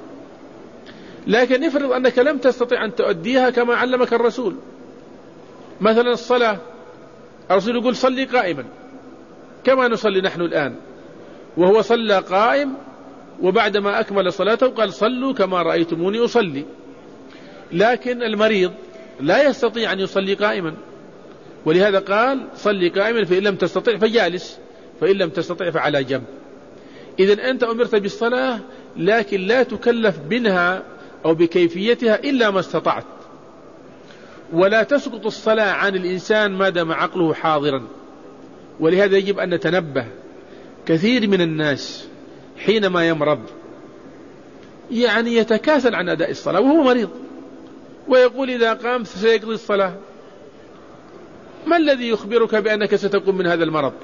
لكن افرض أنك لم تستطع أن تؤديها كما علمك الرسول. مثلا الصلاة، الرسول يقول صلي قائما كما نصلي نحن الآن، وهو صلى قائم، وبعدما أكمل صلاته قال صلوا كما رأيتموني أصلي. لكن المريض لا يستطيع أن يصلي قائما، ولهذا قال صلي قائما، فإن لم تستطع فجالس، فإن لم تستطع فعلى جنب. إذن أنت أمرت بالصلاة لكن لا تكلف منها أو بكيفيتها إلا ما استطعت، ولا تسقط الصلاة عن الإنسان ما دام عقله حاضرا. ولهذا يجب أن نتنبه. كثير من الناس حينما يمرض يعني يتكاسل عن أداء الصلاة وهو مريض، ويقول إذا قام سيقضي الصلاة. ما الذي يخبرك بأنك ستقوم من هذا المرض؟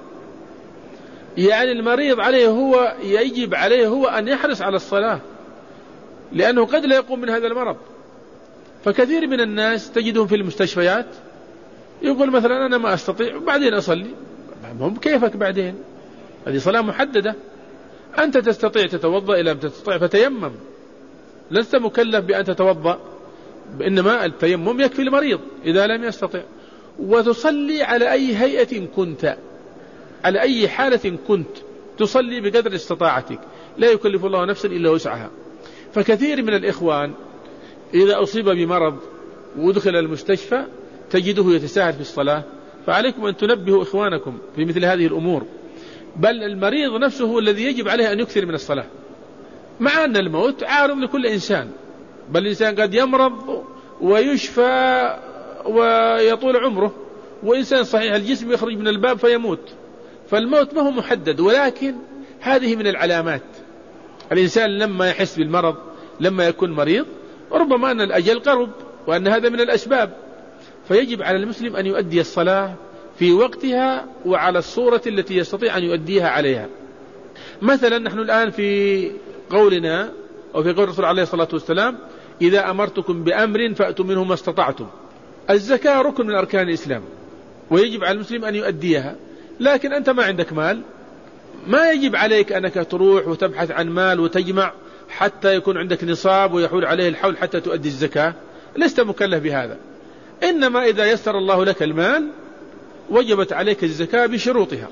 يعني المريض عليه هو يجب عليه هو أن يحرص على الصلاة، لأنه قد لا يقوم من هذا المرض. فكثير من الناس تجدهم في المستشفيات يقول مثلا أنا ما أستطيع وبعدين أصلي. هم كيفك بعدين؟ هذه صلاة محددة. أنت تستطيع تتوضأ، إلى لم تستطيع فتيمم، لست مكلف بأن تتوضأ، إنما التيمم يكفي المريض إذا لم يستطع. وتصلي على أي هيئة كنت، على أي حالة كنت تصلي بقدر استطاعتك، لا يكلف الله نفسا إلا وسعها. فكثير من الإخوان إذا أصيب بمرض ودخل المستشفى تجده يتساهل في الصلاة. فعليكم أن تنبهوا إخوانكم في مثل هذه الأمور. بل المريض نفسه هو الذي يجب عليه أن يكثر من الصلاة، مع أن الموت عارض لكل إنسان، بل الإنسان قد يمرض ويشفى ويطول عمره، وإنسان صحيح الجسم يخرج من الباب فيموت. فالموت ما هو محدد، ولكن هذه من العلامات. الإنسان لما يحس بالمرض، لما يكون مريض، ربما أن الأجل قرب وأن هذا من الأسباب، فيجب على المسلم أن يؤدي الصلاة في وقتها وعلى الصورة التي يستطيع أن يؤديها عليها. مثلا نحن الآن في قولنا أو في قول الرسول عليه الصلاة والسلام إذا أمرتكم بأمر فأتوا منه ما استطعتم. الزكاة ركن من أركان الإسلام ويجب على المسلم أن يؤديها، لكن أنت ما عندك مال، ما يجب عليك أنك تروح وتبحث عن مال وتجمع حتى يكون عندك نصاب ويحول عليه الحول حتى تؤدي الزكاة، لست مكلف بهذا. إنما إذا يسر الله لك المال وجبت عليك الزكاة بشروطها.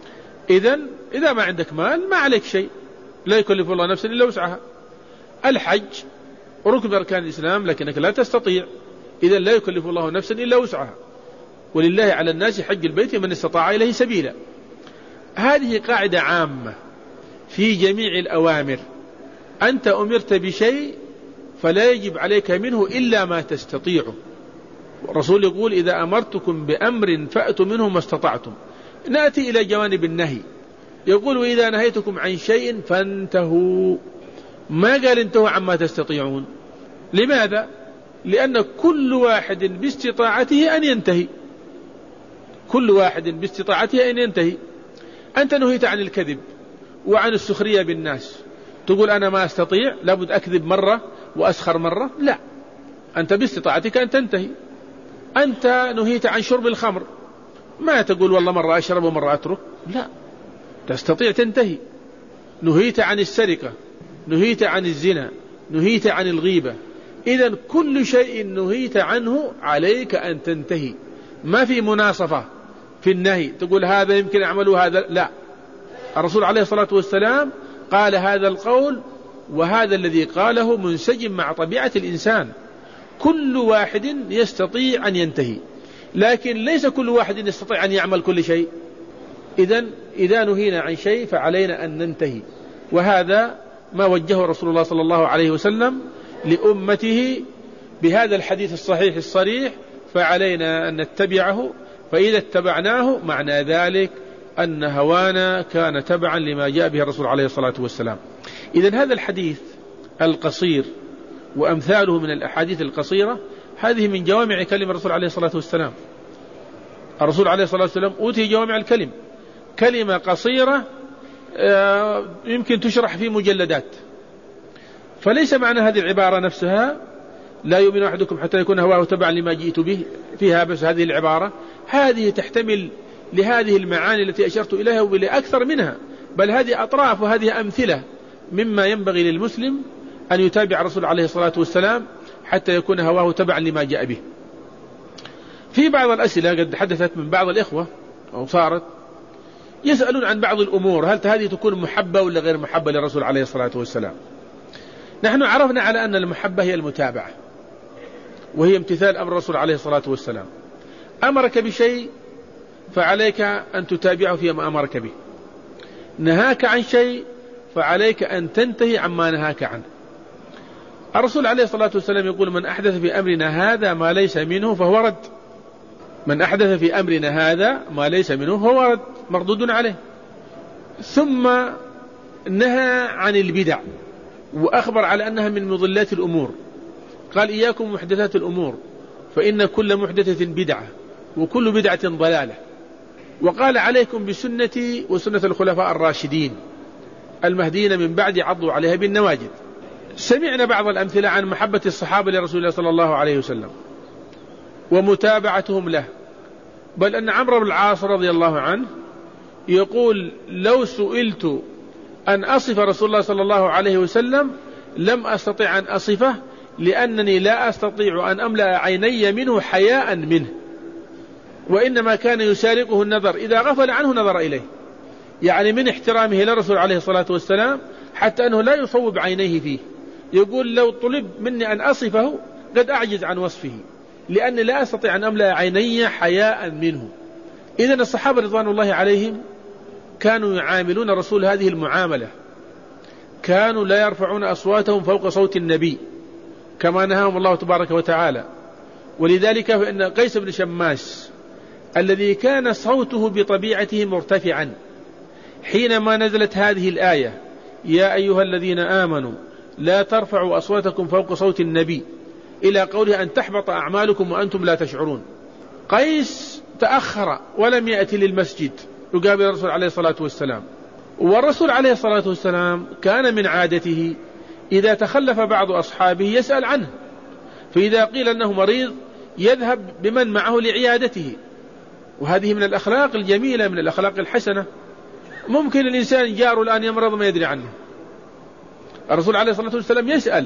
إذن إذا ما عندك مال ما عليك شيء، لا يكلف الله نفسا إلا وسعها. الحج ركن من أركان الإسلام لكنك لا تستطيع، إذن لا يكلف الله نفسا إلا وسعها. ولله على الناس حج البيت من استطاع إليه سبيلا. هذه قاعدة عامة في جميع الأوامر. أنت أمرت بشيء فلا يجب عليك منه إلا ما تستطيعه. الرسول يقول إذا أمرتكم بأمر فأتوا منه ما استطعتم. نأتي إلى جوانب النهي، يقول وإذا نهيتكم عن شيء فانتهوا، ما قال انتهوا عما تستطيعون. لماذا؟ لأن كل واحد باستطاعته أن ينتهي، كل واحد باستطاعته أن ينتهي. أنت نهيت عن الكذب وعن السخرية بالناس، تقول أنا ما أستطيع، لابد أكذب مرة وأسخر مرة؟ لا، أنت باستطاعتك أن تنتهي. أنت نهيت عن شرب الخمر، ما تقول والله مرة أشرب ومرة أترك، لا، تستطيع تنتهي. نهيت عن السرقة، نهيت عن الزنا، نهيت عن الغيبة. إذن كل شيء نهيت عنه عليك أن تنتهي، ما في مناصفة في النهي تقول هذا يمكن أعمله هذا، لا. الرسول عليه الصلاة والسلام قال هذا القول، وهذا الذي قاله منسجم مع طبيعة الإنسان. كل واحد يستطيع أن ينتهي، لكن ليس كل واحد يستطيع أن يعمل كل شيء. إذن إذا نهينا عن شيء فعلينا أن ننتهي، وهذا ما وجهه رسول الله صلى الله عليه وسلم لأمته بهذا الحديث الصحيح الصريح، فعلينا أن نتبعه. فإذا اتبعناه معنى ذلك أن هوانا كان تبعا لما جاء به الرسول عليه الصلاة والسلام. إذن هذا الحديث القصير وأمثاله من الأحاديث القصيرة هذه من جوامع كلم الرسول عليه الصلاة والسلام. الرسول عليه الصلاة والسلام أوتي جوامع الكلم، كلمة قصيرة يمكن تشرح في مجلدات. فليس معنى هذه العبارة نفسها لا يؤمن أحدكم حتى يكون هواه تبعا لما جئت به فيها بس هذه العبارة، هذه تحتمل لهذه المعاني التي أشرت إليها ولأكثر منها، بل هذه أطراف وهذه أمثلة مما ينبغي للمسلم أن يتابع الرسول عليه الصلاة والسلام حتى يكون هواه تبعا لما جاء به. في بعض الأسئلة قد حدثت من بعض الإخوة أو صارت يسألون عن بعض الأمور، هل هذه تكون محبة ولا غير محبة للرسول عليه الصلاة والسلام؟ نحن عرفنا على أن المحبة هي المتابعة، وهي امتثال أمر الرسول عليه الصلاة والسلام. أمرك بشيء فعليك أن تتابعه فيما أمرك به، نهاك عن شيء فعليك أن تنتهي عما نهاك عنه. الرسول عليه الصلاة والسلام يقول من أحدث في أمرنا هذا ما ليس منه فهو رد. من أحدث في أمرنا هذا ما ليس منه فهو رد، مردود عليه. ثم نهى عن البدع وأخبر على أنها من مضلات الأمور، قال إياكم محدثات الأمور فإن كل محدثة بدعة وكل بدعة ضلالة. وقال عليكم بسنتي وسنة الخلفاء الراشدين المهديين من بعد عضوا عليها بالنواجذ. سمعنا بعض الأمثلة عن محبة الصحابة لرسول الله صلى الله عليه وسلم ومتابعتهم له، بل أن عمرو بن العاص رضي الله عنه يقول: لو سئلت أن أصف رسول الله صلى الله عليه وسلم لم أستطع أن أصفه، لأنني لا أستطيع أن أملأ عيني منه حياء منه، وإنما كان يسارقه النظر، إذا غفل عنه نظر إليه، يعني من احترامه للرسول عليه الصلاة والسلام حتى أنه لا يصوب عينيه فيه. يقول: لو طلب مني أن أصفه قد أعجز عن وصفه، لأني لا أستطيع أن أملأ عيني حياء منه. إذن الصحابة رضوان الله عليهم كانوا يعاملون الرسول هذه المعاملة، كانوا لا يرفعون أصواتهم فوق صوت النبي كما نهاهم الله تبارك وتعالى. ولذلك فإن قيس بن شماس الذي كان صوته بطبيعته مرتفعا، حينما نزلت هذه الآية: يا أيها الذين آمنوا لا ترفعوا أصواتكم فوق صوت النبي، إلى قوله: أن تحبط أعمالكم وأنتم لا تشعرون، قيس تأخر ولم يأتي للمسجد يقابل الرسول عليه الصلاة والسلام. والرسول عليه الصلاة والسلام كان من عادته إذا تخلف بعض أصحابه يسأل عنه، فإذا قيل أنه مريض يذهب بمن معه لعيادته، وهذه من الأخلاق الجميلة، من الأخلاق الحسنة. ممكن الإنسان جاره الآن يمرض ما يدري عنه، الرسول عليه الصلاة والسلام يسأل.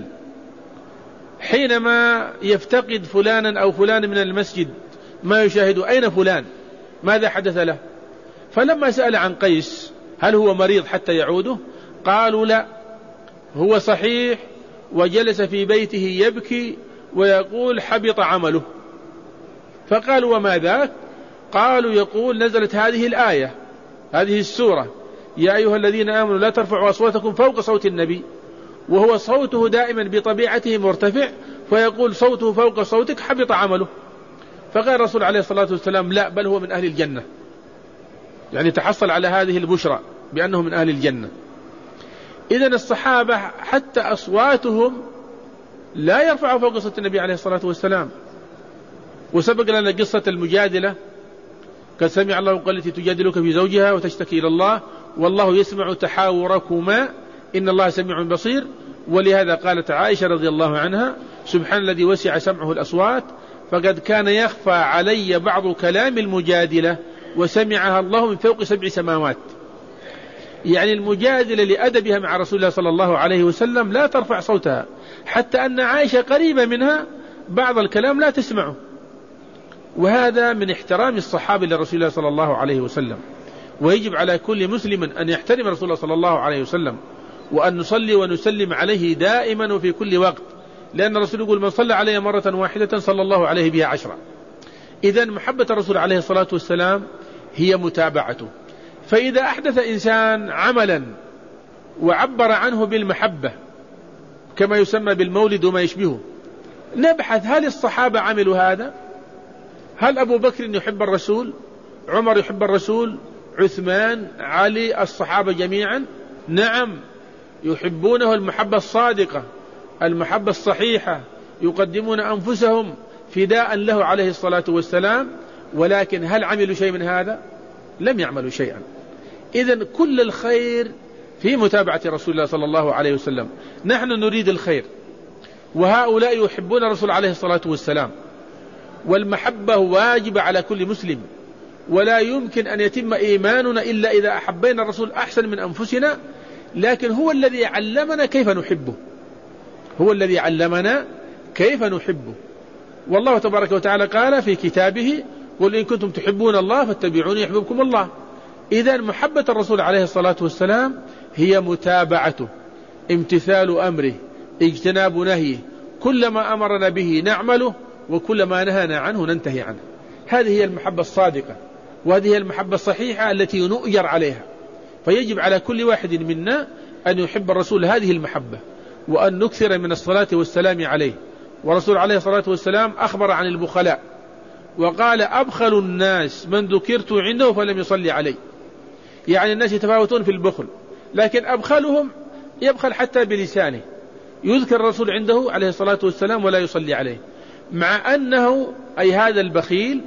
حينما يفتقد فلانا أو فلان من المسجد ما يشاهد أين فلان، ماذا حدث له؟ فلما سأل عن قيس هل هو مريض حتى يعوده، قالوا: لا، هو صحيح وجلس في بيته يبكي ويقول حبط عمله. فقالوا: وما ذاك؟ قالوا: يقول نزلت هذه الآية، هذه السورة: يا أيها الذين آمنوا لا ترفعوا أصواتكم فوق صوت النبي، وهو صوته دائما بطبيعته مرتفع، فيقول صوته فوق صوتك حبط عمله. فقال الرسول عليه الصلاة والسلام: لا، بل هو من أهل الجنة، يعني تحصل على هذه البشرى بأنه من أهل الجنة. إذن الصحابة حتى أصواتهم لا يرفعوا فوق صوت النبي عليه الصلاة والسلام. وسبق لنا قصة المجادلة: قد سمع الله قول التي تجادلك في زوجها وتشتكي إلى الله والله يسمع تحاوركما إن الله سميع بصير. ولهذا قالت عائشة رضي الله عنها: سبحان الذي وسع سمعه الأصوات، فقد كان يخفى علي بعض كلام المجادلة وسمعها الله من فوق سبع سماوات. يعني المجادلة لأدبها مع رسول الله صلى الله عليه وسلم لا ترفع صوتها، حتى أن عائشة قريبة منها بعض الكلام لا تسمعه. وهذا من احترام الصحابة لرسول الله صلى الله عليه وسلم. ويجب على كل مسلم أن يحترم رسول الله صلى الله عليه وسلم، وأن نصلي ونسلم عليه دائما وفي كل وقت، لأن الرسول يقول: من صلى عليه مرة واحدة صلى الله عليه بها عشرة. إذن محبة الرسول عليه الصلاة والسلام هي متابعته. فإذا أحدث إنسان عملا وعبر عنه بالمحبة كما يسمى بالمولد وما يشبهه، نبحث هل الصحابة عملوا هذا؟ هل أبو بكر يحب الرسول؟ عمر يحب الرسول؟ عثمان؟ علي؟ الصحابة جميعا؟ نعم، يحبونه المحبة الصادقة، المحبة الصحيحة، يقدمون أنفسهم فداء له عليه الصلاة والسلام. ولكن هل عملوا شيء من هذا؟ لم يعملوا شيئا. إذن كل الخير في متابعة رسول الله صلى الله عليه وسلم. نحن نريد الخير، وهؤلاء يحبون الرسول عليه الصلاة والسلام، والمحبة واجبة على كل مسلم، ولا يمكن أن يتم إيماننا إلا إذا أحبينا الرسول أحسن من أنفسنا. لكن هو الذي علمنا كيف نحبه، هو الذي علمنا كيف نحبه. والله تبارك وتعالى قال في كتابه: قل إن كنتم تحبون الله فاتبعوني يحببكم الله. إذن محبة الرسول عليه الصلاة والسلام هي متابعته، امتثال أمره، اجتناب نهيه، كل ما أمرنا به نعمله، وكل ما نهانا عنه ننتهي عنه. هذه هي المحبة الصادقة، وهذه هي المحبة الصحيحة التي نؤجر عليها. فيجب على كل واحد منا أن يحب الرسول هذه المحبة، وأن نكثر من الصلاة والسلام عليه. ورسول عليه الصلاة والسلام أخبر عن البخلاء وقال: أبخل الناس من ذكرت عنده فلم يصلي علي. يعني الناس يتفاوتون في البخل، لكن أبخلهم يبخل حتى بلسانه، يذكر الرسول عنده عليه الصلاة والسلام ولا يصلي عليه، مع أنه أي هذا البخيل،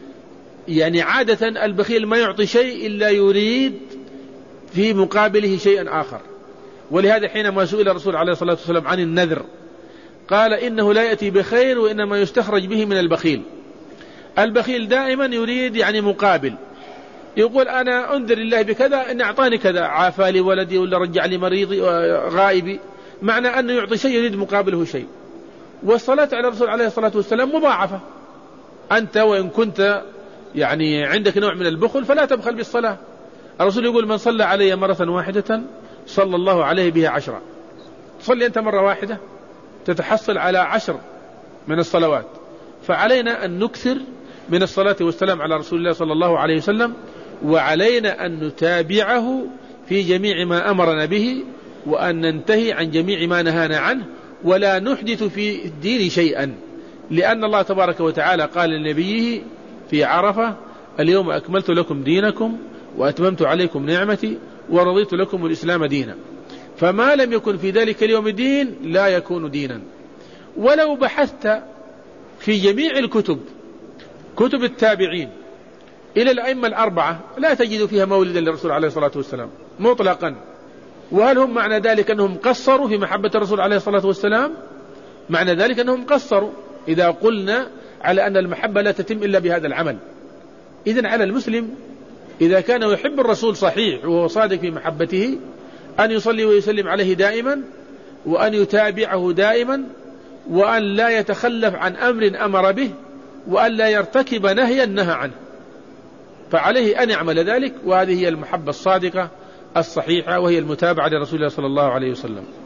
يعني عادة البخيل ما يعطي شيء إلا يريد في مقابله شيئا آخر. ولهذا حينما سئل الرسول عليه الصلاة والسلام عن النذر قال إنه لا يأتي بخير وإنما يستخرج به من البخيل. البخيل دائما يريد يعني مقابل، يقول أنا أنذر الله بكذا إن أعطاني كذا، عافى لي ولدي ولا رجع لي مريضي غائبي، معنى أنه يعطي شيء يريد مقابله شيء. والصلاة على الرسول عليه الصلاة والسلام مضاعفة، أنت وإن كنت يعني عندك نوع من البخل فلا تبخل بالصلاة. الرسول يقول من صلى علي مرة واحدة صلى الله عليه بها عشرة. تصلي أنت مرة واحدة تتحصل على عشر من الصلوات، فعلينا أن نكثر من الصلاة والسلام على رسول الله صلى الله عليه وسلم، وعلينا أن نتابعه في جميع ما أمرنا به، وأن ننتهي عن جميع ما نهانا عنه، ولا نحدث في الدين شيئا، لأن الله تبارك وتعالى قال لنبيه في عرفة اليوم أكملت لكم دينكم وأتممت عليكم نعمتي ورضيت لكم الإسلام دينا. فما لم يكن في ذلك اليوم دين لا يكون دينا. ولو بحثت في جميع الكتب، كتب التابعين إلى الأئمة الأربعة، لا تجد فيها مولدا للرسول عليه الصلاة والسلام مطلقا. وهل هم معنى ذلك أنهم قصروا في محبة الرسول عليه الصلاة والسلام؟ معنى ذلك أنهم قصروا إذا قلنا على أن المحبة لا تتم إلا بهذا العمل. إذن على المسلم إذا كان يحب الرسول صحيح وهو صادق في محبته أن يصلي ويسلم عليه دائما، وأن يتابعه دائما، وأن لا يتخلف عن أمر أمر به، وأن لا يرتكب نهيا نهى عنه، فعليه أن يعمل ذلك. وهذه هي المحبة الصادقة الصحيحة، وهي المتابعة لرسول الله صلى الله عليه وسلم.